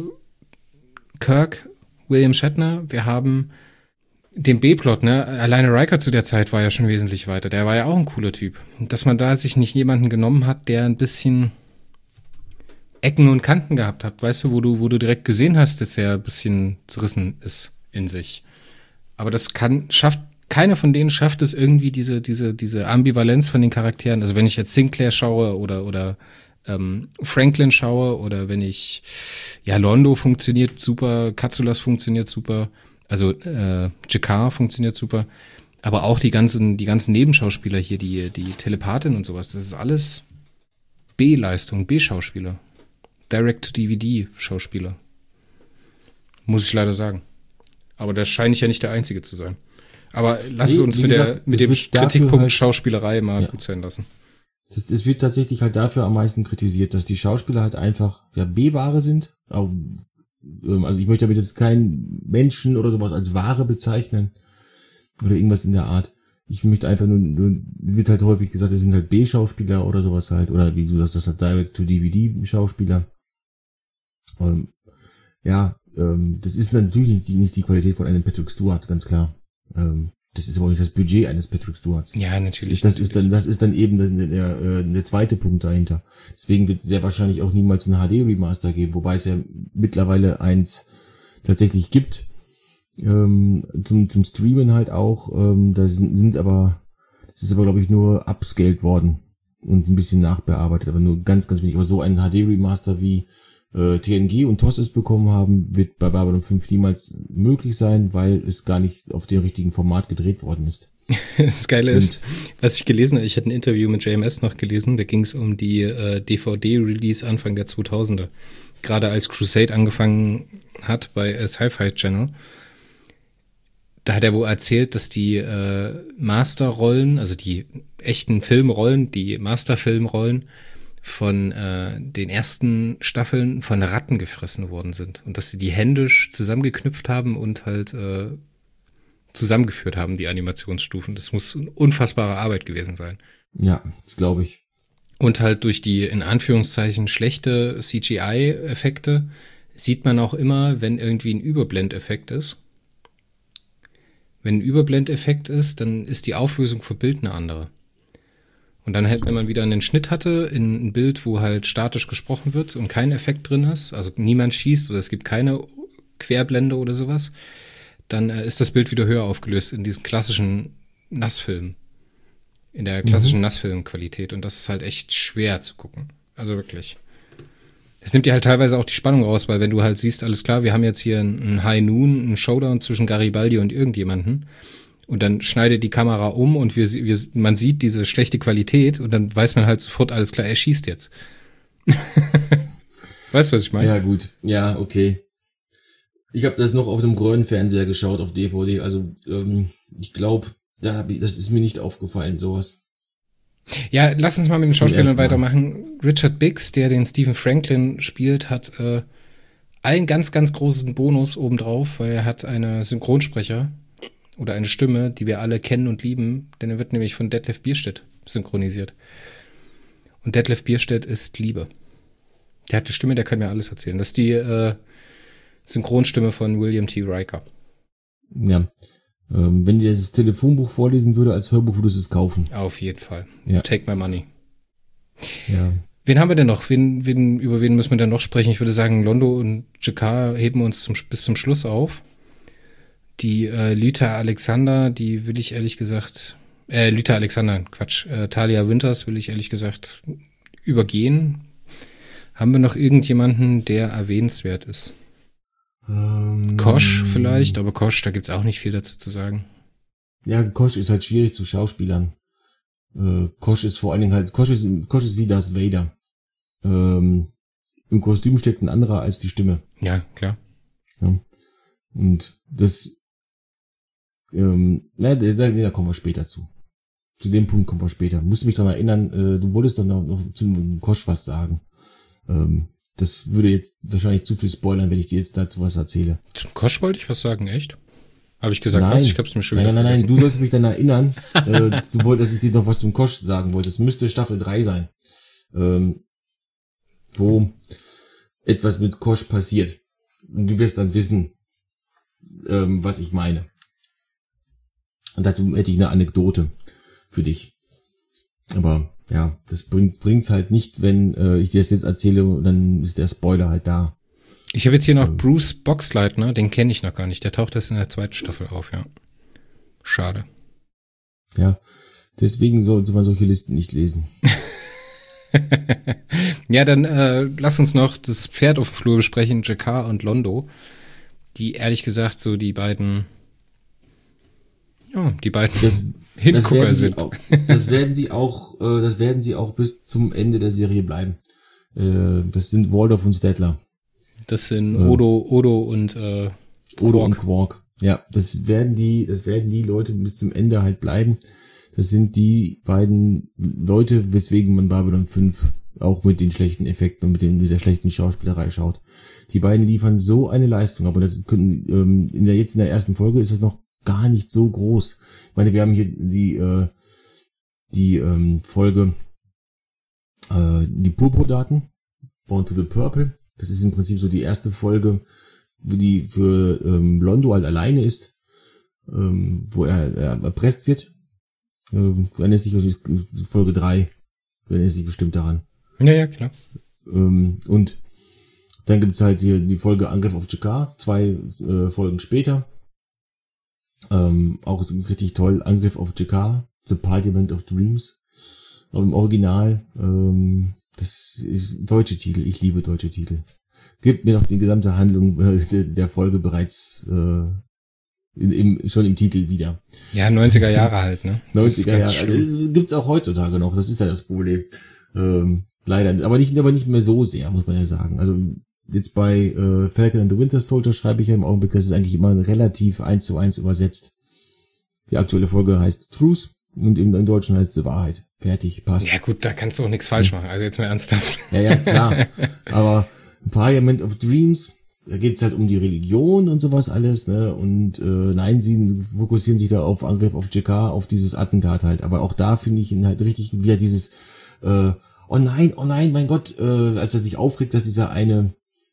Kirk, William Shatner. Wir haben den B-Plot, ne? Alleine Riker zu der Zeit war ja schon wesentlich weiter. Der war ja auch ein cooler Typ. Dass man da sich nicht jemanden genommen hat, der ein bisschen Ecken und Kanten gehabt hat, weißt du, wo du direkt gesehen hast, dass er ein bisschen zerrissen ist in sich. Aber das schafft keiner von denen schafft es irgendwie, diese Ambivalenz von den Charakteren. Also wenn ich jetzt Sinclair schaue oder Franklin schaue oder wenn ich, ja, Londo funktioniert super, Katsulas funktioniert super, also G'Kar funktioniert super, aber auch die ganzen Nebenschauspieler hier, die Telepathin und sowas, das ist alles B-Leistung, B-Schauspieler. Direct-to-DVD-Schauspieler. Muss ich leider sagen. Aber da scheine ich ja nicht der Einzige zu sein. Aber lass es uns mit dem Kritikpunkt halt, Schauspielerei mal gut sein lassen. Das wird tatsächlich halt dafür am meisten kritisiert, dass die Schauspieler halt einfach B-Ware sind. Also ich möchte damit jetzt keinen Menschen oder sowas als Ware bezeichnen oder irgendwas in der Art. Ich möchte einfach nur wird halt häufig gesagt, das sind halt B-Schauspieler oder sowas halt, oder wie du das halt Direct-to-DVD-Schauspieler. Das ist natürlich nicht die Qualität von einem Patrick Stewart, ganz klar. Das ist aber auch nicht das Budget eines Patrick Stewarts. Ja, natürlich. Das ist dann eben der zweite Punkt dahinter. Deswegen wird es sehr wahrscheinlich auch niemals ein HD-Remaster geben, wobei es ja mittlerweile eins tatsächlich gibt. Zum Streamen halt auch. Das ist aber glaube ich nur upscaled worden und ein bisschen nachbearbeitet, aber nur ganz, ganz wenig. Aber so ein HD-Remaster wie TNG und TOS es bekommen haben, wird bei Babylon 5 niemals möglich sein, weil es gar nicht auf dem richtigen Format gedreht worden ist. Das Geile ist, was ich gelesen habe, ich hatte ein Interview mit JMS noch gelesen, da ging es um die DVD-Release Anfang der 2000er. Gerade als Crusade angefangen hat bei Sci-Fi Channel. Da hat er wohl erzählt, dass die Masterrollen, also die echten Filmrollen, die Masterfilmrollen von den ersten Staffeln von Ratten gefressen worden sind. Und dass sie die händisch zusammengeknüpft haben und halt zusammengeführt haben, die Animationsstufen. Das muss eine unfassbare Arbeit gewesen sein. Ja, das glaube ich. Und halt durch die, in Anführungszeichen, schlechte CGI-Effekte sieht man auch immer, wenn irgendwie ein Überblendeffekt ist. Wenn ein Überblendeffekt ist, dann ist die Auflösung vom Bild eine andere. Und dann halt, wenn man wieder einen Schnitt hatte, in ein Bild, wo halt statisch gesprochen wird und kein Effekt drin ist, also niemand schießt oder es gibt keine Querblende oder sowas, dann ist das Bild wieder höher aufgelöst in diesem klassischen Nassfilm. In der klassischen Nassfilmqualität. Und das ist halt echt schwer zu gucken. Also wirklich. Es nimmt dir halt teilweise auch die Spannung raus, weil wenn du halt siehst, alles klar, wir haben jetzt hier einen High Noon, einen Showdown zwischen Garibaldi und irgendjemanden. Und dann schneidet die Kamera um und man sieht diese schlechte Qualität und dann weiß man halt sofort, alles klar, er schießt jetzt. Weißt du, was ich meine? Ja, gut. Ja, okay. Ich habe das noch auf dem Röhrenfernseher geschaut, auf DVD. Also ich glaube, das ist mir nicht aufgefallen, sowas. Ja, lass uns mal mit den Schauspielern weitermachen. Richard Biggs, der den Stephen Franklin spielt, hat einen ganz, ganz großen Bonus obendrauf, weil er hat eine Synchronsprecher oder eine Stimme, die wir alle kennen und lieben, denn er wird nämlich von Detlef Bierstedt synchronisiert. Und Detlef Bierstedt ist Liebe. Der hat eine Stimme, der kann mir alles erzählen. Das ist die Synchronstimme von William T. Riker. Ja. Wenn dir das Telefonbuch vorlesen würde als Hörbuch, würdest du es kaufen. Auf jeden Fall. Ja. Take my money. Ja. Wen haben wir denn noch? Über wen müssen wir denn noch sprechen? Ich würde sagen, Londo und G'Kar heben uns bis zum Schluss auf. Die Lyta Alexander, die will ich ehrlich gesagt, Talia Winters will ich ehrlich gesagt übergehen. Haben wir noch irgendjemanden, der erwähnenswert ist? Kosch vielleicht, aber Kosch, da gibt's auch nicht viel dazu zu sagen. Ja, Kosch ist halt schwierig zu Schauspielern. Kosch ist vor allen Dingen halt, Kosch ist wie Darth Vader. Im Kostüm steckt ein anderer als die Stimme. Ja, klar. Ja. Und das, da kommen wir später zu. Zu dem Punkt kommen wir später. Musst du mich daran erinnern, du wolltest doch noch zu Kosch was sagen. Das würde jetzt wahrscheinlich zu viel spoilern, wenn ich dir jetzt dazu was erzähle. Zum Kosch wollte ich was sagen, echt? Habe ich gesagt, nein. was? Ich hab's mir schon wieder Nein, du sollst mich dann erinnern, du wolltest, dass ich dir noch was zum Kosch sagen wollte. Es müsste Staffel 3 sein. Wo etwas mit Kosch passiert. Und du wirst dann wissen, was ich meine. Und dazu hätte ich eine Anekdote für dich. Aber ja, das bringt's halt nicht, wenn ich dir das jetzt erzähle, dann ist der Spoiler halt da. Ich habe jetzt hier noch Bruce Boxleitner, den kenne ich noch gar nicht. Der taucht erst in der 2. Staffel auf, ja. Schade. Ja, deswegen sollte man solche Listen nicht lesen. Ja, dann lass uns noch das Pferd auf dem Flur besprechen, G'Kar und Londo, die ehrlich gesagt so die beiden Hingucker sind. Das werden sie auch bis zum Ende der Serie bleiben. Das sind Waldorf und Stettler. Das sind Odo und Odo und Quark. Ja, das werden die Leute bis zum Ende halt bleiben. Das sind die beiden Leute, weswegen man Babylon 5 auch mit den schlechten Effekten und mit der schlechten Schauspielerei schaut. Die beiden liefern so eine Leistung, aber das können, in der ersten Folge ist das noch gar nicht so groß. Ich meine, wir haben hier die Folge, die Purpurdaten, Born to the Purple. Das ist im Prinzip so die erste Folge, wo die für Londo halt alleine ist, wo er erpresst wird. Du erinnerst dich, Folge 3, du erinnerst dich bestimmt daran. Ja, klar. Und dann gibt's halt hier die Folge Angriff auf G'Kar, 2 Folgen später. Auch richtig toll, Angriff auf G'Kar, The Parliament of Dreams. Aber im Original, das ist deutsche Titel, ich liebe deutsche Titel. Gibt mir noch die gesamte Handlung der Folge bereits schon im Titel wieder. Ja, 90er Jahre halt, ne? 90er Jahre. Also, gibt's auch heutzutage noch, das ist ja das Problem. Leider, aber nicht mehr so sehr, muss man ja sagen. Also jetzt bei Falcon and the Winter Soldier schreibe ich ja im Augenblick, das ist eigentlich immer relativ 1:1 übersetzt. Die aktuelle Folge heißt Truth und im Deutschen heißt sie Wahrheit. Fertig, passt. Ja gut, da kannst du auch nichts falsch machen, also jetzt mal ernsthaft. Ja, klar. Aber Parliament of Dreams, da geht's halt um die Religion und sowas alles, ne? Und nein, sie fokussieren sich da auf Angriff auf G'Kar, auf dieses Attentat halt. Aber auch da finde ich ihn halt richtig wieder dieses oh nein, mein Gott, als er sich aufregt, dass dieser eine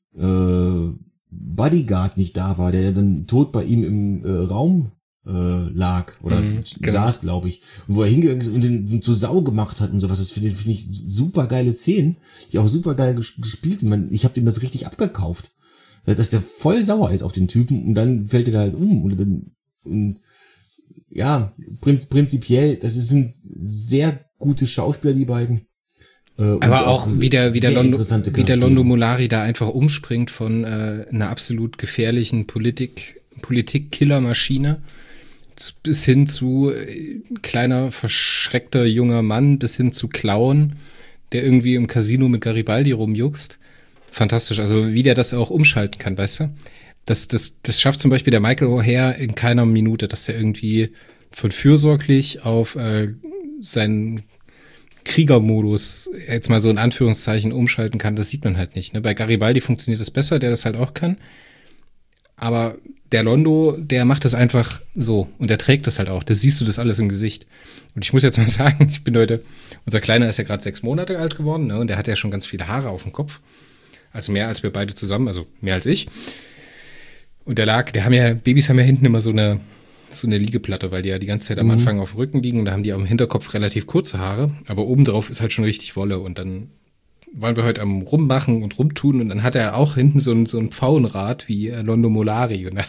Bodyguard nicht da war, der dann tot bei ihm im Raum lag oder saß, glaube ich. Und wo er hingegangen ist und den zur Sau gemacht hat und sowas. Das finde ich super geile Szenen, die auch super geil gespielt sind. Ich habe dem das richtig abgekauft. Dass der voll sauer ist auf den Typen und dann fällt er da halt um. Und ja, prinzipiell, sind sehr gute Schauspieler, die beiden. Aber auch wie der Londo Mollari da einfach umspringt von einer absolut gefährlichen Politik-Killer-Maschine bis hin zu kleiner, verschreckter junger Mann, bis hin zu Clown, der irgendwie im Casino mit Garibaldi rumjuckst. Fantastisch, also wie der das auch umschalten kann, weißt du? Das schafft zum Beispiel der Michael O'Hare in keiner Minute, dass der irgendwie von fürsorglich auf seinen Kriegermodus jetzt mal so in Anführungszeichen umschalten kann, das sieht man halt nicht. Ne? Bei Garibaldi funktioniert das besser, der das halt auch kann. Aber der Londo, der macht das einfach so und der trägt das halt auch. Da siehst du das alles im Gesicht. Und ich muss jetzt mal sagen, unser Kleiner ist ja gerade 6 Monate alt geworden, ne? Und der hat ja schon ganz viele Haare auf dem Kopf. Also mehr als wir beide zusammen, also mehr als ich. Und Babys haben ja hinten immer so eine Liegeplatte, weil die ja die ganze Zeit am Anfang auf dem Rücken liegen und da haben die am Hinterkopf relativ kurze Haare, aber obendrauf ist halt schon richtig Wolle und dann wollen wir heute am Rummachen und rumtun und dann hat er auch hinten so ein Pfauenrad wie Londo Mollari und dann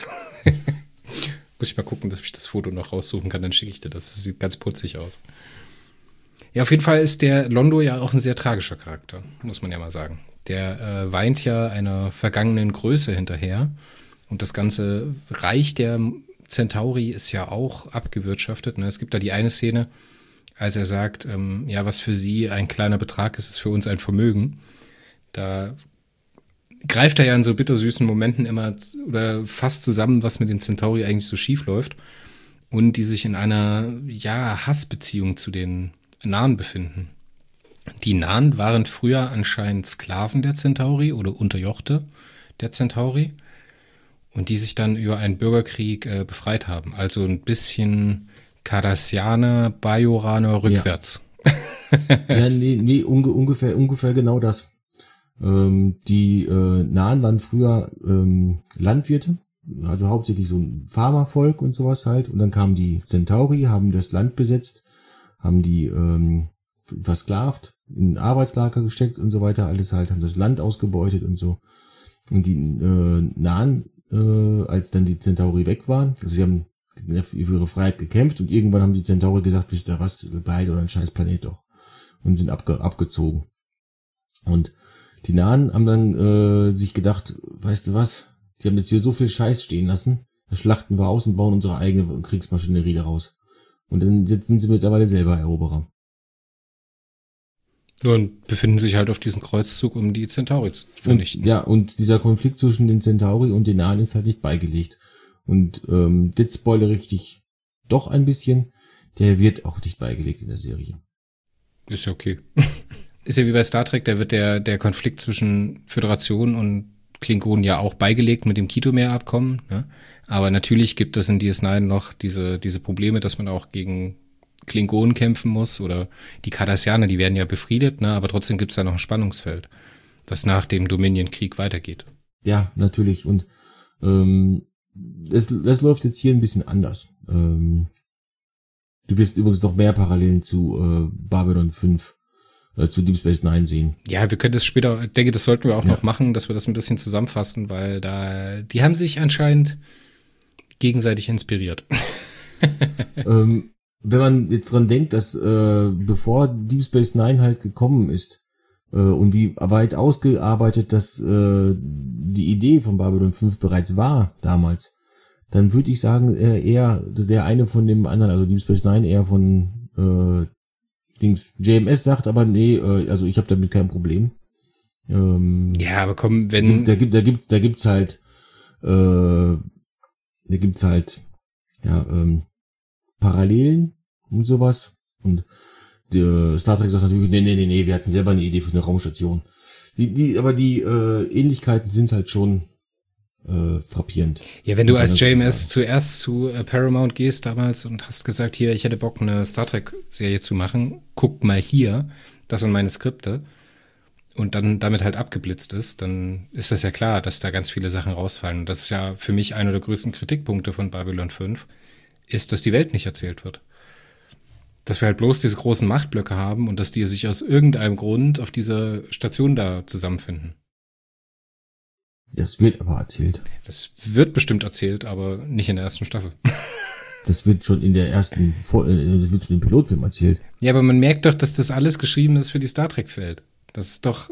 muss ich mal gucken, dass ich das Foto noch raussuchen kann, dann schicke ich dir das. Das sieht ganz putzig aus. Ja, auf jeden Fall ist der Londo ja auch ein sehr tragischer Charakter, muss man ja mal sagen. Der weint ja einer vergangenen Größe hinterher und das ganze Reich der Centauri ist ja auch abgewirtschaftet. Ne? Es gibt da die eine Szene, als er sagt, was für sie ein kleiner Betrag ist, ist für uns ein Vermögen. Da greift er ja in so bittersüßen Momenten immer oder fast zusammen, was mit den Centauri eigentlich so schief läuft und die sich in einer Hassbeziehung zu den Narn befinden. Die Narn waren früher anscheinend Sklaven der Centauri oder Unterjochte der Centauri und die sich dann über einen Bürgerkrieg befreit haben. Also ein bisschen Cardassianer, Bajoraner rückwärts. Ja, nee, ungefähr genau das. Die Narn waren früher Landwirte, also hauptsächlich so ein Farmervolk und sowas halt. Und dann kamen die Centauri, haben das Land besetzt, haben die versklavt, in ein Arbeitslager gesteckt und so weiter, alles halt, haben das Land ausgebeutet und so. Und die Narn, als dann die Centauri weg waren, also sie haben für ihre Freiheit gekämpft und irgendwann haben die Centauri gesagt, wisst ihr was, beide oder ein scheiß Planet doch. Und sind abgezogen. Und die Nahen haben dann sich gedacht, weißt du was, die haben jetzt hier so viel Scheiß stehen lassen, da schlachten wir aus und bauen unsere eigene Kriegsmaschinerie daraus. Und dann jetzt sind sie mittlerweile selber Eroberer. Und befinden sich halt auf diesem Kreuzzug, um die Centauri zu vernichten. Und dieser Konflikt zwischen den Centauri und den Nahen ist halt nicht beigelegt. Und jetzt spoilere ich dich doch ein bisschen, der wird auch nicht beigelegt in der Serie. Ist ja okay. Ist ja wie bei Star Trek, da wird der Konflikt zwischen Föderation und Klingonen ja auch beigelegt mit dem Kitomer-Abkommen. Ne? Aber natürlich gibt es in DS9 noch diese Probleme, dass man auch gegen Klingonen kämpfen muss oder die Cardassianer, die werden ja befriedet, ne? Aber trotzdem gibt es da noch ein Spannungsfeld, das nach dem Dominion-Krieg weitergeht. Ja, natürlich. Und das läuft jetzt hier ein bisschen anders. Du wirst übrigens noch mehr Parallelen zu Babylon 5, zu Deep Space Nine sehen. Ja, wir können das später, ich denke, das sollten wir auch noch machen, dass wir das ein bisschen zusammenfassen, weil die haben sich anscheinend gegenseitig inspiriert. Wenn man jetzt dran denkt, dass bevor Deep Space Nine halt gekommen ist und wie weit ausgearbeitet das die Idee von Babylon 5 bereits war damals, dann würde ich sagen, eher der eine von dem anderen, also Deep Space Nine eher von JMS sagt, aber nee, also ich habe damit kein Problem. Ja, aber komm, wenn da gibt's halt Parallelen und sowas. Und Star Trek sagt natürlich, nee, wir hatten selber eine Idee für eine Raumstation. Aber die Ähnlichkeiten sind halt schon frappierend. Ja, wenn du als JMS zuerst zu Paramount gehst damals und hast gesagt, hier, ich hätte Bock, eine Star Trek-Serie zu machen, guck mal hier, das sind meine Skripte, und dann damit halt abgeblitzt ist, dann ist das ja klar, dass da ganz viele Sachen rausfallen. Und das ist ja für mich einer der größten Kritikpunkte von Babylon 5, ist, dass die Welt nicht erzählt wird. Dass wir halt bloß diese großen Machtblöcke haben und dass die sich aus irgendeinem Grund auf dieser Station da zusammenfinden. Das wird aber erzählt. Das wird bestimmt erzählt, aber nicht in der ersten Staffel. Das wird schon das wird schon im Pilotfilm erzählt. Ja, aber man merkt doch, dass das alles geschrieben ist für die Star Trek-Welt. Das ist doch,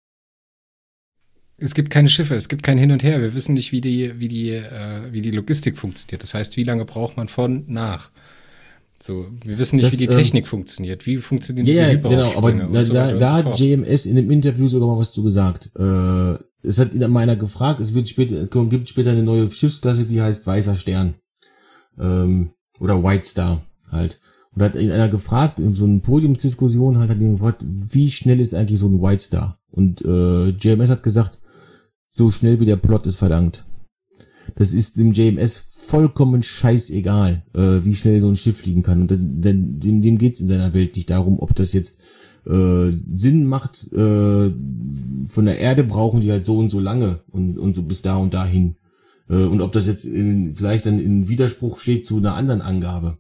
es gibt keine Schiffe, es gibt kein Hin und Her. Wir wissen nicht, wie die Logistik funktioniert. Das heißt, wie lange braucht man von nach? So, wir wissen nicht, wie die Technik funktioniert. Wie funktionieren diese Hyperraumsprünge? Genau, aber da hat JMS in dem Interview sogar mal was zu gesagt. Es hat ihn meiner gefragt, gibt später eine neue Schiffsklasse, die heißt Weißer Stern. Oder White Star halt. Und da hat ihn einer gefragt, in so einer Podiumsdiskussion hat ihn gefragt, wie schnell ist eigentlich so ein White Star? Und JMS hat gesagt, so schnell wie der Plot es verlangt. Das ist dem JMS vollkommen scheißegal, wie schnell so ein Schiff fliegen kann. Und dem geht's in seiner Welt nicht darum, ob das jetzt Sinn macht. Von der Erde brauchen die halt so und so lange und so bis da und dahin. Und ob das jetzt vielleicht dann in Widerspruch steht zu einer anderen Angabe.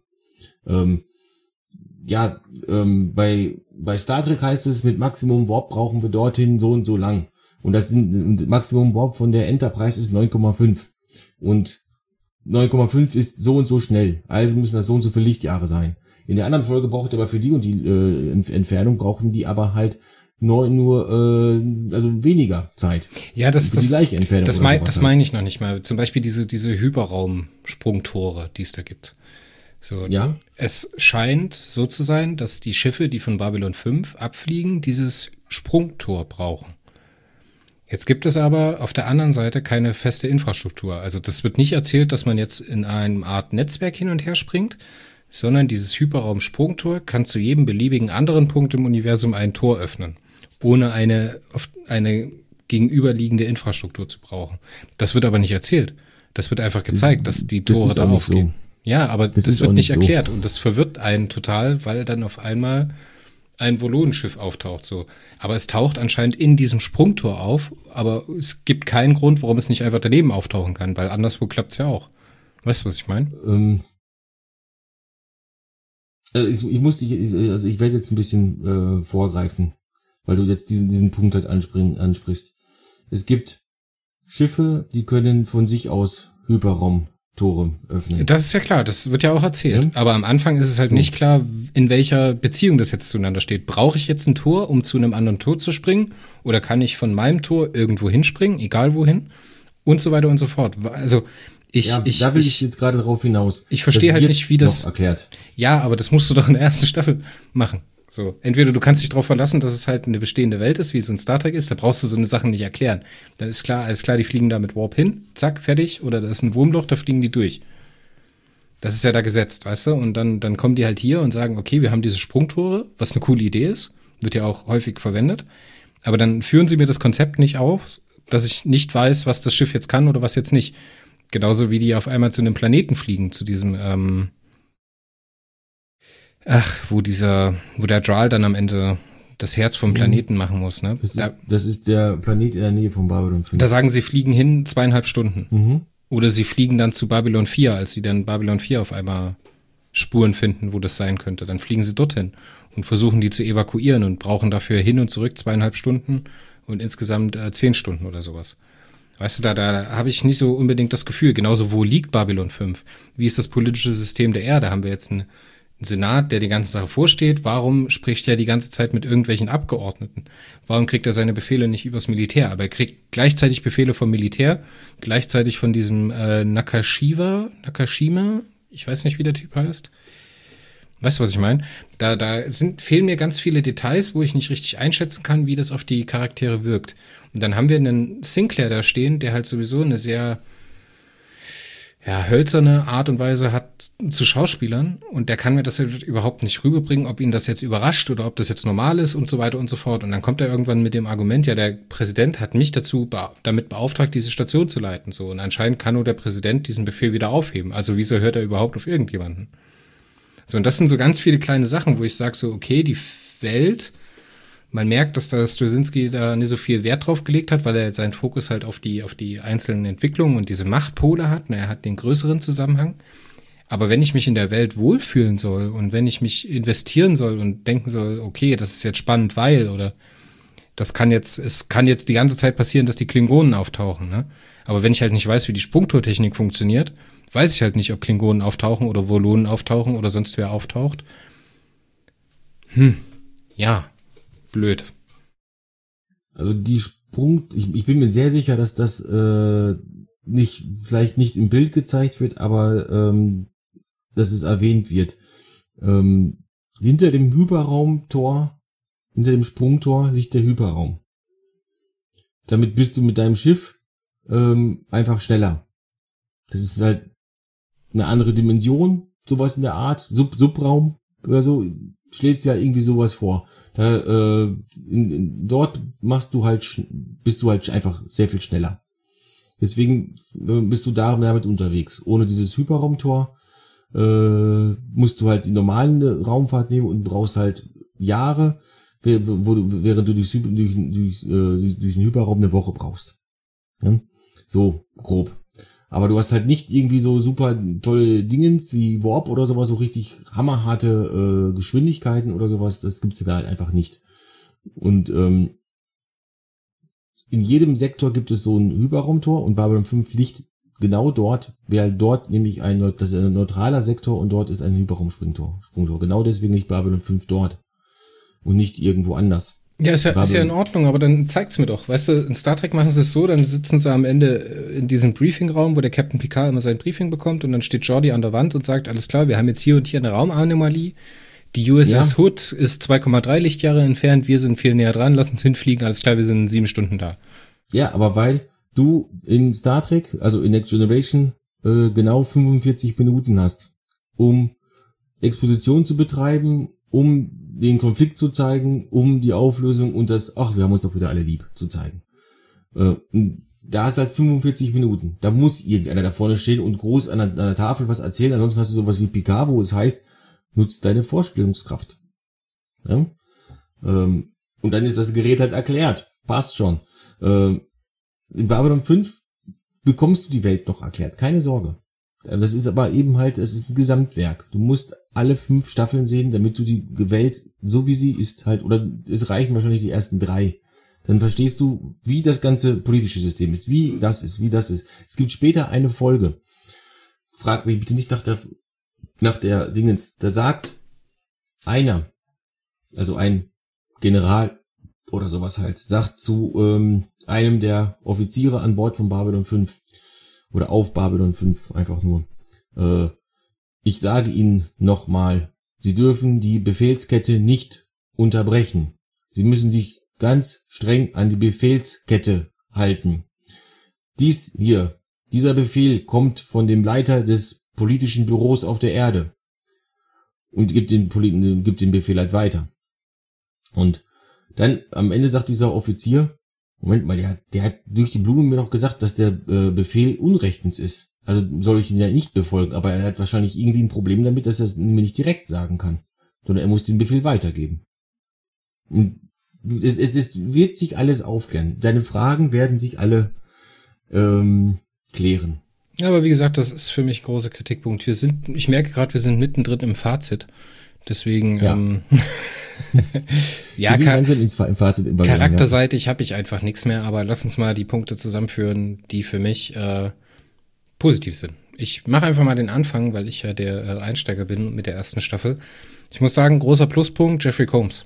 Bei Star Trek heißt es, mit Maximum Warp brauchen wir dorthin so und so lang. Und Maximum Warp von der Enterprise ist 9,5. Und 9,5 ist so und so schnell. Also müssen das so und so viele Lichtjahre sein. In der anderen Folge braucht ihr aber für die und die Entfernung brauchen die aber halt also weniger Zeit. Ja, das die gleiche Entfernung. Das meine ich noch nicht mal. Zum Beispiel diese Hyperraum-Sprungtore, die es da gibt. So, ja. Es scheint so zu sein, dass die Schiffe, die von Babylon 5 abfliegen, dieses Sprungtor brauchen. Jetzt gibt es aber auf der anderen Seite keine feste Infrastruktur. Also das wird nicht erzählt, dass man jetzt in einem Art Netzwerk hin und her springt, sondern dieses Hyperraum-Sprungtor kann zu jedem beliebigen anderen Punkt im Universum ein Tor öffnen, ohne eine gegenüberliegende Infrastruktur zu brauchen. Das wird aber nicht erzählt. Das wird einfach gezeigt, dass die Tore da aufgehen. So. Ja, aber das wird nicht erklärt und das verwirrt einen total, weil dann auf einmal ein Volonenschiff auftaucht, so. Aber es taucht anscheinend in diesem Sprungtor auf, aber es gibt keinen Grund, warum es nicht einfach daneben auftauchen kann, weil anderswo klappt's ja auch. Weißt du, was ich meine? Ich werde jetzt ein bisschen vorgreifen, weil du jetzt diesen Punkt halt ansprichst. Es gibt Schiffe, die können von sich aus Hyperraum Tore öffnen. Das ist ja klar, das wird ja auch erzählt. Ja. Aber am Anfang ist es halt So. nicht klar, in welcher Beziehung das jetzt zueinander steht. Brauche ich jetzt ein Tor, um zu einem anderen Tor zu springen? Oder kann ich von meinem Tor irgendwo hinspringen, egal wohin? Und so weiter und so fort. Also da will ich jetzt gerade drauf hinaus. Ich verstehe halt nicht, wie das erklärt. Ja, aber das musst du doch in der ersten Staffel machen. So, entweder du kannst dich darauf verlassen, dass es halt eine bestehende Welt ist, wie es in Star Trek ist, da brauchst du so eine Sachen nicht erklären. Dann ist klar, alles klar, die fliegen da mit Warp hin, zack, fertig, oder da ist ein Wurmloch, da fliegen die durch. Das ist ja da gesetzt, weißt du? Und dann kommen die halt hier und sagen, okay, wir haben diese Sprungtore, was eine coole Idee ist, wird ja auch häufig verwendet, aber dann führen sie mir das Konzept nicht auf, dass ich nicht weiß, was das Schiff jetzt kann oder was jetzt nicht. Genauso wie die auf einmal zu einem Planeten fliegen, zu diesem, wo der Draal dann am Ende das Herz vom Planeten machen muss, ne? Das ist der Planet in der Nähe von Babylon 5. Da sagen sie, fliegen hin 2,5 Stunden. Mhm. Oder sie fliegen dann zu Babylon 4, als sie dann Babylon 4 auf einmal Spuren finden, wo das sein könnte. Dann fliegen sie dorthin und versuchen die zu evakuieren und brauchen dafür hin und zurück 2,5 Stunden und insgesamt 10 Stunden oder sowas. Weißt du, da habe ich nicht so unbedingt das Gefühl. Genauso, wo liegt Babylon 5? Wie ist das politische System der Erde? Haben wir jetzt einen Senat, der die ganze Sache vorsteht? Warum spricht er die ganze Zeit mit irgendwelchen Abgeordneten? Warum kriegt er seine Befehle nicht übers Militär? Aber er kriegt gleichzeitig Befehle vom Militär, gleichzeitig von diesem Nakashima, ich weiß nicht, wie der Typ heißt. Weißt du, was ich meine? Fehlen mir ganz viele Details, wo ich nicht richtig einschätzen kann, wie das auf die Charaktere wirkt. Und dann haben wir einen Sinclair da stehen, der halt sowieso eine sehr hölzerne Art und Weise hat zu Schauspielern. Und der kann mir das halt überhaupt nicht rüberbringen, ob ihn das jetzt überrascht oder ob das jetzt normal ist und so weiter und so fort. Und dann kommt er irgendwann mit dem Argument, ja, der Präsident hat mich damit beauftragt, diese Station zu leiten. So. Und anscheinend kann nur der Präsident diesen Befehl wieder aufheben. Also wieso hört er überhaupt auf irgendjemanden? So, und das sind so ganz viele kleine Sachen, wo ich sage so, okay, die Welt, man merkt, dass da Straczynski da nicht so viel Wert drauf gelegt hat, weil er seinen Fokus halt auf die einzelnen Entwicklungen und diese Machtpole hat. Er hat den größeren Zusammenhang. Aber wenn ich mich in der Welt wohlfühlen soll und wenn ich mich investieren soll und denken soll, okay, das ist jetzt spannend, oder es kann jetzt die ganze Zeit passieren, dass die Klingonen auftauchen, ne? Aber wenn ich halt nicht weiß, wie die Sprungtortechnik funktioniert, weiß ich halt nicht, ob Klingonen auftauchen oder Volonen auftauchen oder sonst wer auftaucht. Ja, blöd. Also ich bin mir sehr sicher, dass das vielleicht nicht im Bild gezeigt wird, aber dass es erwähnt wird. Hinter dem Hyperraumtor, hinter dem Sprungtor liegt der Hyperraum. Damit bist du mit deinem Schiff einfach schneller. Das ist halt eine andere Dimension, sowas in der Art, Subraum oder so, schlägst ja irgendwie sowas vor. Dort bist du halt einfach sehr viel schneller. Deswegen bist du damit unterwegs. Ohne dieses Hyperraumtor musst du halt die normalen Raumfahrt nehmen und brauchst halt Jahre, während du durch den Hyperraum eine Woche brauchst. Ja? So grob. Aber du hast halt nicht irgendwie so super tolle Dingens wie Warp oder sowas, so richtig hammerharte Geschwindigkeiten oder sowas, das gibt's da halt einfach nicht. Und in jedem Sektor gibt es so ein Hyperraumtor und Babylon 5 liegt genau dort, wäre dort nämlich das ist ein neutraler Sektor und dort ist ein Hyperraumsprungtor. Genau deswegen liegt Babylon 5 dort und nicht irgendwo anders. Ja, ist ja in Ordnung, aber dann zeigt's mir doch. Weißt du, in Star Trek machen sie es so, dann sitzen sie am Ende in diesem Briefingraum, wo der Captain Picard immer sein Briefing bekommt und dann steht Geordi an der Wand und sagt, alles klar, wir haben jetzt hier und hier eine Raumanomalie. Die USS Hood ist 2,3 Lichtjahre entfernt, wir sind viel näher dran, lass uns hinfliegen, alles klar, wir sind in 7 Stunden da. Ja, aber weil du in Star Trek, also in Next Generation, genau 45 Minuten hast, um Exposition zu betreiben, um den Konflikt zu zeigen, um die Auflösung und wir haben uns doch wieder alle lieb zu zeigen. Da hast du halt 45 Minuten. Da muss irgendeiner da vorne stehen und groß an der Tafel was erzählen. Ansonsten hast du sowas wie Picard, wo es heißt, nutzt deine Vorstellungskraft. Ja? Und dann ist das Gerät halt erklärt. Passt schon. In Babylon 5 bekommst du die Welt noch erklärt. Keine Sorge. Das ist aber eben halt, es ist ein Gesamtwerk. Du musst alle 5 Staffeln sehen, damit du die Welt, so wie sie ist halt, oder es reichen wahrscheinlich die ersten 3. Dann verstehst du, wie das ganze politische System ist, wie das ist. Es gibt später eine Folge, frag mich bitte nicht nach der Dingens. Da sagt einer, also ein General oder sowas halt, sagt zu einem der Offiziere an Bord von Babylon 5 oder auf Babylon 5 einfach nur, ich sage Ihnen nochmal, Sie dürfen die Befehlskette nicht unterbrechen. Sie müssen sich ganz streng an die Befehlskette halten. Dieser Befehl kommt von dem Leiter des politischen Büros auf der Erde und gibt den Befehl halt weiter. Und dann am Ende sagt dieser Offizier, Moment mal, der hat durch die Blume mir noch gesagt, dass der Befehl unrechtens ist. Also soll ich ihn ja nicht befolgen, aber er hat wahrscheinlich irgendwie ein Problem damit, dass er es mir nicht direkt sagen kann, sondern er muss den Befehl weitergeben. Und es wird sich alles aufklären. Deine Fragen werden sich alle klären. Ja, aber wie gesagt, das ist für mich ein großer Kritikpunkt. Ich merke gerade, wir sind mittendrin im Fazit. Deswegen, ja, ins Fazit charakterseitig habe ich einfach nichts mehr, aber lass uns mal die Punkte zusammenführen, die für mich positiv sind. Ich mache einfach mal den Anfang, weil ich ja der Einsteiger bin mit der ersten Staffel. Ich muss sagen, großer Pluspunkt, Jeffrey Combs.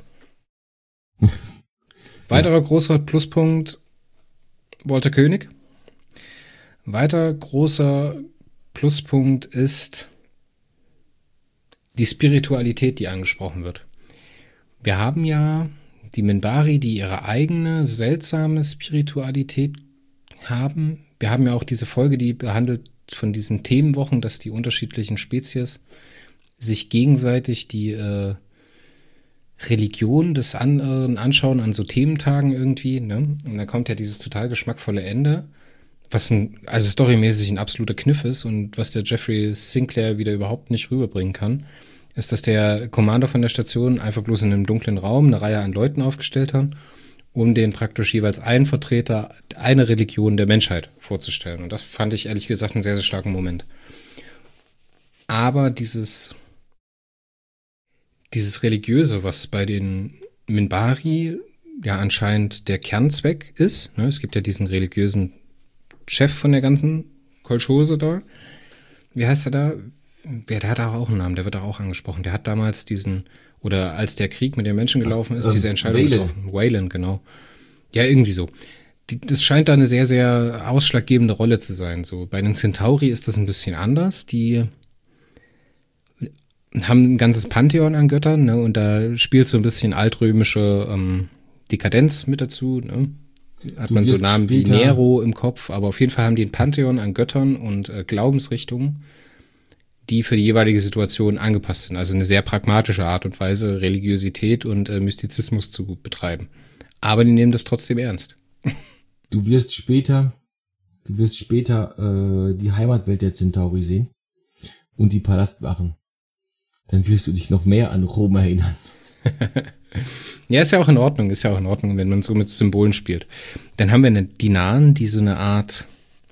Weiterer großer Pluspunkt, Walter Koenig. Weiter großer Pluspunkt ist die Spiritualität, die angesprochen wird. Wir haben ja die Minbari, die ihre eigene seltsame Spiritualität haben. Wir haben ja auch diese Folge, die behandelt von diesen Themenwochen, dass die unterschiedlichen Spezies sich gegenseitig die Religion des anderen anschauen an so Thementagen irgendwie, ne? Und da kommt ja dieses total geschmackvolle Ende, was also storymäßig ein absoluter Kniff ist und was der Jeffrey Sinclair wieder überhaupt nicht rüberbringen kann, ist, dass der Commander von der Station einfach bloß in einem dunklen Raum eine Reihe an Leuten aufgestellt hat, um den praktisch jeweils einen Vertreter einer Religion der Menschheit vorzustellen. Und das fand ich ehrlich gesagt einen sehr, sehr starken Moment. Aber dieses Religiöse, was bei den Minbari ja anscheinend der Kernzweck ist, ne? Es gibt ja diesen religiösen Chef von der ganzen Kolchose da. Wie heißt er da? Der hat auch einen Namen, der wird auch angesprochen. Der hat damals oder als der Krieg mit den Menschen gelaufen ist, diese Entscheidung getroffen. Wayland, genau. Ja, irgendwie so. Das scheint da eine sehr, sehr ausschlaggebende Rolle zu sein. So, bei den Centauri ist das ein bisschen anders. Die haben ein ganzes Pantheon an Göttern, ne, und da spielt so ein bisschen altrömische Dekadenz mit dazu, ne? Hat man so Namen wie Nero im Kopf, aber auf jeden Fall haben die ein Pantheon an Göttern und Glaubensrichtungen, die für die jeweilige Situation angepasst sind. Also eine sehr pragmatische Art und Weise, Religiosität und Mystizismus zu betreiben. Aber die nehmen das trotzdem ernst. Du wirst später die Heimatwelt der Centauri sehen und die Palastwachen. Dann wirst du dich noch mehr an Rom erinnern. Ja, ist ja auch in Ordnung, wenn man so mit Symbolen spielt. Dann haben wir die Nahen, die so eine Art,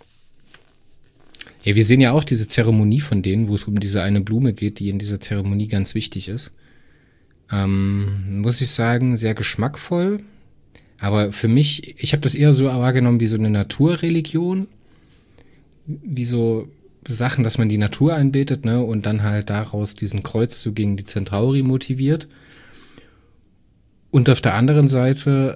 ja, wir sehen ja auch diese Zeremonie von denen, wo es um diese eine Blume geht, die in dieser Zeremonie ganz wichtig ist. Muss ich sagen, sehr geschmackvoll. Aber für mich, ich habe das eher so wahrgenommen wie so eine Naturreligion, wie so Sachen, dass man die Natur einbetet, ne, und dann halt daraus diesen Kreuzzug gegen die Centauri motiviert. Und auf der anderen Seite,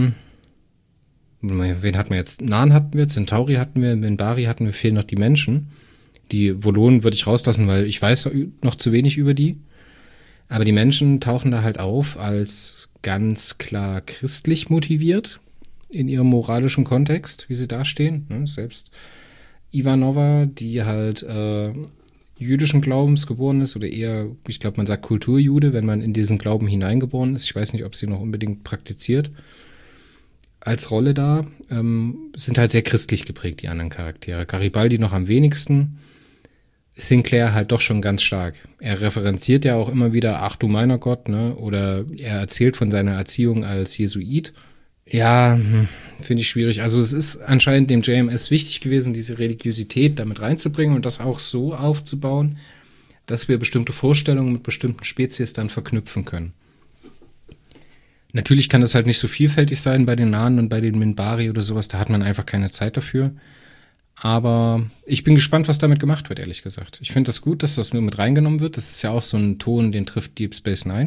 wen hatten wir jetzt? Nahen hatten wir, Centauri hatten wir, Minbari hatten wir, fehlen noch die Menschen. Die Volonen würde ich rauslassen, weil ich weiß noch zu wenig über die. Aber die Menschen tauchen da halt auf als ganz klar christlich motiviert in ihrem moralischen Kontext, wie sie dastehen. Ne? Selbst Ivanova, die halt jüdischen Glaubens geboren ist oder eher, ich glaube, man sagt Kulturjude, wenn man in diesen Glauben hineingeboren ist. Ich weiß nicht, ob sie noch unbedingt praktiziert. Als Rolle da sind halt sehr christlich geprägt, die anderen Charaktere. Garibaldi noch am wenigsten, Sinclair halt doch schon ganz stark. Er referenziert ja auch immer wieder, ach du meiner Gott, ne? Oder er erzählt von seiner Erziehung als Jesuit. Ja, finde ich schwierig. Also es ist anscheinend dem JMS wichtig gewesen, diese Religiosität damit reinzubringen und das auch so aufzubauen, dass wir bestimmte Vorstellungen mit bestimmten Spezies dann verknüpfen können. Natürlich kann das halt nicht so vielfältig sein bei den Nahen und bei den Minbari oder sowas, da hat man einfach keine Zeit dafür. Aber ich bin gespannt, was damit gemacht wird, ehrlich gesagt. Ich finde das gut, dass das nur mit reingenommen wird. Das ist ja auch so ein Ton, den trifft Deep Space Nine.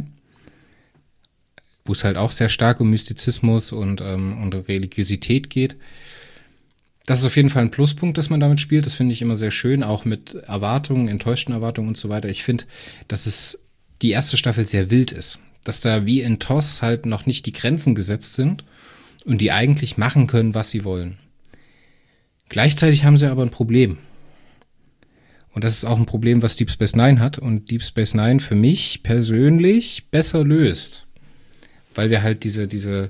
Wo es halt auch sehr stark um Mystizismus und Religiosität geht. Das ist auf jeden Fall ein Pluspunkt, dass man damit spielt. Das finde ich immer sehr schön, auch mit Erwartungen, enttäuschten Erwartungen und so weiter. Ich finde, dass es die erste Staffel sehr wild ist. Dass da wie in TOS halt noch nicht die Grenzen gesetzt sind und die eigentlich machen können, was sie wollen. Gleichzeitig haben sie aber ein Problem. Und das ist auch ein Problem, was Deep Space Nine hat und Deep Space Nine für mich persönlich besser löst. Weil wir halt diese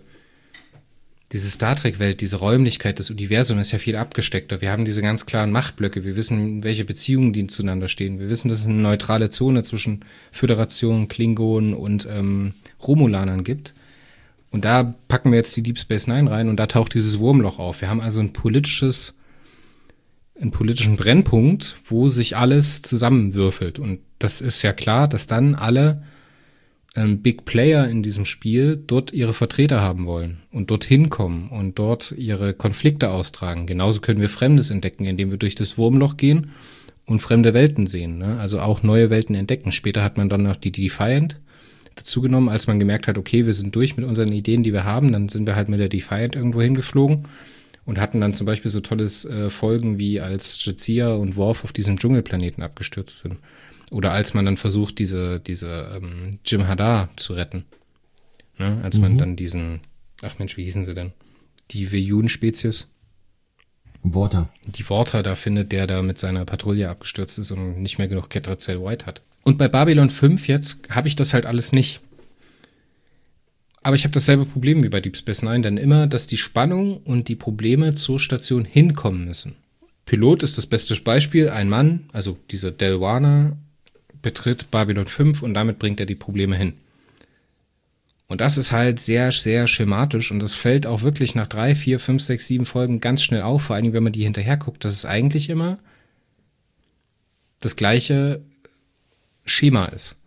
Star Trek-Welt, diese Räumlichkeit, das Universum ist ja viel abgesteckter. Wir haben diese ganz klaren Machtblöcke. Wir wissen, welche Beziehungen die zueinander stehen. Wir wissen, dass es eine neutrale Zone zwischen Föderation, Klingonen und Romulanern gibt. Und da packen wir jetzt die Deep Space Nine rein und da taucht dieses Wurmloch auf. Wir haben also einen politischen Brennpunkt, wo sich alles zusammenwürfelt. Und das ist ja klar, dass dann alle Big Player in diesem Spiel dort ihre Vertreter haben wollen und dorthin kommen und dort ihre Konflikte austragen. Genauso können wir Fremdes entdecken, indem wir durch das Wurmloch gehen und fremde Welten sehen, ne? Also auch neue Welten entdecken. Später hat man dann noch die Defiant dazu genommen, als man gemerkt hat, okay, wir sind durch mit unseren Ideen, die wir haben. Dann sind wir halt mit der Defiant irgendwo hingeflogen und hatten dann zum Beispiel so tolles Folgen, wie als Jadzia und Worf auf diesem Dschungelplaneten abgestürzt sind. Oder als man dann versucht, diese Jim-Hadar zu retten. Ne? Als man dann diesen, ach Mensch, wie hießen sie denn? Die Veyun-Spezies. Worter. Die Worter da findet, der da mit seiner Patrouille abgestürzt ist und nicht mehr genug Ketracel White hat. Und bei Babylon 5 jetzt habe ich das halt alles nicht. Aber ich habe dasselbe Problem wie bei Deep Space Nine, denn immer, dass die Spannung und die Probleme zur Station hinkommen müssen. Pilot ist das beste Beispiel. Ein Mann, also dieser Delwana, betritt Babylon 5 und damit bringt er die Probleme hin. Und das ist halt sehr, sehr schematisch und das fällt auch wirklich nach 3, 4, 5, 6, 7 Folgen ganz schnell auf, vor allem wenn man die hinterher guckt, dass es eigentlich immer das gleiche Schema ist.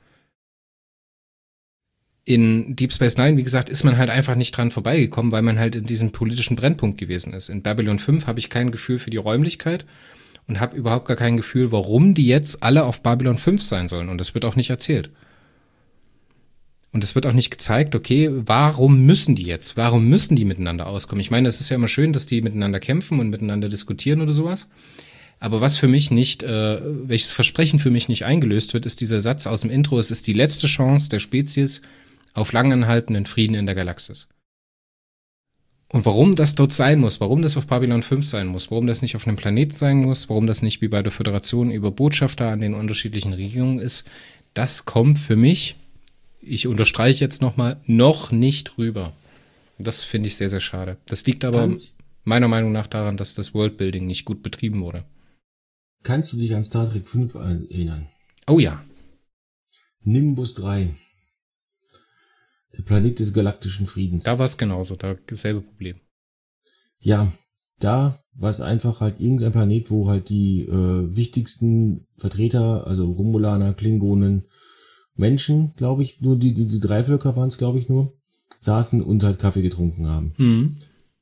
In Deep Space Nine, wie gesagt, ist man halt einfach nicht dran vorbeigekommen, weil man halt in diesem politischen Brennpunkt gewesen ist. In Babylon 5 habe ich kein Gefühl für die Räumlichkeit und habe überhaupt gar kein Gefühl, warum die jetzt alle auf Babylon 5 sein sollen. Und das wird auch nicht erzählt. Und es wird auch nicht gezeigt, okay, warum müssen die jetzt? Warum müssen die miteinander auskommen? Ich meine, es ist ja immer schön, dass die miteinander kämpfen und miteinander diskutieren oder sowas. Aber was für mich nicht, welches Versprechen für mich nicht eingelöst wird, ist dieser Satz aus dem Intro, es ist die letzte Chance der Spezies auf langanhaltenden Frieden in der Galaxis. Und warum das dort sein muss, warum das auf Babylon 5 sein muss, warum das nicht auf einem Planeten sein muss, warum das nicht wie bei der Föderation über Botschafter an den unterschiedlichen Regierungen ist, das kommt für mich, ich unterstreiche jetzt nochmal, noch nicht rüber. Das finde ich sehr, sehr schade. Das liegt aber meiner Meinung nach daran, dass das Worldbuilding nicht gut betrieben wurde. Kannst du dich an Star Trek 5 erinnern? Oh ja. Nimbus 3. Der Planet des galaktischen Friedens. Da war es genauso, da dasselbe Problem. Ja, da war es einfach halt irgendein Planet, wo halt die wichtigsten Vertreter, also Romulaner, Klingonen, Menschen, glaube ich, nur die drei Völker waren es, glaube ich, nur, saßen und halt Kaffee getrunken haben.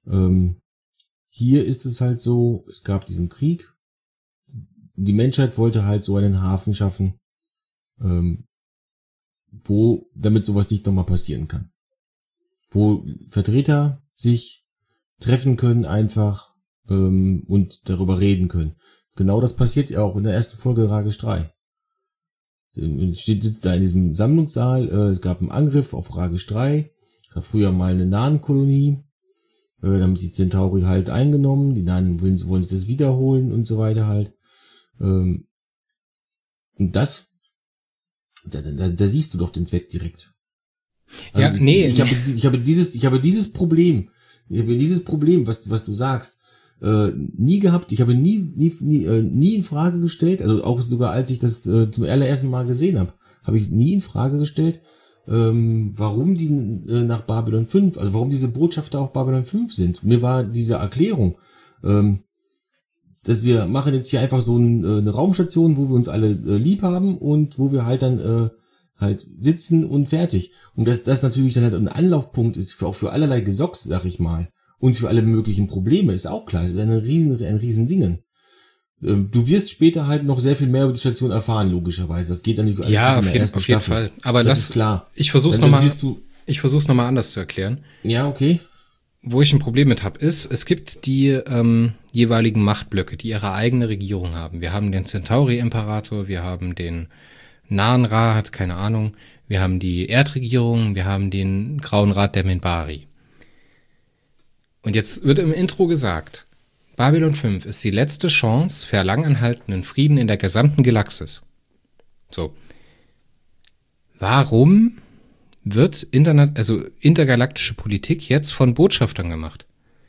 Hier ist es halt so, es gab diesen Krieg. Die Menschheit wollte halt so einen Hafen schaffen, wo, damit sowas nicht nochmal passieren kann. Wo Vertreter sich treffen können einfach und darüber reden können. Genau das passiert ja auch in der ersten Folge Ragesh 3. Sitzt da in diesem Sammlungssaal, es gab einen Angriff auf Ragesh 3, war früher mal eine Nahenkolonie, dann haben die Centauri halt eingenommen, die Nahen wollen sich das wiederholen und so weiter halt. Und das da siehst du doch den Zweck direkt. Also ja, nee. Ich habe dieses Problem, was du sagst, nie gehabt. Ich habe nie in Frage gestellt, also auch sogar als ich das zum allerersten Mal gesehen habe ich nie in Frage gestellt, warum die nach Babylon 5, also warum diese Botschafter auf Babylon 5 sind. Mir war diese Erklärung, dass wir machen jetzt hier einfach so eine Raumstation, wo wir uns alle lieb haben und wo wir halt dann halt sitzen und fertig. Und das natürlich dann halt ein Anlaufpunkt ist auch für allerlei Gesocks, sag ich mal. Und für alle möglichen Probleme, ist auch klar. Es ist ein riesen Dingen. Du wirst später halt noch sehr viel mehr über die Station erfahren, logischerweise. Das geht dann nicht alles Ja, in der auf jeden Fall. Aber das ist klar. Ich versuch's nochmal anders zu erklären. Ja, okay. Wo ich ein Problem mit habe, ist, es gibt die jeweiligen Machtblöcke, die ihre eigene Regierung haben. Wir haben den Centauri-Imperator, wir haben den Nahen Rat, keine Ahnung, wir haben die Erdregierung, wir haben den Grauen Rat der Minbari. Und jetzt wird im Intro gesagt, Babylon 5 ist die letzte Chance für langanhaltenden Frieden in der gesamten Galaxis. So. Warum wird intergalaktische Politik jetzt von Botschaftern gemacht?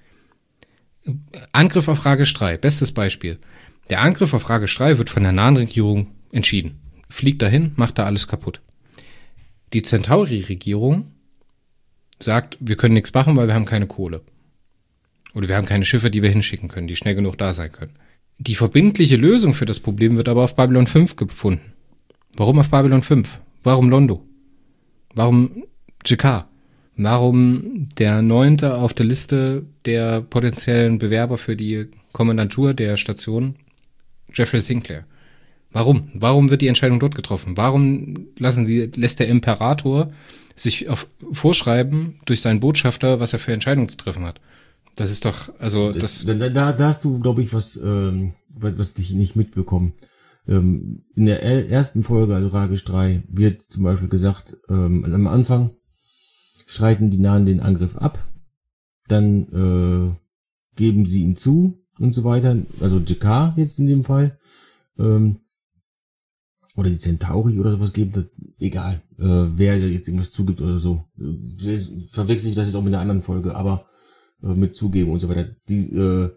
Angriff auf Ragestrei, bestes Beispiel. Der Angriff auf Ragestrei wird von der nahen Regierung entschieden. Fliegt dahin, macht da alles kaputt. Die Centauri-Regierung sagt, wir können nichts machen, weil wir haben keine Kohle. Oder wir haben keine Schiffe, die wir hinschicken können, die schnell genug da sein können. Die verbindliche Lösung für das Problem wird aber auf Babylon 5 gefunden. Warum auf Babylon 5? Warum Londo? Warum Jakar? Warum der 9. auf der Liste der potenziellen Bewerber für die Kommandantur der Station, Jeffrey Sinclair? Warum? Warum wird die Entscheidung dort getroffen? Warum lässt der Imperator sich vorschreiben durch seinen Botschafter, was er für Entscheidungen zu treffen hat? Das ist doch, also da hast du, glaube ich, was dich nicht mitbekommen. In der ersten Folge, also Ragesch 3, wird zum Beispiel gesagt, am Anfang schreiten die Nahen den Angriff ab, dann geben sie ihn zu und so weiter, also Jakar jetzt in dem Fall, oder die Centauri oder sowas geben, das, egal, wer jetzt irgendwas zugibt oder so. Verwechsel ich das jetzt auch mit einer anderen Folge, aber mit zugeben und so weiter. Die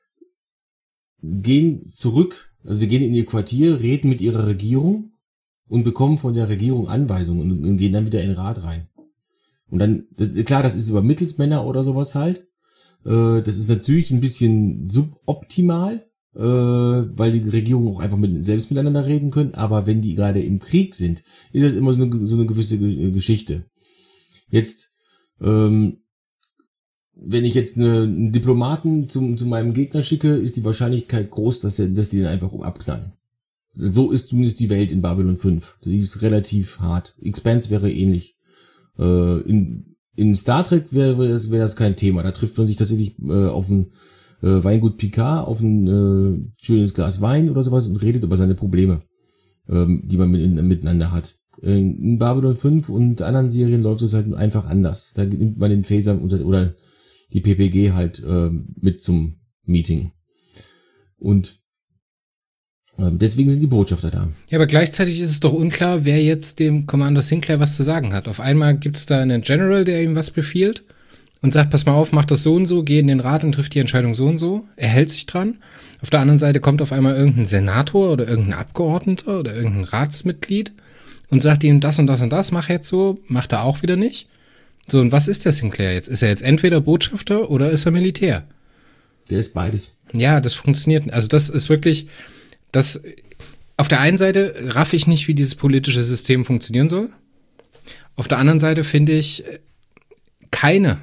gehen zurück, also die gehen in ihr Quartier, reden mit ihrer Regierung und bekommen von der Regierung Anweisungen und gehen dann wieder in den Rat rein. Und dann, klar, das ist über Mittelsmänner oder sowas halt. Das ist natürlich ein bisschen suboptimal, weil die Regierungen auch einfach selbst miteinander reden können. Aber wenn die gerade im Krieg sind, ist das immer so eine gewisse Geschichte. Jetzt, wenn ich jetzt einen Diplomaten zu meinem Gegner schicke, ist die Wahrscheinlichkeit groß, dass die den einfach abknallen. So ist zumindest die Welt in Babylon 5. Die ist relativ hart. Expanse wäre ähnlich. In Star Trek wäre das kein Thema. Da trifft man sich tatsächlich auf ein Weingut Picard, auf ein schönes Glas Wein oder sowas und redet über seine Probleme, die man miteinander hat. In Babylon 5 und anderen Serien läuft es halt einfach anders. Da nimmt man den Phaser oder die PPG halt mit zum Meeting. Und deswegen sind die Botschafter da. Ja, aber gleichzeitig ist es doch unklar, wer jetzt dem Commander Sinclair was zu sagen hat. Auf einmal gibt es da einen General, der ihm was befiehlt und sagt, pass mal auf, mach das so und so, geh in den Rat und trifft die Entscheidung so und so. Er hält sich dran. Auf der anderen Seite kommt auf einmal irgendein Senator oder irgendein Abgeordneter oder irgendein Ratsmitglied und sagt ihm, das und das und das, mach jetzt so, macht er auch wieder nicht. So, und was ist der Sinclair jetzt? Ist er jetzt entweder Botschafter oder ist er Militär? Der ist beides. Ja, das funktioniert. Also das ist wirklich, das, auf der einen Seite raff ich nicht, wie dieses politische System funktionieren soll. Auf der anderen Seite finde ich keine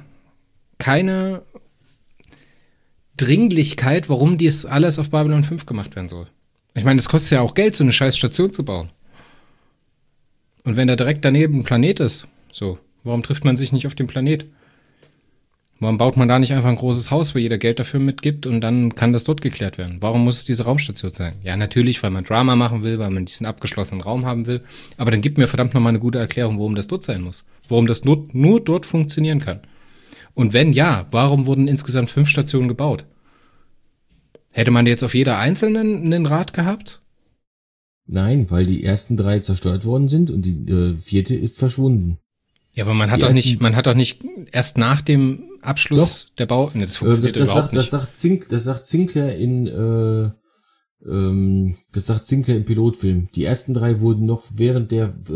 Dringlichkeit, warum dies alles auf Babylon 5 gemacht werden soll. Ich meine, das kostet ja auch Geld, so eine scheiß Station zu bauen. Und wenn da direkt daneben ein Planet ist, so, warum trifft man sich nicht auf dem Planet? Warum baut man da nicht einfach ein großes Haus, wo jeder Geld dafür mitgibt und dann kann das dort geklärt werden? Warum muss es diese Raumstation sein? Ja, natürlich, weil man Drama machen will, weil man diesen abgeschlossenen Raum haben will. Aber dann gib mir verdammt nochmal eine gute Erklärung, warum das dort sein muss. Warum das nur dort funktionieren kann. Und wenn ja, warum wurden insgesamt 5 Stationen gebaut? Hätte man jetzt auf jeder einzelnen einen Rat gehabt? Nein, weil die ersten 3 zerstört worden sind und die 4. ist verschwunden. Ja, aber man hat doch nicht erst nach dem Abschluss der Bauten, jetzt funktioniert überhaupt nicht. Das sagt Sinclair das sagt Sinclair im Pilotfilm. Die ersten 3 wurden noch während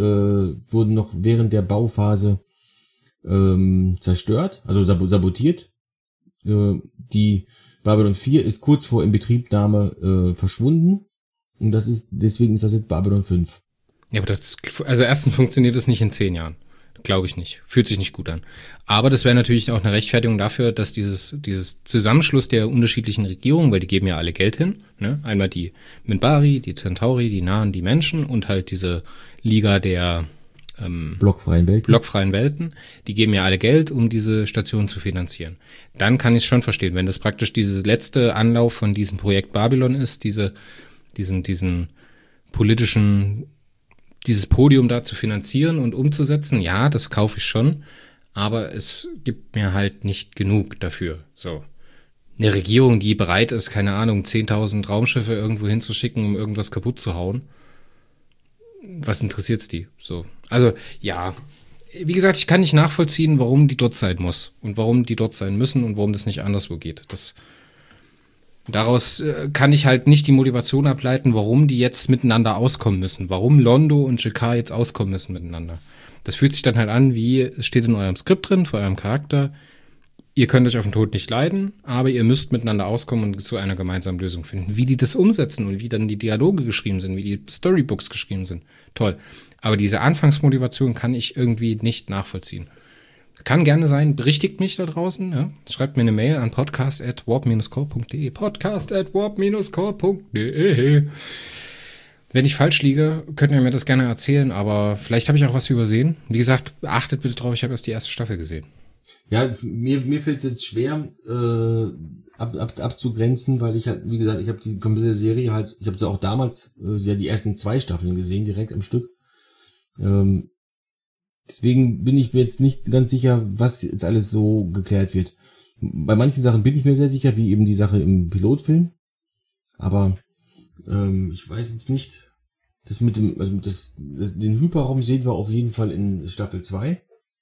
der Bauphase zerstört, also sabotiert. Die Babylon 4 ist kurz vor Inbetriebnahme verschwunden und deswegen ist das jetzt Babylon 5. Ja, aber erstens funktioniert das nicht in 10 Jahren. Glaube ich nicht. Fühlt sich nicht gut an. Aber das wäre natürlich auch eine Rechtfertigung dafür, dass dieses Zusammenschluss der unterschiedlichen Regierungen, weil die geben ja alle Geld hin, ne? Einmal die Minbari, die Centauri, die Nahen, die Menschen und halt diese Liga der blockfreien Welten, die geben ja alle Geld, um diese Station zu finanzieren. Dann kann ich es schon verstehen, wenn das praktisch dieses letzte Anlauf von diesem Projekt Babylon ist, diesen politischen, dieses Podium da zu finanzieren und umzusetzen, ja, das kaufe ich schon, aber es gibt mir halt nicht genug dafür. So. Eine Regierung, die bereit ist, keine Ahnung, 10.000 Raumschiffe irgendwo hinzuschicken, um irgendwas kaputt zu hauen, was interessiert's die? So. Also, ja, wie gesagt, ich kann nicht nachvollziehen, warum die dort sein muss und warum die dort sein müssen und warum das nicht anderswo geht. Daraus kann ich halt nicht die Motivation ableiten, warum die jetzt miteinander auskommen müssen. Warum Londo und G'Kar jetzt auskommen müssen miteinander. Das fühlt sich dann halt an, wie es steht in eurem Skript drin, vor eurem Charakter. Ihr könnt euch auf den Tod nicht leiden, aber ihr müsst miteinander auskommen und zu einer gemeinsamen Lösung finden. Wie die das umsetzen und wie dann die Dialoge geschrieben sind, wie die Storybooks geschrieben sind. Toll. Aber diese Anfangsmotivation kann ich irgendwie nicht nachvollziehen. Kann gerne sein, berichtigt mich da draußen. Ja? Schreibt mir eine Mail an podcast@warp-core.de podcast@warp-core.de. Wenn ich falsch liege, könnt ihr mir das gerne erzählen, aber vielleicht habe ich auch was übersehen. Wie gesagt, achtet bitte drauf, ich habe erst die erste Staffel gesehen. Ja, mir fällt es jetzt schwer abzugrenzen, weil ich halt, wie gesagt, ich habe die komplette Serie halt, ich habe sie auch damals, ja die ersten 2 Staffeln gesehen, direkt am Stück. Deswegen bin ich mir jetzt nicht ganz sicher, was jetzt alles so geklärt wird. Bei manchen Sachen bin ich mir sehr sicher, wie eben die Sache im Pilotfilm. Aber ich weiß jetzt nicht, das mit dem, also den Hyperraum sehen wir auf jeden Fall in Staffel 2.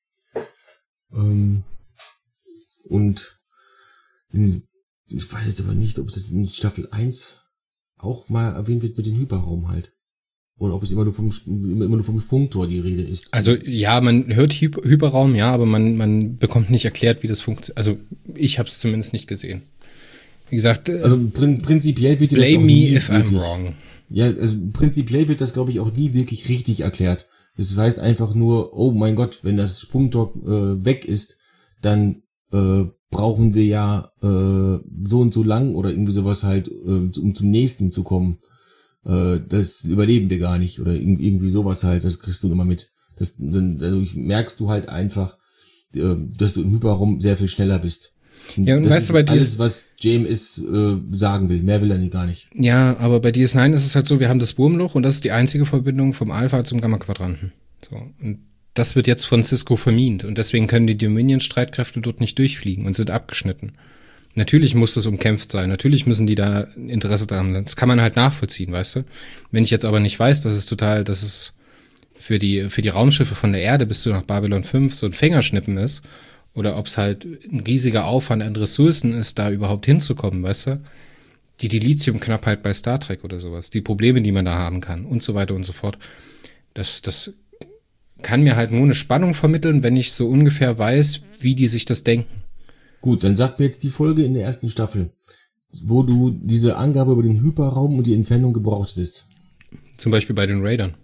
Und ich weiß jetzt aber nicht, ob das in Staffel 1 auch mal erwähnt wird mit dem Hyperraum halt. Oder ob es immer nur vom Sprungtor die Rede ist. Also ja, man hört Hyperraum, ja, aber man bekommt nicht erklärt, wie das funktioniert. Also ich habe es zumindest nicht gesehen. Wie gesagt, also prinzipiell wird blame me if I'm wrong. Ja, also prinzipiell wird das, glaube ich, auch nie wirklich richtig erklärt. Das heißt einfach nur, oh mein Gott, wenn das Sprungtor weg ist, dann brauchen wir ja so und so lang oder irgendwie sowas halt, um zum nächsten zu kommen. Das überleben wir gar nicht oder irgendwie sowas halt, das kriegst du immer mit. Dadurch merkst du halt einfach, dass du im Hyperraum sehr viel schneller bist. Ja, und das weißt ist du, bei alles, was JMS sagen will. Mehr will er gar nicht. Ja, aber bei DS9 ist es halt so, wir haben das Wurmloch und das ist die einzige Verbindung vom Alpha zum Gamma-Quadranten. So. Und das wird jetzt von Cisco vermint und deswegen können die Dominion-Streitkräfte dort nicht durchfliegen und sind abgeschnitten. Natürlich muss das umkämpft sein. Natürlich müssen die da Interesse daran haben. Das kann man halt nachvollziehen, weißt du? Wenn ich jetzt aber nicht weiß, dass es für die Raumschiffe von der Erde bis zu nach Babylon 5 so ein Fingerschnippen ist oder ob es halt ein riesiger Aufwand an Ressourcen ist, da überhaupt hinzukommen, weißt du? Die Lithiumknappheit bei Star Trek oder sowas, die Probleme, die man da haben kann und so weiter und so fort. Das kann mir halt nur eine Spannung vermitteln, wenn ich so ungefähr weiß, wie die sich das denken. Gut, dann sag mir jetzt die Folge in der ersten Staffel, wo du diese Angabe über den Hyperraum und die Entfernung gebraucht hättest. Zum Beispiel bei den Raidern.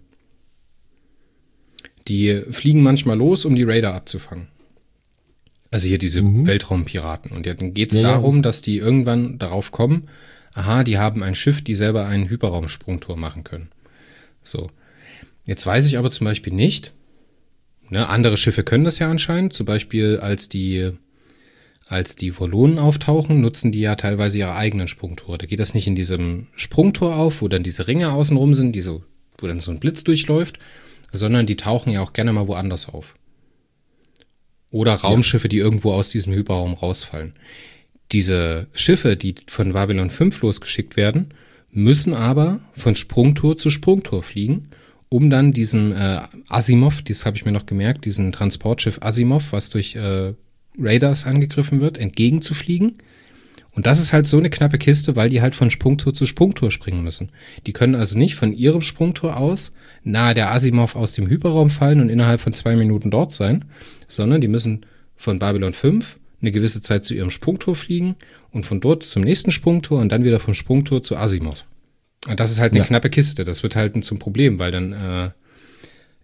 Die fliegen manchmal los, um die Raider abzufangen. Also hier diese Weltraumpiraten. Und dann geht's darum, dass die irgendwann darauf kommen, aha, die haben ein Schiff, die selber einen Hyperraumsprungtor machen können. So. Jetzt weiß ich aber zum Beispiel nicht, ne, andere Schiffe können das ja anscheinend, zum Beispiel als die Volonen auftauchen, nutzen die ja teilweise ihre eigenen Sprungtore. Da geht das nicht in diesem Sprungtor auf, wo dann diese Ringe außenrum sind, wo dann so ein Blitz durchläuft, sondern die tauchen ja auch gerne mal woanders auf. Oder Raumschiffe, die irgendwo aus diesem Hyperraum rausfallen. Diese Schiffe, die von Babylon 5 losgeschickt werden, müssen aber von Sprungtor zu Sprungtor fliegen, um dann diesen Asimov, das habe ich mir noch gemerkt, diesen Transportschiff Asimov, was durch Raiders angegriffen wird, entgegenzufliegen. Und das ist halt so eine knappe Kiste, weil die halt von Sprungtor zu Sprungtor springen müssen. Die können also nicht von ihrem Sprungtor aus nahe der Asimov aus dem Hyperraum fallen und innerhalb von 2 Minuten dort sein, sondern die müssen von Babylon 5 eine gewisse Zeit zu ihrem Sprungtor fliegen und von dort zum nächsten Sprungtor und dann wieder vom Sprungtor zu Asimov. Und das ist halt eine knappe Kiste. Das wird halt zum Problem, weil dann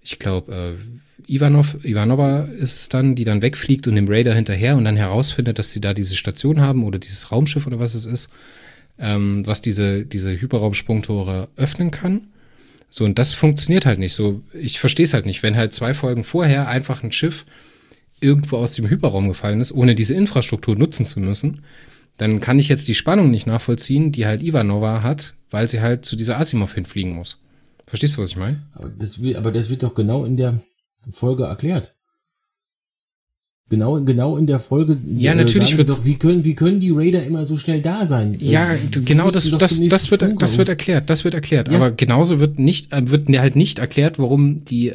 ich glaube, Ivanova ist es dann, die dann wegfliegt und dem Raider hinterher und dann herausfindet, dass sie da diese Station haben oder dieses Raumschiff oder was es ist, was diese Hyperraumsprungtore öffnen kann. So, und das funktioniert halt nicht so. Ich verstehe es halt nicht, wenn halt 2 Folgen vorher einfach ein Schiff irgendwo aus dem Hyperraum gefallen ist, ohne diese Infrastruktur nutzen zu müssen, dann kann ich jetzt die Spannung nicht nachvollziehen, die halt Ivanova hat, weil sie halt zu dieser Asimov hinfliegen muss. Verstehst du, was ich meine? Aber das wird doch genau in der Folge erklärt. Genau in der Folge. Ja, natürlich wird's doch, wie können die Raider immer so schnell da sein? Ja, genau, das wird erklärt. Ja. Aber genauso wird halt nicht erklärt, warum die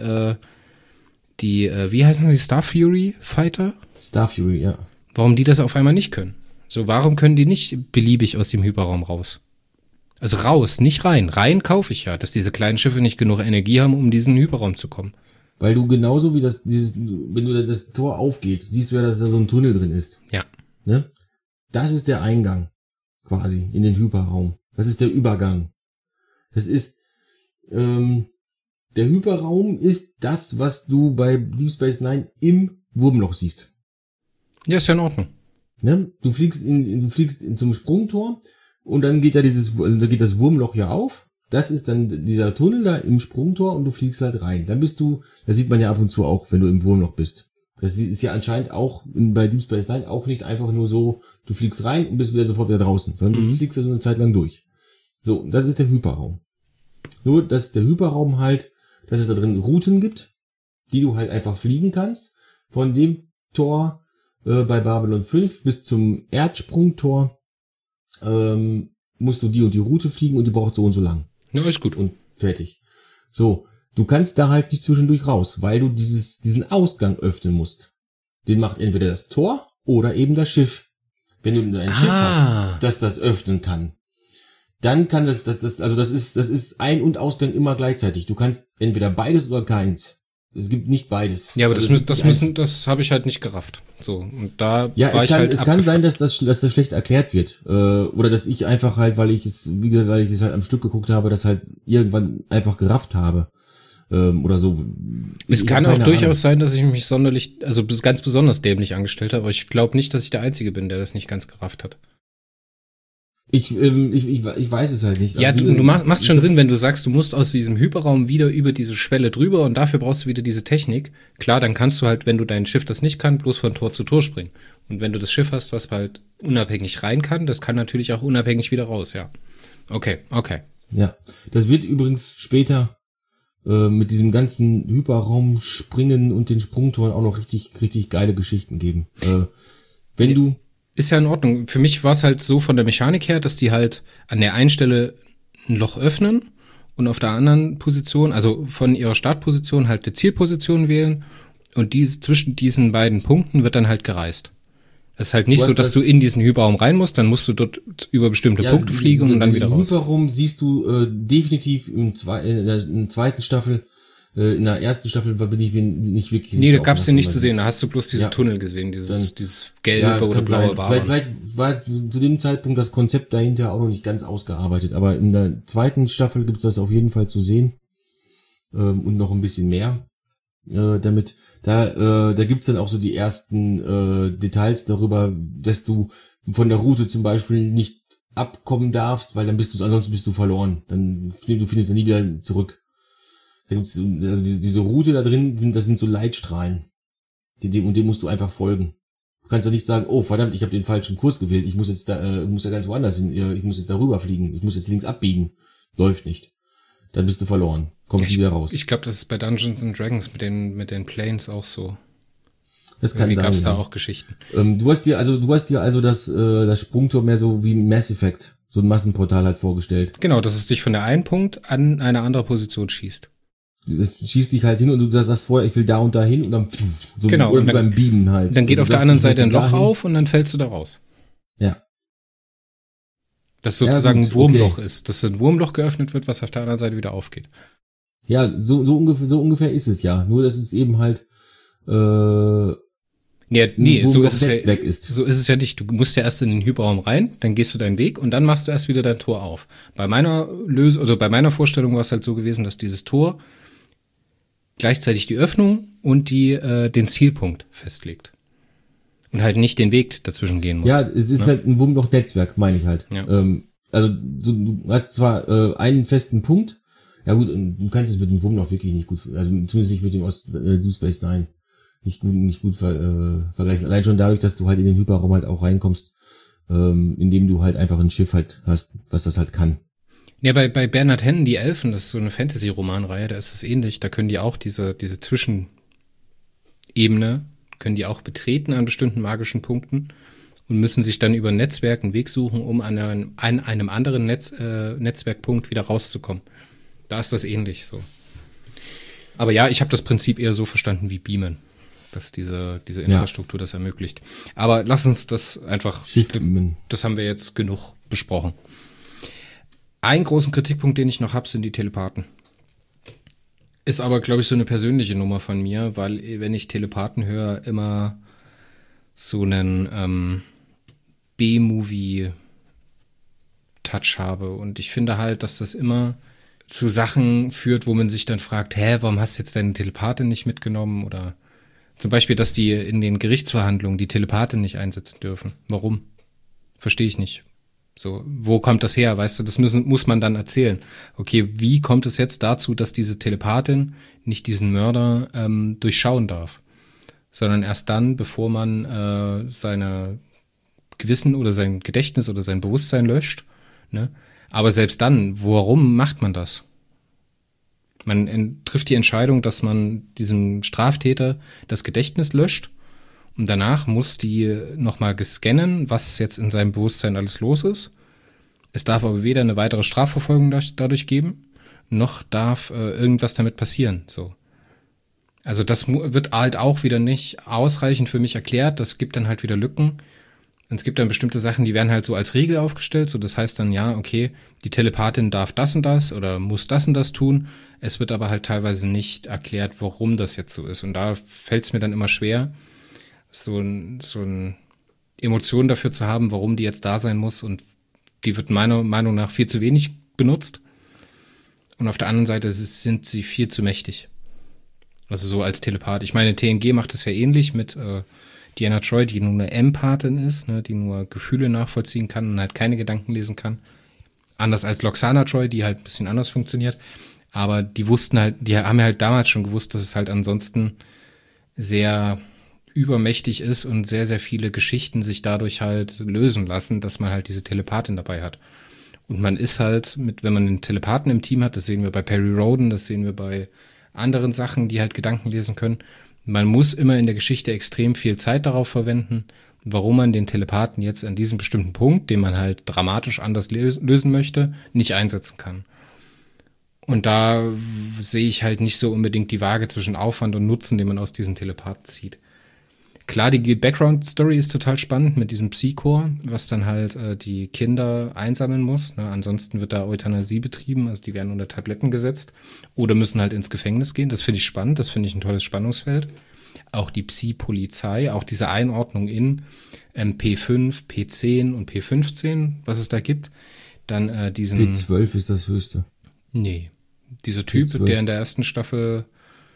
wie heißen sie, Star Fury Fighter? Star Fury, ja. Warum die das auf einmal nicht können? So, warum können die nicht beliebig aus dem Hyperraum raus? Also raus, nicht rein. Rein kaufe ich ja, dass diese kleinen Schiffe nicht genug Energie haben, um in diesen Hyperraum zu kommen. Weil du genauso wie wenn du das Tor aufgeht, siehst du ja, dass da so ein Tunnel drin ist. Ja. Ne? Das ist der Eingang, quasi, in den Hyperraum. Das ist der Übergang. Das ist, der Hyperraum ist das, was du bei Deep Space Nine im Wurmloch siehst. Ja, ist ja in Ordnung. Ne? Du fliegst zum Sprungtor und dann geht das Wurmloch ja auf. Das ist dann dieser Tunnel da im Sprungtor und du fliegst halt rein. Dann das sieht man ja ab und zu auch, wenn du im Wurmloch bist. Das ist ja anscheinend auch bei Deep Space Nine auch nicht einfach nur so, du fliegst rein und bist sofort wieder draußen, sondern du fliegst ja so eine Zeit lang durch. So, das ist der Hyperraum. Nur, dass der Hyperraum halt, dass es da drin Routen gibt, die du halt einfach fliegen kannst. Von dem Tor bei Babylon 5 bis zum Erdsprungtor musst du die und die Route fliegen und die braucht so und so lang. Ja, ist gut. Und fertig. So, du kannst da halt nicht zwischendurch raus, weil du diesen Ausgang öffnen musst. Den macht entweder das Tor oder eben das Schiff. Wenn du ein Schiff hast, das öffnen kann, dann kann das ist Ein- und Ausgang immer gleichzeitig. Du kannst entweder beides oder keins. Es gibt nicht beides. Ja, aber das habe ich halt nicht gerafft. So, und da war es kann sein, dass das schlecht erklärt wird. Oder dass ich einfach halt, weil ich es halt am Stück geguckt habe, das halt irgendwann einfach gerafft habe. Oder so. Es kann auch durchaus sein, dass ich mich ganz besonders dämlich angestellt habe, aber ich glaube nicht, dass ich der Einzige bin, der das nicht ganz gerafft hat. Ich weiß es halt nicht. Ja, also, du machst schon Sinn, wenn du sagst, du musst aus diesem Hyperraum wieder über diese Schwelle drüber und dafür brauchst du wieder diese Technik. Klar, dann kannst du halt, wenn du dein Schiff das nicht kann, bloß von Tor zu Tor springen. Und wenn du das Schiff hast, was halt unabhängig rein kann, das kann natürlich auch unabhängig wieder raus, ja. Okay. Ja, das wird übrigens später mit diesem ganzen Hyperraum-Springen und den Sprungtoren auch noch richtig, richtig geile Geschichten geben. Wenn du Ist ja in Ordnung. Für mich war es halt so von der Mechanik her, dass die halt an der einen Stelle ein Loch öffnen und auf der anderen Position, also von ihrer Startposition halt eine Zielposition wählen und zwischen diesen beiden Punkten wird dann halt gereist. Es ist halt nicht so, dass du in diesen Hyperraum rein musst, dann musst du dort über bestimmte Punkte fliegen und dann wieder raus. Den Hyperraum siehst du definitiv in der zweiten Staffel. In der ersten Staffel bin ich nicht wirklich sicher. Nee, da gab's den nicht zu sehen, da hast du bloß diese Tunnel gesehen, dieses gelbe oder blaue Bar. Vielleicht war zu dem Zeitpunkt das Konzept dahinter auch noch nicht ganz ausgearbeitet, aber in der zweiten Staffel gibt's das auf jeden Fall zu sehen und noch ein bisschen mehr damit. Da gibt's dann auch so die ersten Details darüber, dass du von der Route zum Beispiel nicht abkommen darfst, weil ansonsten bist du verloren. Du findest dann nie wieder zurück. Da gibt's also diese Route da drin, das sind so Leitstrahlen. Dem musst du einfach folgen. Du kannst doch nicht sagen, oh verdammt, ich habe den falschen Kurs gewählt, ich muss ja ganz woanders hin, ich muss jetzt darüber fliegen, ich muss jetzt links abbiegen. Läuft nicht. Dann bist du verloren. Kommst nie wieder raus. Ich glaube, das ist bei Dungeons and Dragons mit den Planes auch so. Das kann sein. Gab's da auch Geschichten. Du hast dir also das Sprungtor mehr so wie Mass Effect, so ein Massenportal halt vorgestellt. Genau, dass es dich von der einen Punkt an eine andere Position schießt. Das schießt dich halt hin und du sagst vorher, ich will da und da hin und dann so genau, wie beim Beamen halt. Dann geht auf der anderen Seite ein Loch auf und dann fällst du da raus. Ja. Das sozusagen ein Wurmloch ist, dass ein Wurmloch geöffnet wird, was auf der anderen Seite wieder aufgeht. Ja, so ungefähr ist es ja. Nur, dass es eben halt so ist es weg ist. So ist es ja nicht. Du musst ja erst in den Hyperraum rein, dann gehst du deinen Weg und dann machst du erst wieder dein Tor auf. Bei meiner Vorstellung war es halt so gewesen, dass dieses Tor gleichzeitig die Öffnung und den Zielpunkt festlegt. Und halt nicht den Weg dazwischen gehen muss. Ja, es ist halt ein Wurmloch-Netzwerk, meine ich halt. Ja. Also du hast zwar einen festen Punkt, ja gut, du kannst es mit dem Wurmloch wirklich nicht gut, also zumindest nicht mit dem Deep Space Nine nicht gut vergleichen. Allein schon dadurch, dass du halt in den Hyperraum halt auch reinkommst, indem du halt einfach ein Schiff halt hast, was das halt kann. Ja, bei Bernhard Hennen, die Elfen, das ist so eine Fantasy-Romanreihe, da ist es ähnlich. Da können die auch diese Zwischenebene, können die auch betreten an bestimmten magischen Punkten und müssen sich dann über ein Netzwerk einen Weg suchen, um an einem anderen Netzwerkpunkt wieder rauszukommen. Da ist das ähnlich so. Aber ja, ich habe das Prinzip eher so verstanden wie Beamen, dass diese Infrastruktur das ermöglicht. Aber lass uns das einfach, das haben wir jetzt genug besprochen. Einen großen Kritikpunkt, den ich noch habe, sind die Telepathen. Ist aber, glaube ich, so eine persönliche Nummer von mir, weil wenn ich Telepathen höre, immer so einen B-Movie-Touch habe. Und ich finde halt, dass das immer zu Sachen führt, wo man sich dann fragt, warum hast du jetzt deine Telepathin nicht mitgenommen? Oder zum Beispiel, dass die in den Gerichtsverhandlungen die Telepathin nicht einsetzen dürfen. Warum? Verstehe ich nicht. So, wo kommt das her? Weißt du, das muss man dann erzählen. Okay, wie kommt es jetzt dazu, dass diese Telepathin nicht diesen Mörder durchschauen darf? Sondern erst dann, bevor man seine Gewissen oder sein Gedächtnis oder sein Bewusstsein löscht. Ne? Aber selbst dann, warum macht man das? Man trifft die Entscheidung, dass man diesem Straftäter das Gedächtnis löscht und danach muss die nochmal gescannen, was jetzt in seinem Bewusstsein alles los ist. Es darf aber weder eine weitere Strafverfolgung dadurch geben, noch darf irgendwas damit passieren. So. Also das wird halt auch wieder nicht ausreichend für mich erklärt. Das gibt dann halt wieder Lücken. Und es gibt dann bestimmte Sachen, die werden halt so als Regel aufgestellt. So, das heißt dann, ja, okay, die Telepathin darf das und das oder muss das und das tun. Es wird aber halt teilweise nicht erklärt, warum das jetzt so ist. Und da fällt es mir dann immer schwer, so ein Emotion dafür zu haben, warum die jetzt da sein muss. Und die wird meiner Meinung nach viel zu wenig benutzt. Und auf der anderen Seite sind sie viel zu mächtig. Also so als Telepath. Ich meine, TNG macht das ja ähnlich mit Deanna Troi, die nur eine Empathin ist, ne, die nur Gefühle nachvollziehen kann und halt keine Gedanken lesen kann. Anders als Lwaxana Troi, die halt ein bisschen anders funktioniert. Aber die haben ja halt damals schon gewusst, dass es halt ansonsten sehr übermächtig ist und sehr, sehr viele Geschichten sich dadurch halt lösen lassen, dass man halt diese Telepathin dabei hat. Und man ist halt wenn man einen Telepathen im Team hat, das sehen wir bei Perry Rhodan, das sehen wir bei anderen Sachen, die halt Gedanken lesen können. Man muss immer in der Geschichte extrem viel Zeit darauf verwenden, warum man den Telepathen jetzt an diesem bestimmten Punkt, den man halt dramatisch anders lösen möchte, nicht einsetzen kann. Und da sehe ich halt nicht so unbedingt die Waage zwischen Aufwand und Nutzen, den man aus diesen Telepathen zieht. Klar, die Background-Story ist total spannend mit diesem Psy-Core, was dann halt die Kinder einsammeln muss. Ne? Ansonsten wird da Euthanasie betrieben, also die werden unter Tabletten gesetzt oder müssen halt ins Gefängnis gehen. Das finde ich spannend, das finde ich ein tolles Spannungsfeld. Auch die Psy-Polizei, auch diese Einordnung in P5, P10 und P15, was es da gibt. Dann diesen P12 ist das höchste. Nee, dieser Typ, P12. Der in der ersten Staffel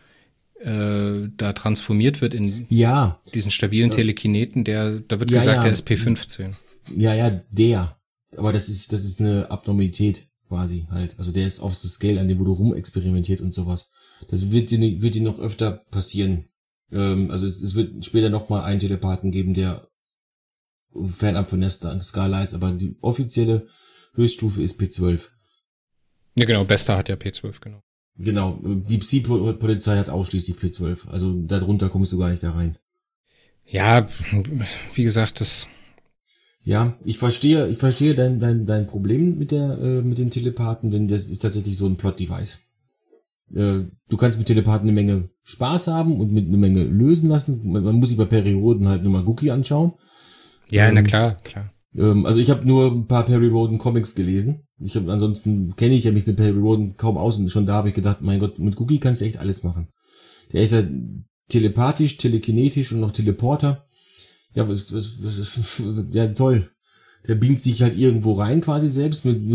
da transformiert wird in diesen stabilen Telekineten, da wird gesagt, der ist P15. Ja, aber das ist eine Abnormalität quasi halt. Also der ist auf das Scale, an dem wo du rumexperimentiert und sowas. Das wird dir noch öfter passieren. Also es wird später noch mal einen Telepathen geben, der fernab von der Skala ist, aber die offizielle Höchststufe ist P12. Ja genau, Bester hat ja P12, genau. Genau, die Psy-Polizei hat ausschließlich P12. Also darunter kommst du gar nicht da rein. Ja, wie gesagt, das... Ja, ich verstehe dein Problem mit den Telepathen, denn das ist tatsächlich so ein Plot-Device. Du kannst mit Telepathen eine Menge Spaß haben und mit eine Menge lösen lassen. Man muss sich bei Perry Rhodan halt nur mal Gookie anschauen. Ja, na klar. Also ich habe nur ein paar Perry Rhodan Comics gelesen. Ansonsten kenne ich ja mich mit Perry Rhodan kaum aus und schon da habe ich gedacht, mein Gott, mit Gookie kannst du echt alles machen. Der ist ja telepathisch, telekinetisch und noch Teleporter. Ja, was ja toll. Der beamt sich halt irgendwo rein quasi selbst mit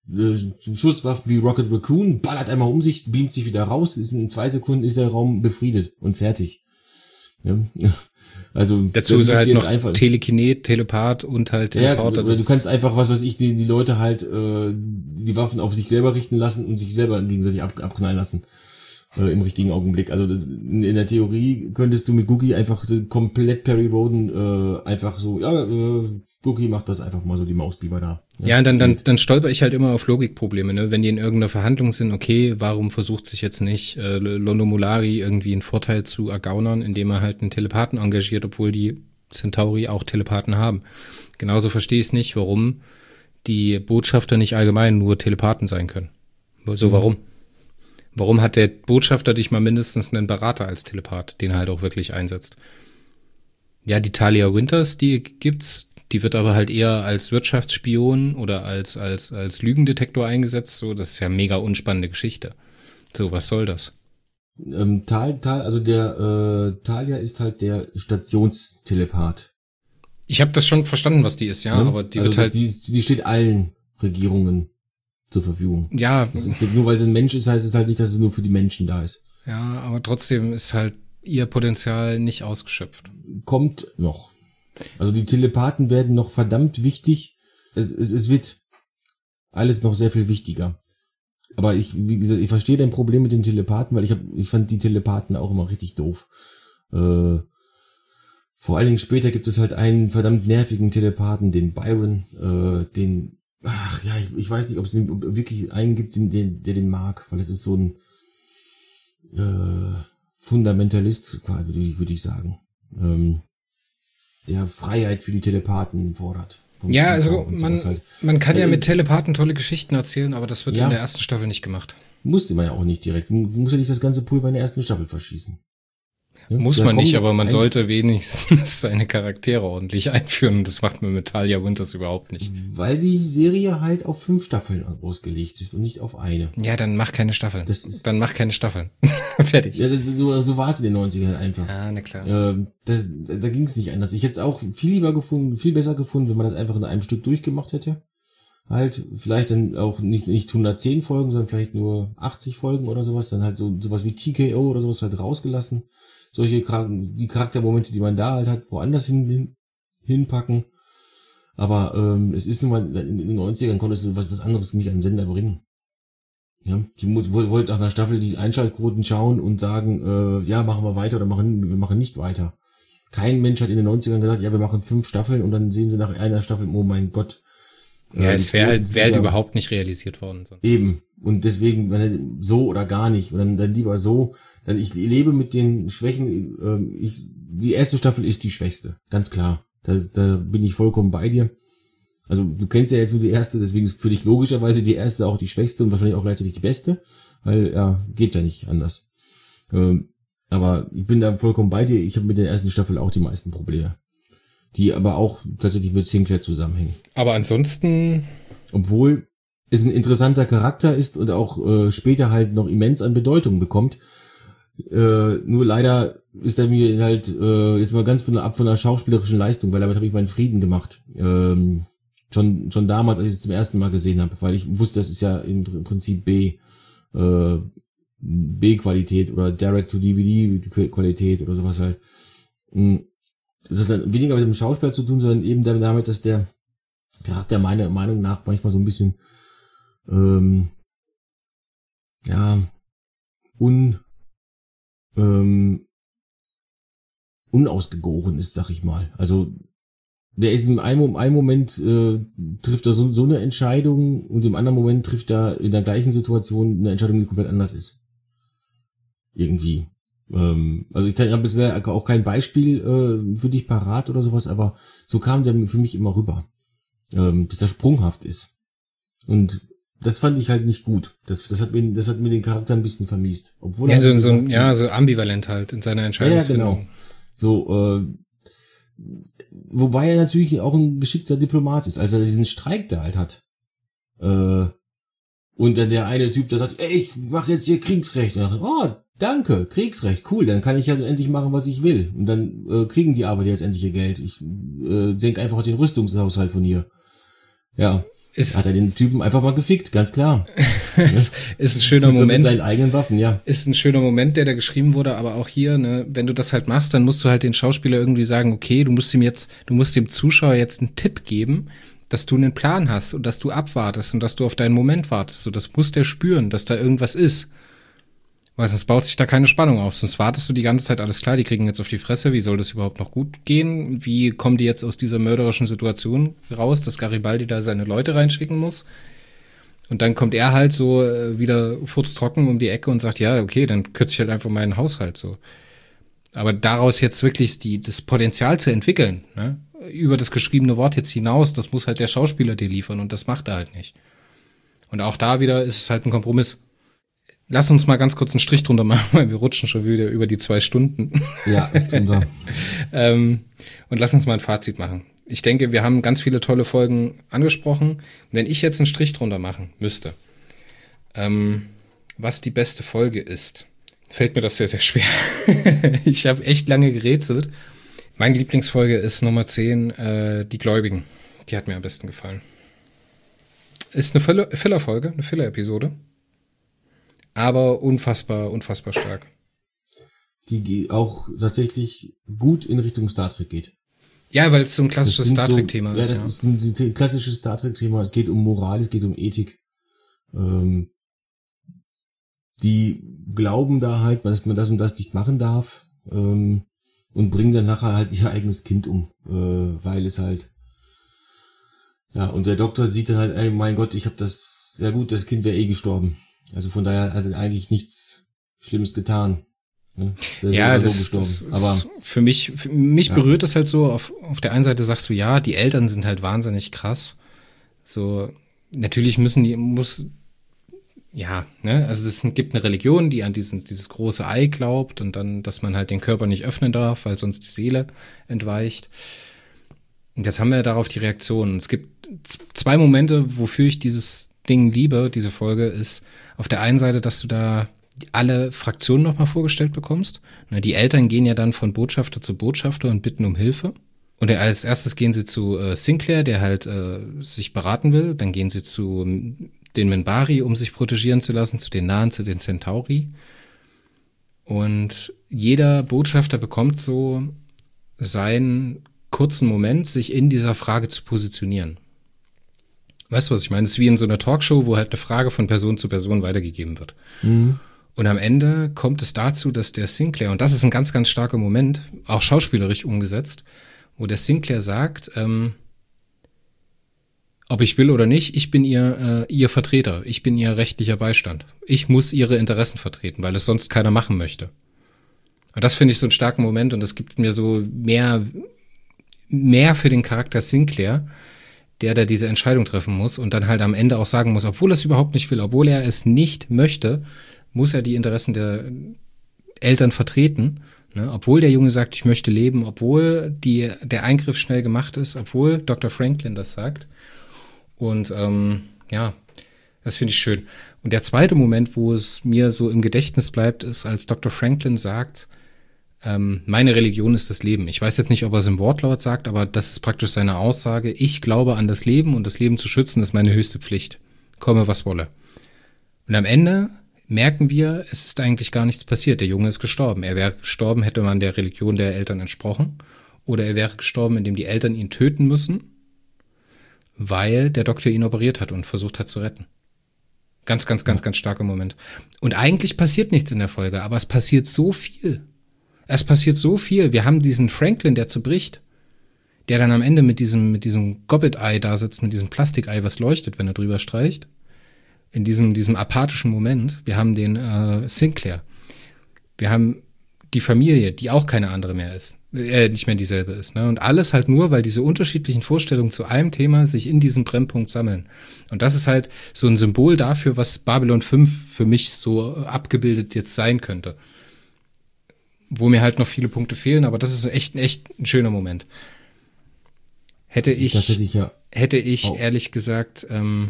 Schusswaffen wie Rocket Raccoon, ballert einmal um sich, beamt sich wieder raus, in 2 Sekunden ist der Raum befriedet und fertig. Ja. Also dazu ist halt noch Telekinet, Telepath und halt Teleporter. Ja, du kannst einfach, was weiß ich, die Leute halt die Waffen auf sich selber richten lassen und sich selber gegenseitig abknallen lassen. Im richtigen Augenblick. Also in der Theorie könntest du mit Gookie einfach komplett Perry Roden einfach so, Gookie macht das einfach mal so, die Mausbiber da. Ja, dann stolper ich halt immer auf Logikprobleme, ne? Wenn die in irgendeiner Verhandlung sind, okay, warum versucht sich jetzt nicht Londo Mollari irgendwie einen Vorteil zu ergaunern, indem er halt einen Telepathen engagiert, obwohl die Centauri auch Telepathen haben. Genauso verstehe ich es nicht, warum die Botschafter nicht allgemein nur Telepathen sein können. So, warum? Warum hat der Botschafter nicht mal mindestens einen Berater als Telepath, den er halt auch wirklich einsetzt? Ja, die Talia Winters, die gibt's, die wird aber halt eher als Wirtschaftsspion oder als Lügendetektor eingesetzt, so, das ist ja eine mega unspannende Geschichte. So, was soll das? Also der Talia ist halt der Stationstelepath. Ich habe das schon verstanden, was die ist, ja, aber die also wird halt... Die steht allen Regierungen zur Verfügung. Ja. Das ist, nur weil sie ein Mensch ist, heißt es halt nicht, dass es nur für die Menschen da ist. Ja, aber trotzdem ist halt ihr Potenzial nicht ausgeschöpft. Kommt noch. Also die Telepathen werden noch verdammt wichtig. Es wird alles noch sehr viel wichtiger. Aber wie gesagt, ich verstehe dein Problem mit den Telepathen, weil ich fand die Telepathen auch immer richtig doof. Vor allen Dingen später gibt es halt einen verdammt nervigen Telepathen, den Byron, ich weiß nicht, ob es wirklich einen gibt, der den mag, weil es ist so ein Fundamentalist, würde ich sagen, der Freiheit für die Telepathen fordert. Ja, also man kann ja mit Telepathen tolle Geschichten erzählen, aber das wird in der ersten Staffel nicht gemacht. Musste man ja auch nicht direkt. Man muss ja nicht das ganze Pulver in der ersten Staffel verschießen. Ja, muss man nicht, aber man sollte wenigstens seine Charaktere ordentlich einführen. Und das macht man mit Talia Winters überhaupt nicht. Weil die Serie halt auf 5 Staffeln ausgelegt ist und nicht auf eine. Ja, dann mach keine Staffeln. Dann mach keine Staffeln. Fertig. Ja, so war es in den 90ern einfach. Ja, na klar. Da ging es nicht anders. Ich hätte es auch viel besser gefunden, wenn man das einfach in einem Stück durchgemacht hätte. Halt, vielleicht dann auch nicht 110 Folgen, sondern vielleicht nur 80 Folgen oder sowas. Dann halt sowas wie TKO oder sowas halt rausgelassen. Die Charaktermomente, die man da halt hat, woanders hinpacken. Aber es ist nun mal, in den 90ern konntest du was anderes nicht an den Sender bringen. Ja, die wollte nach einer Staffel die Einschaltquoten schauen und sagen, machen wir weiter oder wir machen nicht weiter. Kein Mensch hat in den 90ern gesagt, ja, wir machen 5 Staffeln und dann sehen sie nach einer Staffel, oh mein Gott. Ja, es wäre halt überhaupt nicht realisiert worden. So. Eben. Und deswegen, so oder gar nicht. Und dann lieber so. Ich lebe mit den Schwächen. Die erste Staffel ist die schwächste. Ganz klar. Da bin ich vollkommen bei dir. Also du kennst ja jetzt nur die erste, deswegen ist für dich logischerweise die erste auch die schwächste und wahrscheinlich auch gleichzeitig die beste. Weil, geht ja nicht anders. Aber ich bin da vollkommen bei dir. Ich habe mit der ersten Staffel auch die meisten Probleme. Die aber auch tatsächlich mit Sinclair zusammenhängen. Aber ansonsten... Obwohl es ein interessanter Charakter ist und auch später halt noch immens an Bedeutung bekommt. Nur leider ist er mir halt jetzt mal ganz von der schauspielerischen Leistung, weil damit habe ich meinen Frieden gemacht. Schon damals, als ich es zum ersten Mal gesehen habe, weil ich wusste, das ist ja im Prinzip B-Qualität oder Direct-to-DVD-Qualität oder sowas halt. Das hat dann weniger mit dem Schauspieler zu tun, sondern eben damit, dass der Charakter meiner Meinung nach manchmal so ein bisschen unausgegoren ist, sag ich mal. Also der ist in einem Moment trifft er so eine Entscheidung und im anderen Moment trifft er in der gleichen Situation eine Entscheidung, die komplett anders ist. Irgendwie. Also ich habe bisher auch kein Beispiel für dich parat oder sowas, aber so kam der für mich immer rüber, dass er sprunghaft ist. Und das fand ich halt nicht gut. Das hat mir den Charakter ein bisschen vermiest. Obwohl so ambivalent halt in seiner Entscheidungsfindung. Ja, genau. So, wobei er natürlich auch ein geschickter Diplomat ist, als er diesen Streik da halt hat. Und dann der eine Typ, der sagt, ey, ich mache jetzt hier Kriegsrecht. Und dann, oh, danke, Kriegsrecht, cool, dann kann ich ja endlich machen, was ich will. Und dann kriegen die Arbeiter jetzt endlich ihr Geld. Ich senke einfach den Rüstungshaushalt von hier. Ja. Hat er den Typen einfach mal gefickt, ganz klar. ist ein schöner Moment. Mit seinen eigenen Waffen, ja. Ist ein schöner Moment, der da geschrieben wurde, aber auch hier, ne, wenn du das halt machst, dann musst du halt den Schauspieler irgendwie sagen, okay, du musst dem Zuschauer jetzt einen Tipp geben, dass du einen Plan hast und dass du abwartest und dass du auf deinen Moment wartest. So, das muss der spüren, dass da irgendwas ist. Weil sonst baut sich da keine Spannung auf. Sonst wartest du die ganze Zeit, alles klar, die kriegen jetzt auf die Fresse, wie soll das überhaupt noch gut gehen? Wie kommen die jetzt aus dieser mörderischen Situation raus, dass Garibaldi da seine Leute reinschicken muss? Und dann kommt er halt so wieder furztrocken um die Ecke und sagt, ja, okay, dann kürze ich halt einfach meinen Haushalt so. Aber daraus jetzt wirklich das Potenzial zu entwickeln, ne, über das geschriebene Wort jetzt hinaus, das muss halt der Schauspieler dir liefern und das macht er halt nicht. Und auch da wieder ist es halt ein Kompromiss. Lass uns mal ganz kurz einen Strich drunter machen, weil wir rutschen schon wieder über die 2 Stunden. Ja, tun wir. Und lass uns mal ein Fazit machen. Ich denke, wir haben ganz viele tolle Folgen angesprochen. Wenn ich jetzt einen Strich drunter machen müsste, was die beste Folge ist, fällt mir das sehr, sehr schwer. Ich habe echt lange gerätselt. Meine Lieblingsfolge ist Nummer 10, Die Gläubigen. Die hat mir am besten gefallen. Ist eine Filler-Folge, eine Filler-Episode. Aber unfassbar, unfassbar stark. Die auch tatsächlich gut in Richtung Star Trek geht. Ja, weil es so ein klassisches Star Trek-Thema ist. Ja, das ist ein klassisches Star Trek-Thema. Es geht um Moral, es geht um Ethik. Die glauben da halt, dass man das und das nicht machen darf, und bringen dann nachher halt ihr eigenes Kind um, weil es halt, ja, und der Doktor sieht dann halt, ey, mein Gott, ich habe das, ja gut, das Kind wäre eh gestorben. Also von daher hat er eigentlich nichts Schlimmes getan. Ne? Ja, aber für mich berührt das halt so, auf der einen Seite sagst du, ja, die Eltern sind halt wahnsinnig krass. So, natürlich also es gibt eine Religion, die an dieses große Ei glaubt und dann, dass man halt den Körper nicht öffnen darf, weil sonst die Seele entweicht. Und jetzt haben wir darauf die Reaktion. Es gibt 2 Momente, wofür ich dieses Ding liebe, diese Folge, ist auf der einen Seite, dass du da alle Fraktionen nochmal vorgestellt bekommst. Die Eltern gehen ja dann von Botschafter zu Botschafter und bitten um Hilfe. Und als erstes gehen sie zu Sinclair, der halt sich beraten will. Dann gehen sie zu den Minbari, um sich protegieren zu lassen, zu den Nahen, zu den Centauri. Und jeder Botschafter bekommt so seinen kurzen Moment, sich in dieser Frage zu positionieren. Weißt du, was ich meine? Es ist wie in so einer Talkshow, wo halt eine Frage von Person zu Person weitergegeben wird. Mhm. Und am Ende kommt es dazu, dass der Sinclair, und das ist ein ganz, ganz starker Moment, auch schauspielerisch umgesetzt, wo der Sinclair sagt, ob ich will oder nicht, ich bin ihr Vertreter, ich bin ihr rechtlicher Beistand. Ich muss ihre Interessen vertreten, weil es sonst keiner machen möchte. Und das finde ich so einen starken Moment und das gibt mir so mehr für den Charakter Sinclair, der da diese Entscheidung treffen muss und dann halt am Ende auch sagen muss, obwohl er es überhaupt nicht will, obwohl er es nicht möchte, muss er die Interessen der Eltern vertreten, ne? Obwohl der Junge sagt, ich möchte leben, obwohl der Eingriff schnell gemacht ist, obwohl Dr. Franklin das sagt. Und das finde ich schön. Und der zweite Moment, wo es mir so im Gedächtnis bleibt, ist, als Dr. Franklin sagt, meine Religion ist das Leben. Ich weiß jetzt nicht, ob er es im Wortlaut sagt, aber das ist praktisch seine Aussage. Ich glaube an das Leben und das Leben zu schützen ist meine höchste Pflicht. Komme, was wolle. Und am Ende merken wir, es ist eigentlich gar nichts passiert. Der Junge ist gestorben. Er wäre gestorben, hätte man der Religion der Eltern entsprochen. Oder er wäre gestorben, indem die Eltern ihn töten müssen, weil der Doktor ihn operiert hat und versucht hat zu retten. Ganz, ganz, ganz, ganz starker Moment. Und eigentlich passiert nichts in der Folge, aber es passiert so viel. Es passiert so viel. Wir haben diesen Franklin, der zerbricht, der dann am Ende mit diesem Gobbet-Ei da sitzt, mit diesem Plastikei, was leuchtet, wenn er drüber streicht. In diesem apathischen Moment. Wir haben den Sinclair. Wir haben die Familie, die auch keine andere mehr ist. Nicht mehr dieselbe ist. Ne? Und alles halt nur, weil diese unterschiedlichen Vorstellungen zu einem Thema sich in diesem Brennpunkt sammeln. Und das ist halt so ein Symbol dafür, was Babylon 5 für mich so abgebildet jetzt sein könnte. Wo mir halt noch viele Punkte fehlen, aber das ist echt ein schöner Moment. Hätte ich ehrlich gesagt, haben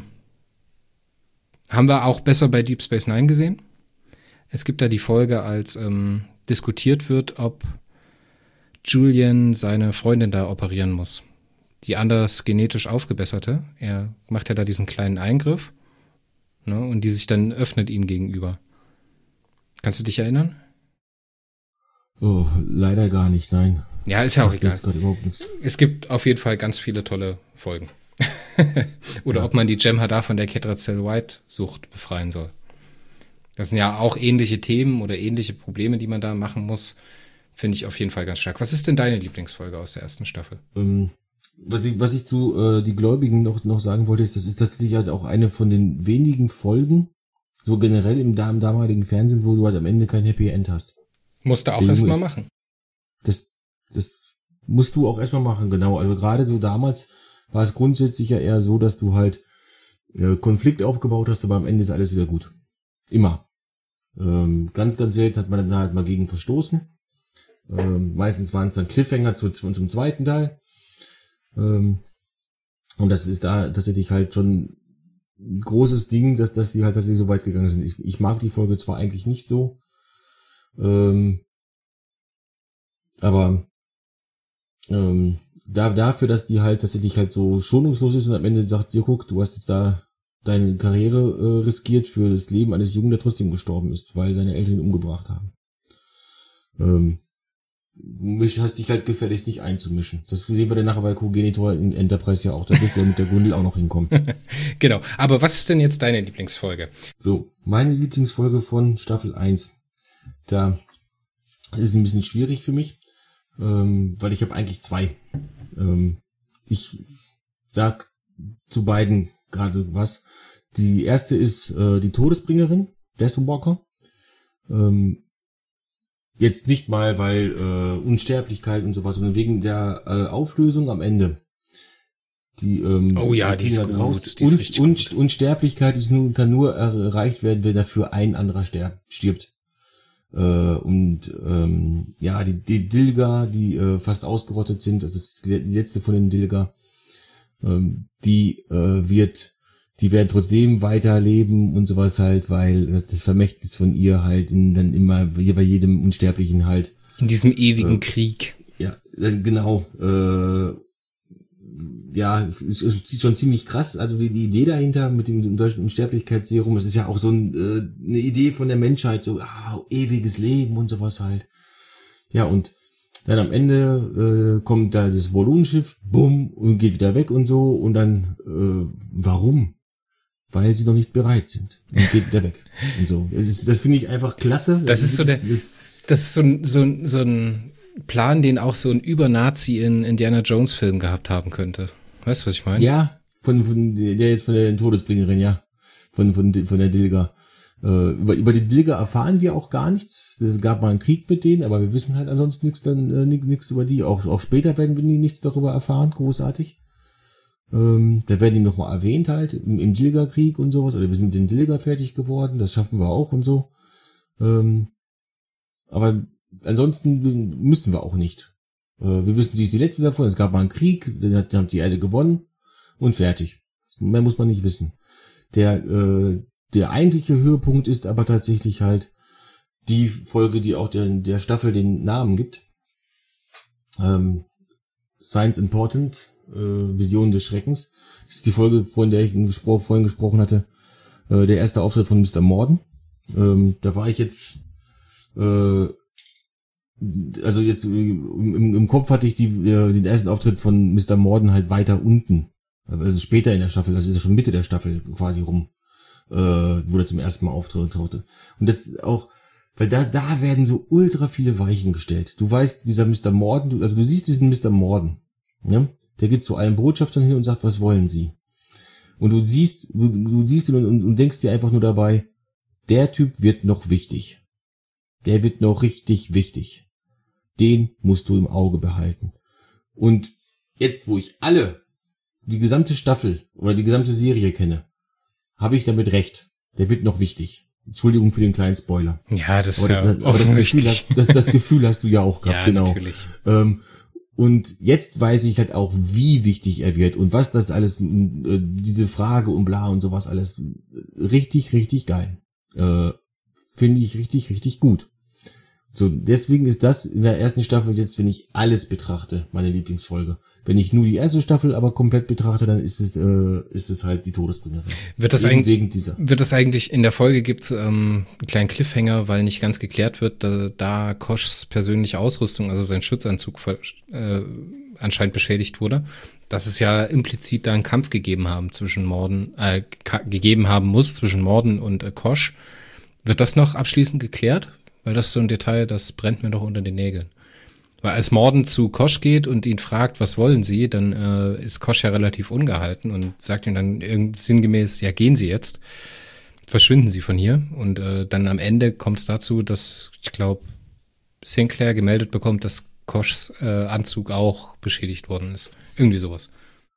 wir auch besser bei Deep Space Nine gesehen. Es gibt da die Folge, als diskutiert wird, ob Julian seine Freundin da operieren muss, die anders genetisch aufgebesserte. Er macht ja da diesen kleinen Eingriff, ne, und die sich dann öffnet ihm gegenüber. Kannst du dich erinnern? Oh, leider gar nicht, nein. Ja, ist ja auch egal. Überhaupt nichts. Es gibt auf jeden Fall ganz viele tolle Folgen. Oder ob man die Jem'Hadar von der Ketracel White-Sucht befreien soll. Das sind ja auch ähnliche Themen oder ähnliche Probleme, die man da machen muss. Finde ich auf jeden Fall ganz stark. Was ist denn deine Lieblingsfolge aus der ersten Staffel? Was ich zu die Gläubigen noch sagen wollte, ist, das ist tatsächlich halt auch eine von den wenigen Folgen, so generell im damaligen Fernsehen, wo du halt am Ende kein Happy End hast. Musst du auch erstmal machen. Das musst du auch erstmal machen, genau. Also gerade so damals war es grundsätzlich ja eher so, dass du halt Konflikt aufgebaut hast, aber am Ende ist alles wieder gut. Immer. Ganz, ganz selten hat man dann halt mal gegen verstoßen. Meistens waren es dann Cliffhanger zum zweiten Teil. Und das ist da tatsächlich halt schon ein großes Ding, dass die halt tatsächlich so weit gegangen sind. Ich mag die Folge zwar eigentlich nicht so, aber dafür, dass die halt tatsächlich halt so schonungslos ist und am Ende sagt, dir guck, du hast jetzt da deine Karriere riskiert für das Leben eines Jungen, der trotzdem gestorben ist, weil deine Eltern ihn umgebracht haben. Hast dich halt gefälligst nicht einzumischen. Das sehen wir dann nachher bei Cogenitor in Enterprise ja auch. Da wirst du ja mit der Gundel auch noch hinkommen. Genau. Aber was ist denn jetzt deine Lieblingsfolge? So, meine Lieblingsfolge von Staffel 1. Da ist ein bisschen schwierig für mich, weil ich habe eigentlich zwei. Ich sag zu beiden gerade was. Die erste ist die Todesbringerin, Deathwalker. Jetzt nicht mal, weil Unsterblichkeit und sowas, sondern wegen der Auflösung am Ende. Die, oh ja, die ist gut. Raus. Die ist richtig gut. Unsterblichkeit kann nur erreicht werden, wenn dafür ein anderer stirbt. Ja, die Dilgar, die fast ausgerottet sind, das ist die letzte von den Dilgar, die werden trotzdem weiterleben und sowas halt, weil das Vermächtnis von ihr halt dann immer bei jedem Unsterblichen halt. In diesem ewigen Krieg. Ja, genau. Ja, ist schon ziemlich krass. Also die Idee dahinter mit dem deutschen Unsterblichkeitsserum, das ist ja auch so eine Idee von der Menschheit, so ewiges Leben und sowas halt. Ja, und dann am Ende kommt da das Volunenschiff, bumm, und geht wieder weg und so. Und dann, warum? Weil sie noch nicht bereit sind. Und geht wieder weg. Und so. Das finde ich einfach klasse. Das ist so ein Plan, den auch so ein Über-Nazi in Indiana Jones Film gehabt haben könnte. Weißt du, was ich meine? Ja, von der Todesbringerin, ja. Von der Dilgar. Über die Dilgar erfahren wir auch gar nichts. Es gab mal einen Krieg mit denen, aber wir wissen halt ansonsten nichts über die. Auch später werden wir nichts darüber erfahren, großartig. Da werden die nochmal erwähnt halt, im Dilgar-Krieg und sowas, oder wir sind mit den Dilgar fertig geworden, das schaffen wir auch und so. Aber ansonsten müssen wir auch nicht. Wir wissen, sie ist die letzte davon, es gab mal einen Krieg, dann hat die Erde gewonnen und fertig. Mehr muss man nicht wissen. Der eigentliche Höhepunkt ist aber tatsächlich halt die Folge, die auch der Staffel den Namen gibt. Science Important, Vision des Schreckens. Das ist die Folge, von der ich vorhin gesprochen hatte. Der erste Auftritt von Mr. Morden. Da war ich jetzt, also jetzt im Kopf hatte ich den ersten Auftritt von Mr. Morden halt weiter unten. Also später in der Staffel, das ist ja schon Mitte der Staffel quasi rum, wo er zum ersten Mal auftauchte. Und das ist auch, weil da werden so ultra viele Weichen gestellt. Du weißt, dieser Mr. Morden, also du siehst diesen Mr. Morden, ja? Der geht zu allen Botschaftern hin und sagt, was wollen sie? Und du siehst ihn und denkst dir einfach nur dabei, der Typ wird noch wichtig. Der wird noch richtig wichtig. Den musst du im Auge behalten. Und jetzt, wo ich die gesamte Staffel oder die gesamte Serie kenne, habe ich damit recht. Der wird noch wichtig. Entschuldigung für den kleinen Spoiler. Ja, das ist ja offensichtlich. Das Gefühl hast du ja auch gehabt, ja, genau. Natürlich. Und jetzt weiß ich halt auch, wie wichtig er wird und was das alles, diese Frage und bla und sowas alles, richtig, richtig geil. Finde ich richtig, richtig gut. So, deswegen ist das in der ersten Staffel jetzt, wenn ich alles betrachte, meine Lieblingsfolge. Wenn ich nur die erste Staffel aber komplett betrachte, dann ist es halt die Todesbringerin. Wird das eigentlich in der Folge gibt einen kleinen Cliffhanger, weil nicht ganz geklärt wird, da Koschs persönliche Ausrüstung, also sein Schutzanzug anscheinend beschädigt wurde, dass es ja implizit da einen Kampf gegeben haben muss zwischen Morden und Kosch. Wird das noch abschließend geklärt? Weil das ist so ein Detail, das brennt mir doch unter den Nägeln. Weil als Morden zu Kosch geht und ihn fragt, was wollen Sie, dann ist Kosch ja relativ ungehalten und sagt ihm dann sinngemäß, ja, gehen Sie jetzt, verschwinden Sie von hier. Und dann am Ende kommt es dazu, dass, ich glaube, Sinclair gemeldet bekommt, dass Koschs Anzug auch beschädigt worden ist. Irgendwie sowas.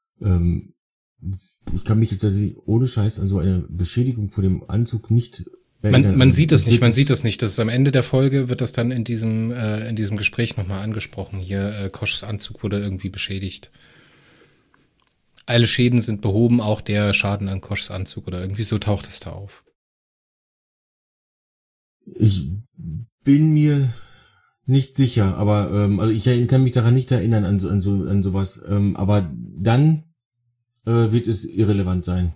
Ich kann mich jetzt tatsächlich ohne Scheiß an so eine Beschädigung von dem Anzug nicht... Man sieht es nicht. Das ist am Ende der Folge, wird das dann in diesem Gespräch nochmal angesprochen. Hier, Koschs Anzug wurde irgendwie beschädigt. Alle Schäden sind behoben, auch der Schaden an Koschs Anzug oder irgendwie so taucht es da auf. Ich bin mir nicht sicher, aber also ich kann mich daran nicht erinnern an sowas. Aber dann wird es irrelevant sein.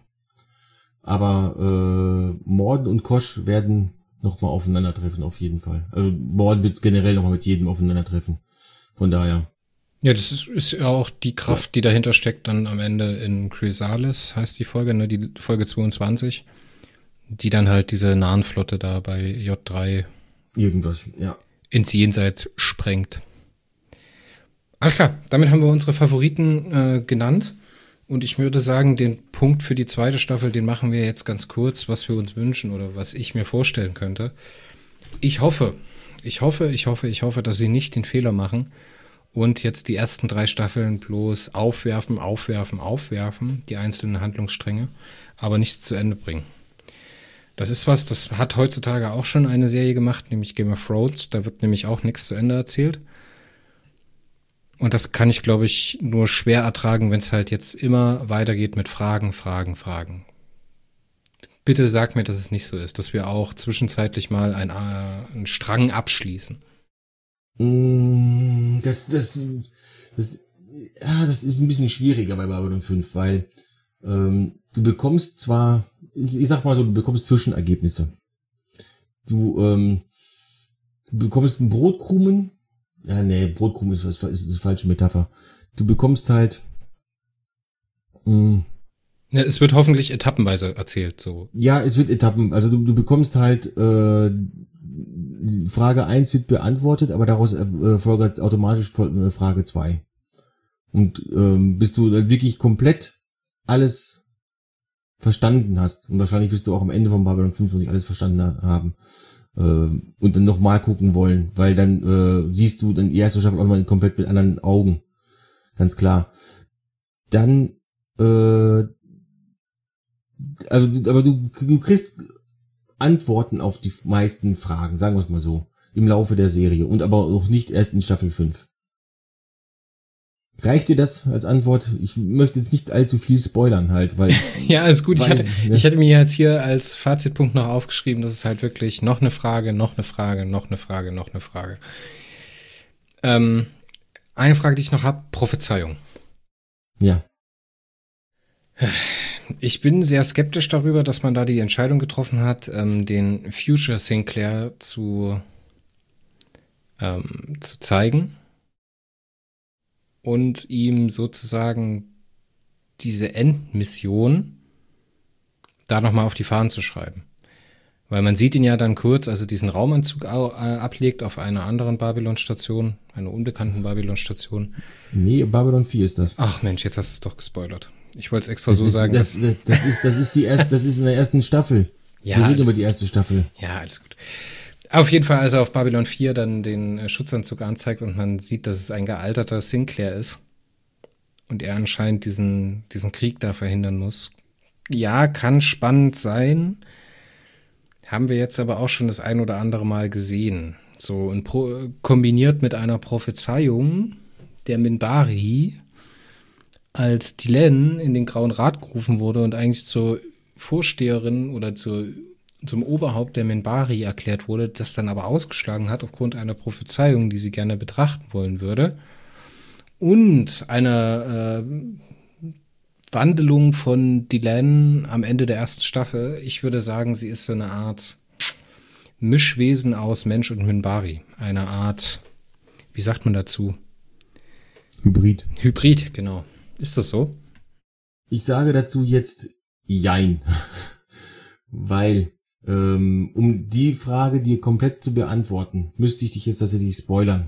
Aber Morden und Kosch werden nochmal aufeinandertreffen, auf jeden Fall. Also Morden wird generell nochmal mit jedem aufeinandertreffen. Von daher. Ja, das ist ja auch die Kraft, die dahinter steckt, dann am Ende in Chrysalis, heißt die Folge, ne, die Folge 22, die dann halt diese Nahenflotte da bei J3 irgendwas, ja, ins Jenseits sprengt. Alles klar, damit haben wir unsere Favoriten genannt. Und ich würde sagen, den Punkt für die zweite Staffel, den machen wir jetzt ganz kurz, was wir uns wünschen oder was ich mir vorstellen könnte. Ich hoffe, dass sie nicht den Fehler machen und jetzt die ersten 3 Staffeln bloß aufwerfen, die einzelnen Handlungsstränge, aber nichts zu Ende bringen. Das ist was, das hat heutzutage auch schon eine Serie gemacht, nämlich Game of Thrones. Da wird nämlich auch nichts zu Ende erzählt. Und das kann ich, glaube ich, nur schwer ertragen, wenn es halt jetzt immer weitergeht mit Fragen. Bitte sag mir, dass es nicht so ist, dass wir auch zwischenzeitlich mal einen Strang abschließen. Das ist ein bisschen schwieriger bei Babylon 5, weil du bekommst zwar, ich sag mal so, du bekommst Zwischenergebnisse. Du bekommst einen Brotkrumen. Ja, nee, Brotkrumen ist eine falsche Metapher. Du bekommst halt... Ja, es wird hoffentlich etappenweise erzählt, so. Ja, es wird also du bekommst halt Frage 1 wird beantwortet, aber daraus folgt automatisch Frage 2. Und bis du dann wirklich komplett alles verstanden hast, und wahrscheinlich wirst du auch am Ende von Babylon 5 noch nicht alles verstanden haben, und dann nochmal gucken wollen, weil dann siehst du dann die erste Staffel auch mal komplett mit anderen Augen. Ganz klar. Dann aber du kriegst Antworten auf die meisten Fragen, sagen wir es mal so, im Laufe der Serie und aber auch nicht erst in Staffel 5. Reicht dir das als Antwort? Ich möchte jetzt nicht allzu viel spoilern halt, weil... Ja, alles gut. Ich hatte mir jetzt hier als Fazitpunkt noch aufgeschrieben, dass es halt wirklich noch eine Frage. Eine Frage, die ich noch habe, Prophezeiung. Ja. Ich bin sehr skeptisch darüber, dass man da die Entscheidung getroffen hat, den Future Sinclair zu zeigen und ihm sozusagen diese Endmission da nochmal auf die Fahnen zu schreiben. Weil man sieht ihn ja dann kurz, also diesen Raumanzug ablegt auf einer anderen Babylon-Station, einer unbekannten Babylon-Station. Nee, Babylon 4 ist das. Ach Mensch, jetzt hast du es doch gespoilert. Ich wollte es extra so sagen. Das ist in der ersten Staffel. Ja, wir reden über die erste Staffel. Ja, alles gut. Auf jeden Fall, als er auf Babylon 4 dann den Schutzanzug anzeigt und man sieht, dass es ein gealterter Sinclair ist und er anscheinend diesen Krieg da verhindern muss. Ja, kann spannend sein. Haben wir jetzt aber auch schon das ein oder andere Mal gesehen. So kombiniert mit einer Prophezeiung der Minbari, als Delenn in den Grauen Rat gerufen wurde und eigentlich zur Vorsteherin oder zur zum Oberhaupt der Minbari erklärt wurde, das dann aber ausgeschlagen hat aufgrund einer Prophezeiung, die sie gerne betrachten wollen würde. Und einer Wandelung von Delenn am Ende der ersten Staffel. Ich würde sagen, sie ist so eine Art Mischwesen aus Mensch und Minbari. Eine Art, wie sagt man dazu? Hybrid. Hybrid, genau. Ist das so? Ich sage dazu jetzt Jein. Weil, um die Frage dir komplett zu beantworten, müsste ich dich jetzt tatsächlich spoilern.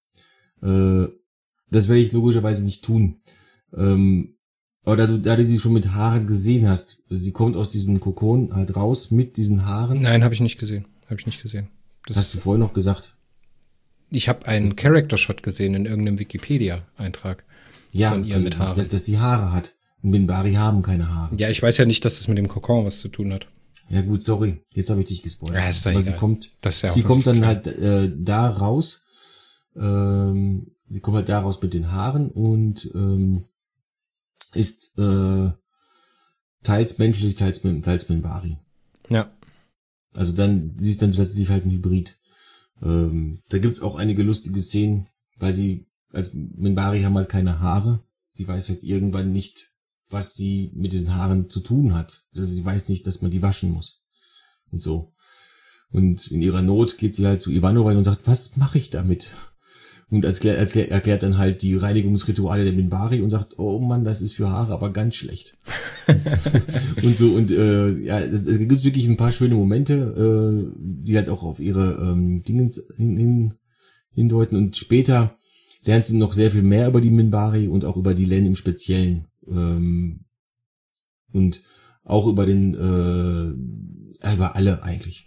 Das werde ich logischerweise nicht tun. Aber da du sie schon mit Haaren gesehen hast, sie kommt aus diesem Kokon halt raus mit diesen Haaren. Nein, habe ich nicht gesehen. Das hast du vorhin noch gesagt? Ich habe einen Character-Shot gesehen in irgendeinem Wikipedia-Eintrag von ihr mit Haaren. Dass sie Haare hat. Und Minbari haben keine Haare. Ja, ich weiß ja nicht, dass das mit dem Kokon was zu tun hat. Ja gut, sorry. Jetzt habe ich dich gespoilert. Ja, ist doch aber egal. sie kommt dann halt da raus. Sie kommt halt da raus mit den Haaren und ist teils menschlich, teils Minbari. Ja. Also sie ist dann tatsächlich halt ein Hybrid. Da gibt's auch einige lustige Szenen, weil sie, als Minbari haben halt keine Haare. Sie weiß halt irgendwann nicht, was sie mit diesen Haaren zu tun hat. Also sie weiß nicht, dass man die waschen muss. Und so. Und in ihrer Not geht sie halt zu Ivanova und sagt, was mache ich damit? Und erklärt dann halt die Reinigungsrituale der Minbari und sagt, oh Mann, das ist für Haare aber ganz schlecht. Und so, und es gibt wirklich ein paar schöne Momente, die halt auch auf ihre Dingens hindeuten. Und später lernst du noch sehr viel mehr über die Minbari und auch über die Len im Speziellen. Und auch über über alle eigentlich.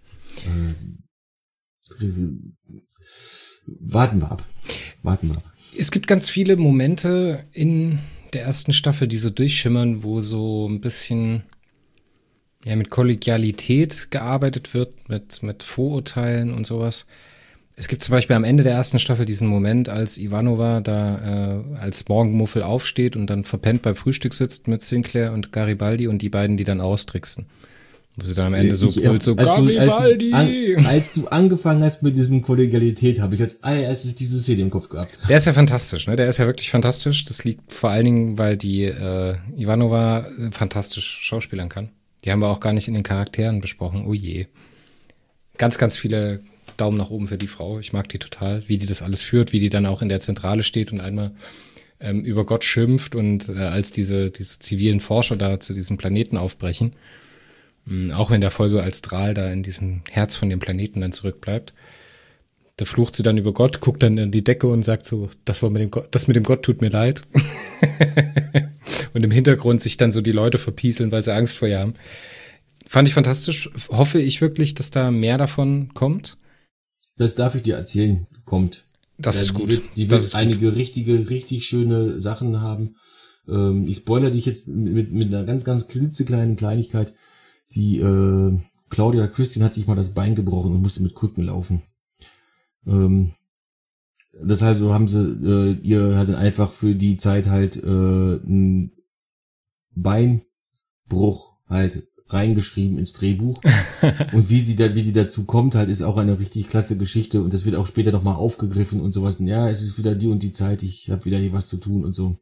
Warten wir ab. Es gibt ganz viele Momente in der ersten Staffel, die so durchschimmern, wo so ein bisschen mit Kollegialität gearbeitet wird, mit Vorurteilen und sowas. Es gibt zum Beispiel am Ende der ersten Staffel diesen Moment, als Ivanova da als Morgenmuffel aufsteht und dann verpennt beim Frühstück sitzt mit Sinclair und Garibaldi und die beiden, die dann austricksen. Wo sie dann am Ende Garibaldi! Als du angefangen hast mit diesem Kollegialität, habe ich als allererstes diese Szene im Kopf gehabt. Der ist ja fantastisch, ne? Der ist ja wirklich fantastisch. Das liegt vor allen Dingen, weil die Ivanova fantastisch schauspielern kann. Die haben wir auch gar nicht in den Charakteren besprochen. Oh je. Ganz, ganz viele Daumen nach oben für die Frau. Ich mag die total, wie die das alles führt, wie die dann auch in der Zentrale steht und einmal über Gott schimpft und als diese zivilen Forscher da zu diesem Planeten aufbrechen. Auch in der Folge, als Draal da in diesem Herz von dem Planeten dann zurückbleibt. Da flucht sie dann über Gott, guckt dann in die Decke und sagt so, das mit dem Gott tut mir leid. Und im Hintergrund sich dann so die Leute verpieseln, weil sie Angst vor ihr haben. Fand ich fantastisch. Hoffe ich wirklich, dass da mehr davon kommt. Das darf ich dir erzählen, kommt. Das ist gut. Die wird einige richtig schöne Sachen haben. Ich spoilere dich jetzt mit einer ganz, ganz klitzekleinen Kleinigkeit. Die Claudia Christian hat sich mal das Bein gebrochen und musste mit Krücken laufen. Deshalb so haben sie ihr halt einfach für die Zeit halt einen Beinbruch halt reingeschrieben ins Drehbuch. Und wie sie dazu kommt, halt ist auch eine richtig klasse Geschichte und das wird auch später nochmal aufgegriffen und sowas. Und ja, es ist wieder die und die Zeit, ich habe wieder hier was zu tun und so.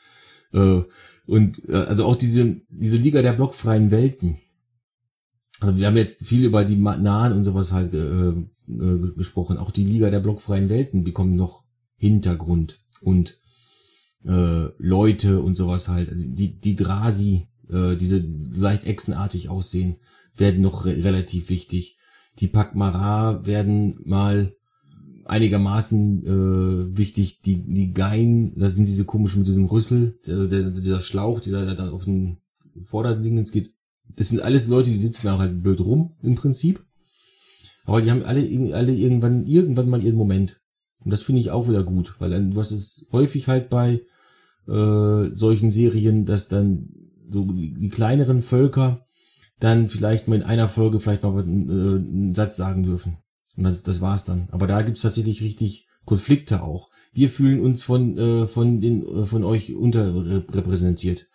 Also auch diese Liga der blockfreien Welten. Also wir haben jetzt viel über die Nahen und sowas halt gesprochen. Auch die Liga der blockfreien Welten bekommen noch Hintergrund und Leute und sowas halt. Also die Drasi, diese leicht echsenartig aussehen, werden noch relativ wichtig. Die Pakmara werden mal einigermaßen wichtig. Die Gein, das sind diese komischen mit diesem Rüssel, also dieser Schlauch, dieser dann auf den Vorderdingens geht. Das sind alles Leute, die sitzen da halt blöd rum, im Prinzip. Aber die haben alle irgendwann mal ihren Moment. Und das finde ich auch wieder gut, weil dann, was ist häufig halt bei solchen Serien, dass dann so die kleineren Völker dann vielleicht mal in einer Folge vielleicht mal einen Satz sagen dürfen. Und das war's dann. Aber da gibt's tatsächlich richtig Konflikte auch. Wir fühlen uns von euch unterrepräsentiert.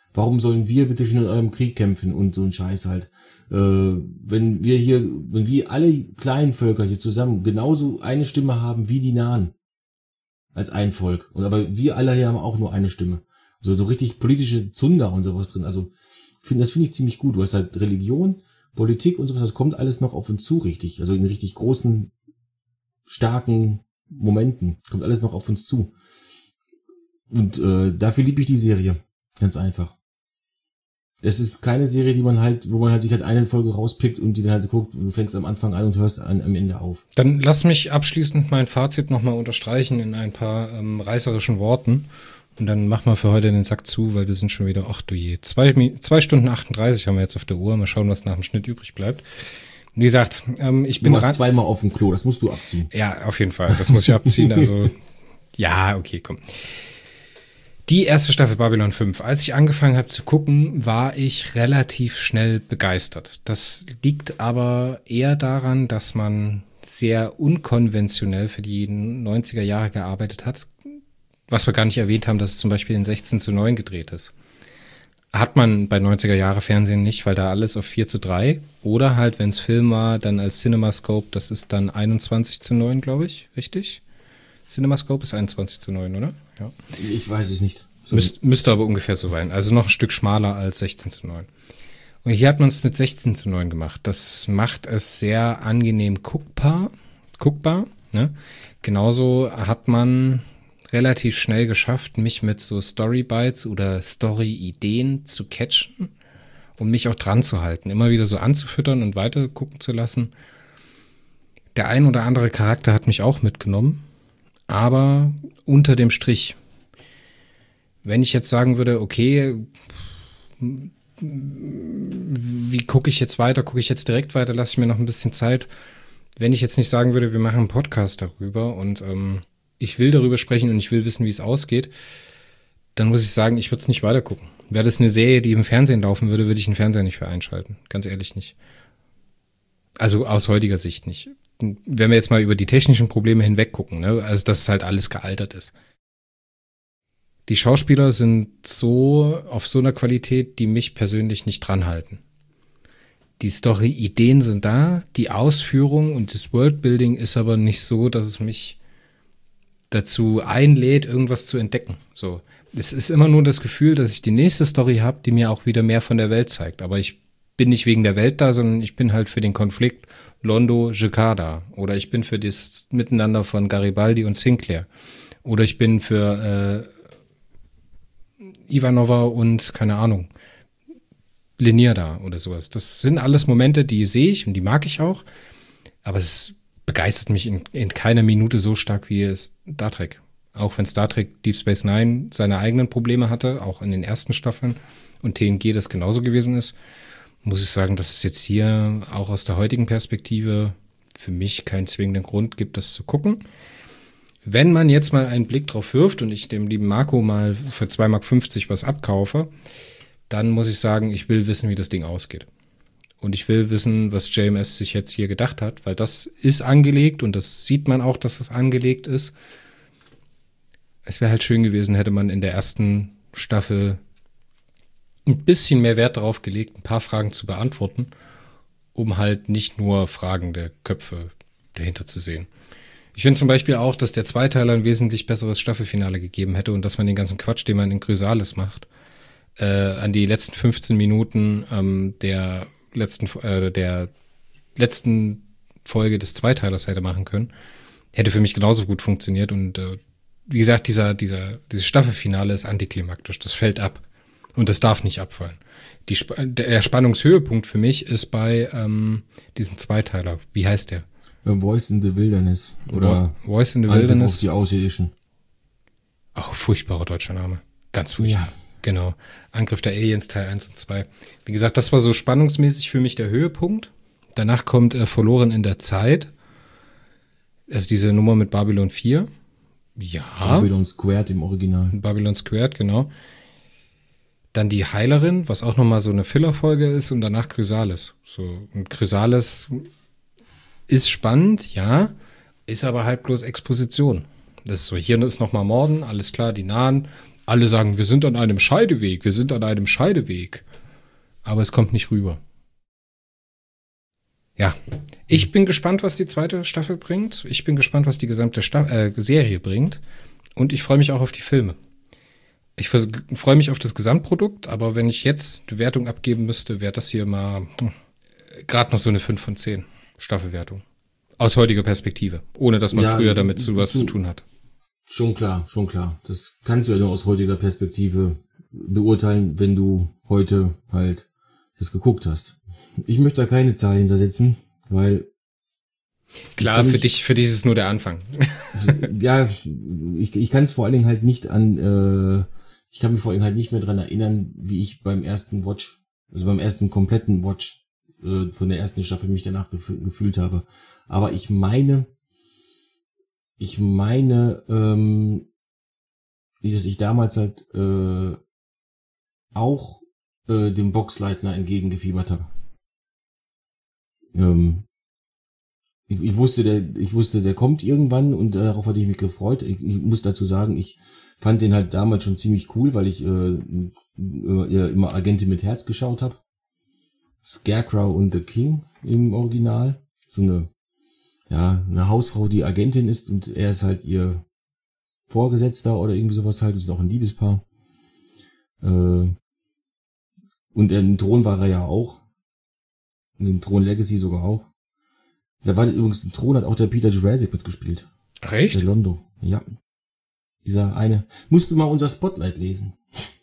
Warum sollen wir bitte schon in eurem Krieg kämpfen und so ein Scheiß halt? Wenn wir alle kleinen Völker hier zusammen genauso eine Stimme haben wie die Nahen. Als ein Volk. Und aber wir alle hier haben auch nur eine Stimme. So richtig politische Zunder und sowas drin. Also, das finde ich ziemlich gut. Du hast halt Religion, Politik und sowas, das kommt alles noch auf uns zu, richtig. Also in richtig großen, starken Momenten kommt alles noch auf uns zu. Und dafür liebe ich die Serie. Ganz einfach. Das ist keine Serie, wo man halt sich halt eine Folge rauspickt und die dann halt guckt, du fängst am Anfang an und hörst am Ende auf. Dann lass mich abschließend mein Fazit nochmal unterstreichen in ein paar reißerischen Worten. Und dann machen wir für heute den Sack zu, weil wir sind schon wieder, ach du je, 2 Stunden 38 haben wir jetzt auf der Uhr. Mal schauen, was nach dem Schnitt übrig bleibt. Wie gesagt, ich bin... Du warst zweimal auf dem Klo, das musst du abziehen. Ja, auf jeden Fall, das muss ich abziehen. Also, ja, okay, komm. Die erste Staffel Babylon 5. Als ich angefangen habe zu gucken, war ich relativ schnell begeistert. Das liegt aber eher daran, dass man sehr unkonventionell für die 90er Jahre gearbeitet hat. Was wir gar nicht erwähnt haben, dass es zum Beispiel in 16:9 gedreht ist. Hat man bei 90er Jahre Fernsehen nicht, weil da alles auf 4:3 oder halt, wenn es Film war, dann als CinemaScope, das ist dann 21:9, glaube ich, richtig? CinemaScope ist 21:9, oder? Ja. Ich weiß es nicht. Müsste aber ungefähr so sein. Also noch ein Stück schmaler als 16:9. Und hier hat man es mit 16:9 gemacht. Das macht es sehr angenehm guckbar, ne? Genauso hat man relativ schnell geschafft, mich mit so Storybites oder Story-Ideen zu catchen und mich auch dran zu halten, immer wieder so anzufüttern und weiter gucken zu lassen. Der ein oder andere Charakter hat mich auch mitgenommen, aber unter dem Strich. Wenn ich jetzt sagen würde, okay, wie gucke ich jetzt weiter? Gucke ich jetzt direkt weiter? Lasse ich mir noch ein bisschen Zeit? Wenn ich jetzt nicht sagen würde, wir machen einen Podcast darüber und ich will darüber sprechen und ich will wissen, wie es ausgeht, dann muss ich sagen, ich würde es nicht weiter gucken. Wäre das eine Serie, die im Fernsehen laufen würde, würde ich den Fernseher nicht für einschalten. Ganz ehrlich nicht. Also aus heutiger Sicht nicht. Wenn wir jetzt mal über die technischen Probleme hinweg gucken, ne? Also dass halt alles gealtert ist. Die Schauspieler sind so auf so einer Qualität, die mich persönlich nicht dran halten. Die Story-Ideen sind da, die Ausführung und das Worldbuilding ist aber nicht so, dass es mich dazu einlädt, irgendwas zu entdecken. So, es ist immer nur das Gefühl, dass ich die nächste Story habe, die mir auch wieder mehr von der Welt zeigt. Aber ich bin nicht wegen der Welt da, sondern ich bin halt für den Konflikt Londo-Jacquard da. Oder ich bin für das Miteinander von Garibaldi und Sinclair. Oder ich bin für Ivanova und, keine Ahnung, Linier da oder sowas. Das sind alles Momente, die sehe ich und die mag ich auch. Aber es begeistert mich in keiner Minute so stark wie Star Trek. Auch wenn Star Trek Deep Space Nine seine eigenen Probleme hatte, auch in den ersten Staffeln und TNG das genauso gewesen ist, muss ich sagen, dass es jetzt hier auch aus der heutigen Perspektive für mich keinen zwingenden Grund gibt, das zu gucken. Wenn man jetzt mal einen Blick drauf wirft und ich dem lieben Marco mal für 2,50 Mark was abkaufe, dann muss ich sagen, ich will wissen, wie das Ding ausgeht. Und ich will wissen, was JMS sich jetzt hier gedacht hat, weil das ist angelegt und das sieht man auch, dass es angelegt ist. Es wäre halt schön gewesen, hätte man in der ersten Staffel ein bisschen mehr Wert darauf gelegt, ein paar Fragen zu beantworten, um halt nicht nur fragende Köpfe dahinter zu sehen. Ich finde zum Beispiel auch, dass der Zweiteiler ein wesentlich besseres Staffelfinale gegeben hätte und dass man den ganzen Quatsch, den man in Chrysalis macht, an die letzten 15 Minuten der letzten Folge des Zweiteilers hätte machen können, hätte für mich genauso gut funktioniert. Und wie gesagt, dieses Staffelfinale ist antiklimaktisch. Das fällt ab. Und das darf nicht abfallen. Der Spannungshöhepunkt für mich ist bei diesem Zweiteiler. Wie heißt der? Voice in the Wilderness. Oder Voice in the Wilderness. Auf die Außerirdischen. Auch furchtbarer deutscher Name. Ganz furchtbar. Ja. Genau. Angriff der Aliens Teil 1 und 2. Wie gesagt, das war so spannungsmäßig für mich der Höhepunkt. Danach kommt Verloren in der Zeit. Also diese Nummer mit Babylon 4. Ja. Babylon Squared im Original. Babylon Squared, genau. Dann die Heilerin, was auch nochmal so eine Filler-Folge ist, und danach Chrysalis. So, und Chrysalis ist spannend, ja, ist aber halt bloß Exposition. Das ist so, hier ist nochmal Morden, alles klar, die Nahen, Alle sagen, wir sind an einem Scheideweg, wir sind an einem Scheideweg. Aber es kommt nicht rüber. Ja, ich bin gespannt, was die zweite Staffel bringt. Ich bin gespannt, was die gesamte Serie bringt. Und ich freue mich auch auf die Filme. Ich freue mich auf das Gesamtprodukt, aber wenn ich jetzt eine Wertung abgeben müsste, wäre das hier mal gerade noch so eine 5 von 10 Staffelwertung. Aus heutiger Perspektive. Ohne, dass man früher damit was zu tun hat. Schon klar. Das kannst du ja nur aus heutiger Perspektive beurteilen, wenn du heute halt das geguckt hast. Ich möchte da keine Zahl hintersetzen, weil... Klar, für dich ist es nur der Anfang. Ja, ich kann es vor allen Dingen halt nicht ich kann mich vor allen Dingen halt nicht mehr dran erinnern, wie ich beim ersten Watch, also beim ersten kompletten Watch von der ersten Staffel mich danach gefühlt habe. Aber ich meine, dass ich damals halt auch dem Boxleitner entgegengefiebert habe. Ich wusste, der kommt irgendwann und darauf hatte ich mich gefreut. Ich muss dazu sagen, ich fand den halt damals schon ziemlich cool, weil ich immer Agentin mit Herz geschaut habe. Scarecrow und The King im Original. So eine Hausfrau, die Agentin ist und er ist halt ihr Vorgesetzter oder irgendwie sowas halt. Das ist auch ein Liebespaar. Und den Thron war er ja auch. Und den Thron Legacy sogar auch. Da war übrigens den Thron, hat auch der Peter Jurassic mitgespielt. Echt? Der Londo, ja. Dieser eine. Musst du mal unser Spotlight lesen.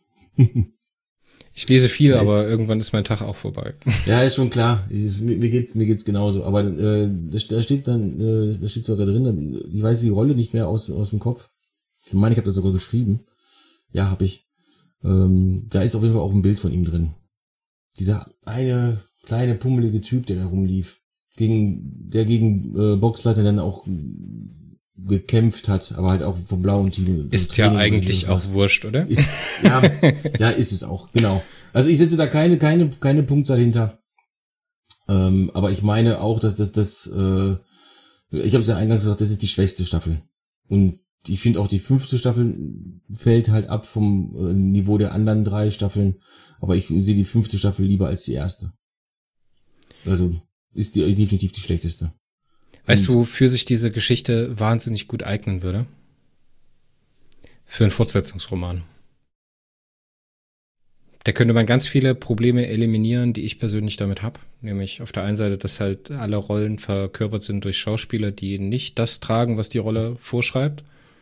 Ich lese viel, aber irgendwann ist mein Tag auch vorbei. Ja, ist schon klar. Mir geht's genauso. Aber da steht sogar drin, ich weiß die Rolle nicht mehr aus dem Kopf. Ich meine, ich habe das sogar geschrieben. Ja, habe ich. Da ist auf jeden Fall auch ein Bild von ihm drin. Dieser eine kleine pummelige Typ, der da rumlief. Gegen Boxleiter dann auch gekämpft hat, aber halt auch vom blauen Team. Ist ja eigentlich auch wurscht, oder? Ist es auch, genau. Also ich setze da keine Punktzahl hinter. Aber ich meine auch, dass ich habe es ja eingangs gesagt, das ist die schwächste Staffel. Und ich finde auch die 5. Staffel fällt halt ab vom Niveau der anderen 3 Staffeln. Aber ich sehe die 5. Staffel lieber als die erste. Also ist die definitiv die schlechteste. Weißt du, wofür sich diese Geschichte wahnsinnig gut eignen würde? Für einen Fortsetzungsroman. Da könnte man ganz viele Probleme eliminieren, die ich persönlich damit habe. Nämlich auf der einen Seite, dass halt alle Rollen verkörpert sind durch Schauspieler, die nicht das tragen, was die Rolle vorschreibt.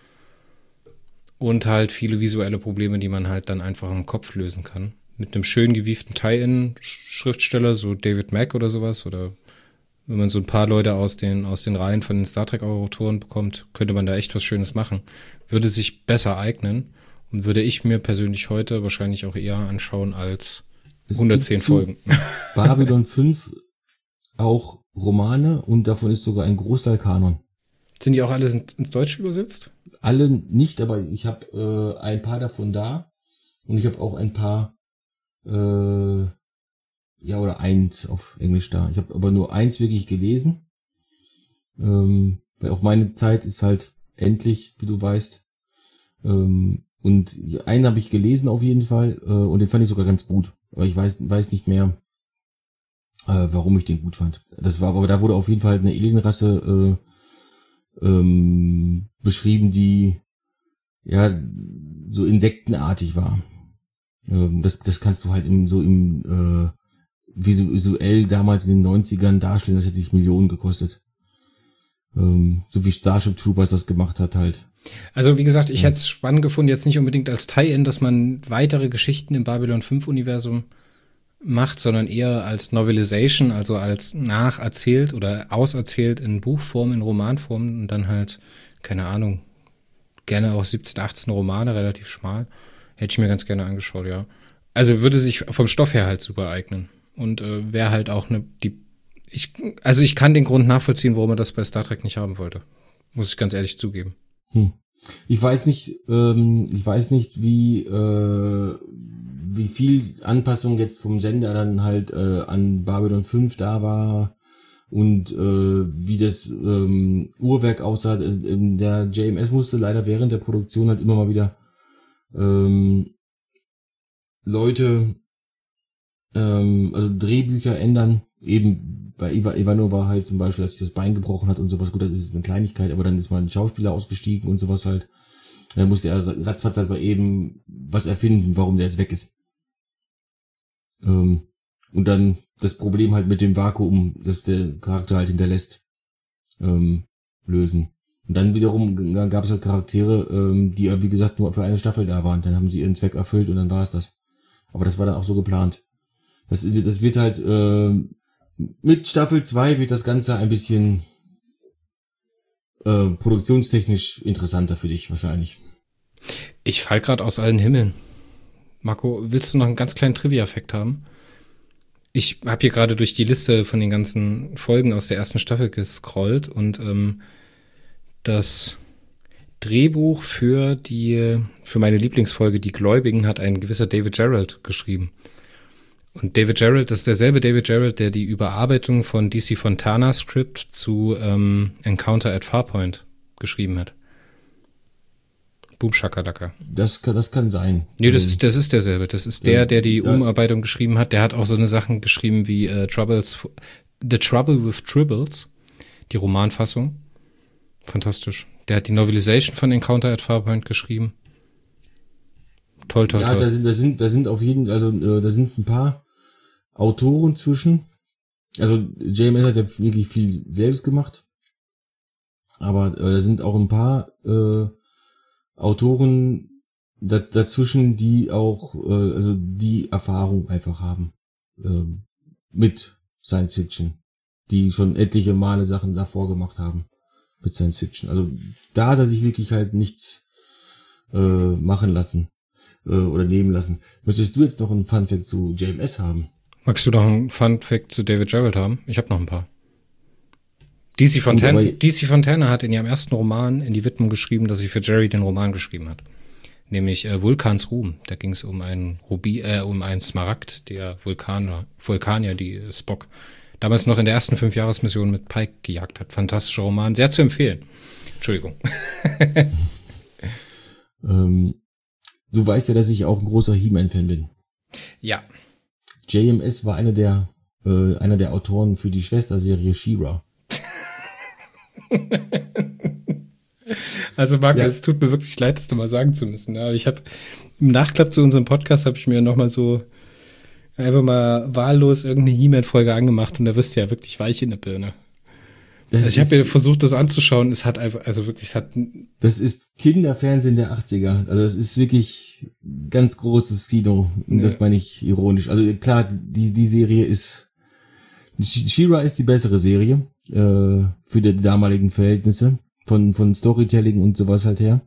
Und halt viele visuelle Probleme, die man halt dann einfach im Kopf lösen kann. Mit einem schön gewieften Tie-In-Schriftsteller, so David Mack oder sowas, oder wenn man so ein paar Leute aus den Reihen von den Star Trek-Autoren bekommt, könnte man da echt was Schönes machen. Würde sich besser eignen und würde ich mir persönlich heute wahrscheinlich auch eher anschauen als 110 Folgen. Babylon 5 auch Romane und davon ist sogar ein Großteil Kanon. Sind die auch alle ins Deutsche übersetzt? Alle nicht, aber ich habe ein paar davon da und ich habe auch ein paar oder eins auf Englisch da. Ich habe aber nur eins wirklich gelesen. Weil auch meine Zeit ist halt endlich, wie du weißt. Und einen habe ich gelesen auf jeden Fall. Und den fand ich sogar ganz gut. Aber ich weiß nicht mehr, warum ich den gut fand. Aber da wurde auf jeden Fall eine Alienrasse beschrieben, die ja so insektenartig war. Das kannst du halt visuell damals in den 90ern darstellen, das hätte dich Millionen gekostet. So wie Starship Troopers das gemacht hat halt. Also wie gesagt, ich hätte es spannend gefunden, jetzt nicht unbedingt als Tie-In, dass man weitere Geschichten im Babylon 5 Universum macht, sondern eher als Novelization, also als nacherzählt oder auserzählt in Buchform, in Romanform und dann halt, keine Ahnung, gerne auch 17, 18 Romane, relativ schmal. Hätte ich mir ganz gerne angeschaut, ja. Also würde sich vom Stoff her halt super eignen. Und wäre halt auch ich kann den Grund nachvollziehen, warum er das bei Star Trek nicht haben wollte. Muss ich ganz ehrlich zugeben. Ich weiß nicht, wie viel Anpassung jetzt vom Sender dann halt an Babylon 5 da war und wie das Uhrwerk aussah. Der JMS musste leider während der Produktion halt immer mal wieder Leute, also Drehbücher ändern, eben bei Ivanova halt zum Beispiel, als sich das Bein gebrochen hat und sowas, gut, das ist eine Kleinigkeit, aber dann ist mal ein Schauspieler ausgestiegen und sowas halt. Dann musste er ratzfatz halt mal eben was erfinden, warum der jetzt weg ist. Und dann das Problem halt mit dem Vakuum, das der Charakter halt hinterlässt, lösen. Und dann wiederum gab es halt Charaktere, die wie gesagt nur für eine Staffel da waren. Dann haben sie ihren Zweck erfüllt und dann war es das. Aber das war dann auch so geplant. Das wird halt mit Staffel 2 wird das Ganze ein bisschen produktionstechnisch interessanter für dich wahrscheinlich. Ich fall gerade aus allen Himmeln. Marco, willst du noch einen ganz kleinen Trivia-Effekt haben? Ich habe hier gerade durch die Liste von den ganzen Folgen aus der ersten Staffel gescrollt und das Drehbuch für meine Lieblingsfolge, Die Gläubigen, hat ein gewisser David Gerrold geschrieben. Und David Gerrold, das ist derselbe David Gerrold, der die Überarbeitung von DC Fontana Script zu Encounter at Farpoint geschrieben hat. Boom Shakalaka. Das kann sein. Nee, das ist derselbe. Das ist der die Umarbeitung geschrieben hat. Der hat auch so eine Sachen geschrieben wie The Trouble with Tribbles, die Romanfassung. Fantastisch. Der hat die Novelization von Encounter at Farpoint geschrieben. Toll. Ja, da sind auf jeden, also da sind ein paar Autoren zwischen. Also JMS hat ja wirklich viel selbst gemacht. Aber da sind auch ein paar Autoren dazwischen, die auch also die Erfahrung einfach haben mit Science Fiction, die schon etliche Male Sachen davor gemacht haben mit Science Fiction. Also da hat er sich wirklich halt nichts machen lassen oder nehmen lassen. Möchtest du jetzt noch einen Funfact zu JMS haben? Magst du noch einen Funfact zu David Gerrold haben? Ich habe noch ein paar. DC Fontana hat in ihrem ersten Roman in die Widmung geschrieben, dass sie für Jerry den Roman geschrieben hat. Nämlich Vulkans Ruhm. Da ging es um einen Smaragd, der Vulkanier, die Spock damals noch in der ersten 5-Jahres-Mission mit Pike gejagt hat. Fantastischer Roman, sehr zu empfehlen. Entschuldigung. Du weißt ja, dass ich auch ein großer He-Man-Fan bin. Ja. JMS war einer der Autoren für die Schwesterserie She-Ra. Also Marco, es tut mir wirklich leid, das mal sagen zu müssen. Aber ich habe im Nachklapp zu unserem Podcast habe ich mir nochmal so einfach mal wahllos irgendeine He-Man-Folge angemacht und da wirst du ja wirklich weich in der Birne. Also ich habe mir versucht, das anzuschauen. Es hat einfach, also wirklich, das ist Kinderfernsehen der 80er. Also es ist wirklich ganz großes Kino. Und das meine ich ironisch. Also klar, die Serie ist, She-Ra ist die bessere Serie für die damaligen Verhältnisse von Storytelling und sowas halt her.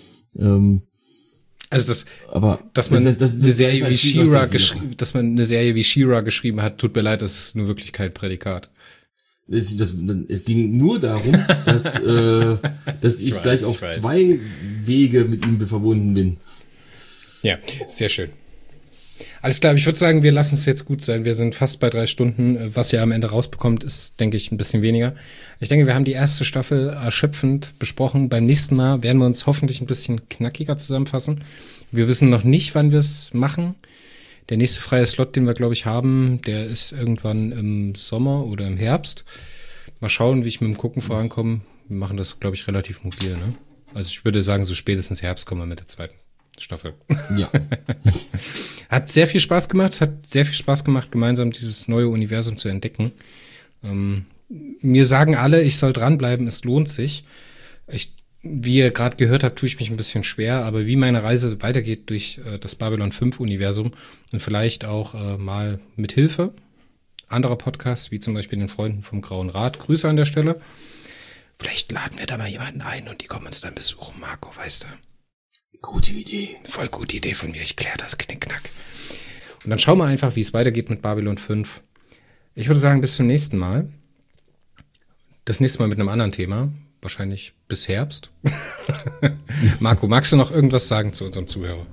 Also dass man eine Serie wie She-Ra geschrieben hat, tut mir leid, das ist nur wirklich kein Prädikat. Es ging nur darum, dass ich gleich auf 2 Wege mit ihm verbunden bin. Ja, sehr schön. Alles klar, ich würde sagen, wir lassen es jetzt gut sein. Wir sind fast bei 3 Stunden. Was ihr am Ende rausbekommt, ist, denke ich, ein bisschen weniger. Ich denke, wir haben die erste Staffel erschöpfend besprochen. Beim nächsten Mal werden wir uns hoffentlich ein bisschen knackiger zusammenfassen. Wir wissen noch nicht, wann wir es machen. Der nächste freie Slot, den wir, glaube ich, haben, der ist irgendwann im Sommer oder im Herbst. Mal schauen, wie ich mit dem Gucken vorankomme. Wir machen das, glaube ich, relativ mobil, ne? Also ich würde sagen, so spätestens Herbst kommen wir mit der 2. Staffel. Ja. Hat sehr viel Spaß gemacht. Es hat sehr viel Spaß gemacht, gemeinsam dieses neue Universum zu entdecken. Mir sagen alle, ich soll dranbleiben, es lohnt sich. Wie ihr gerade gehört habt, tue ich mich ein bisschen schwer, aber wie meine Reise weitergeht durch das Babylon 5 Universum und vielleicht auch mal mit Hilfe anderer Podcasts, wie zum Beispiel den Freunden vom Grauen Rat. Grüße an der Stelle. Vielleicht laden wir da mal jemanden ein und die kommen uns dann besuchen, Marco, weißt du. Gute Idee. Voll gute Idee von mir. Ich kläre das Knickknack. Und dann schauen wir einfach, wie es weitergeht mit Babylon 5. Ich würde sagen, bis zum nächsten Mal. Das nächste Mal mit einem anderen Thema. Wahrscheinlich bis Herbst. Marco, magst du noch irgendwas sagen zu unserem Zuhörer?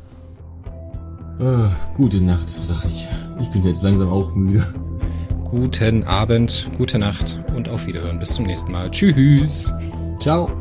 Gute Nacht, sag ich. Ich bin jetzt langsam auch müde. Guten Abend, gute Nacht und auf Wiederhören. Bis zum nächsten Mal. Tschüss. Ciao.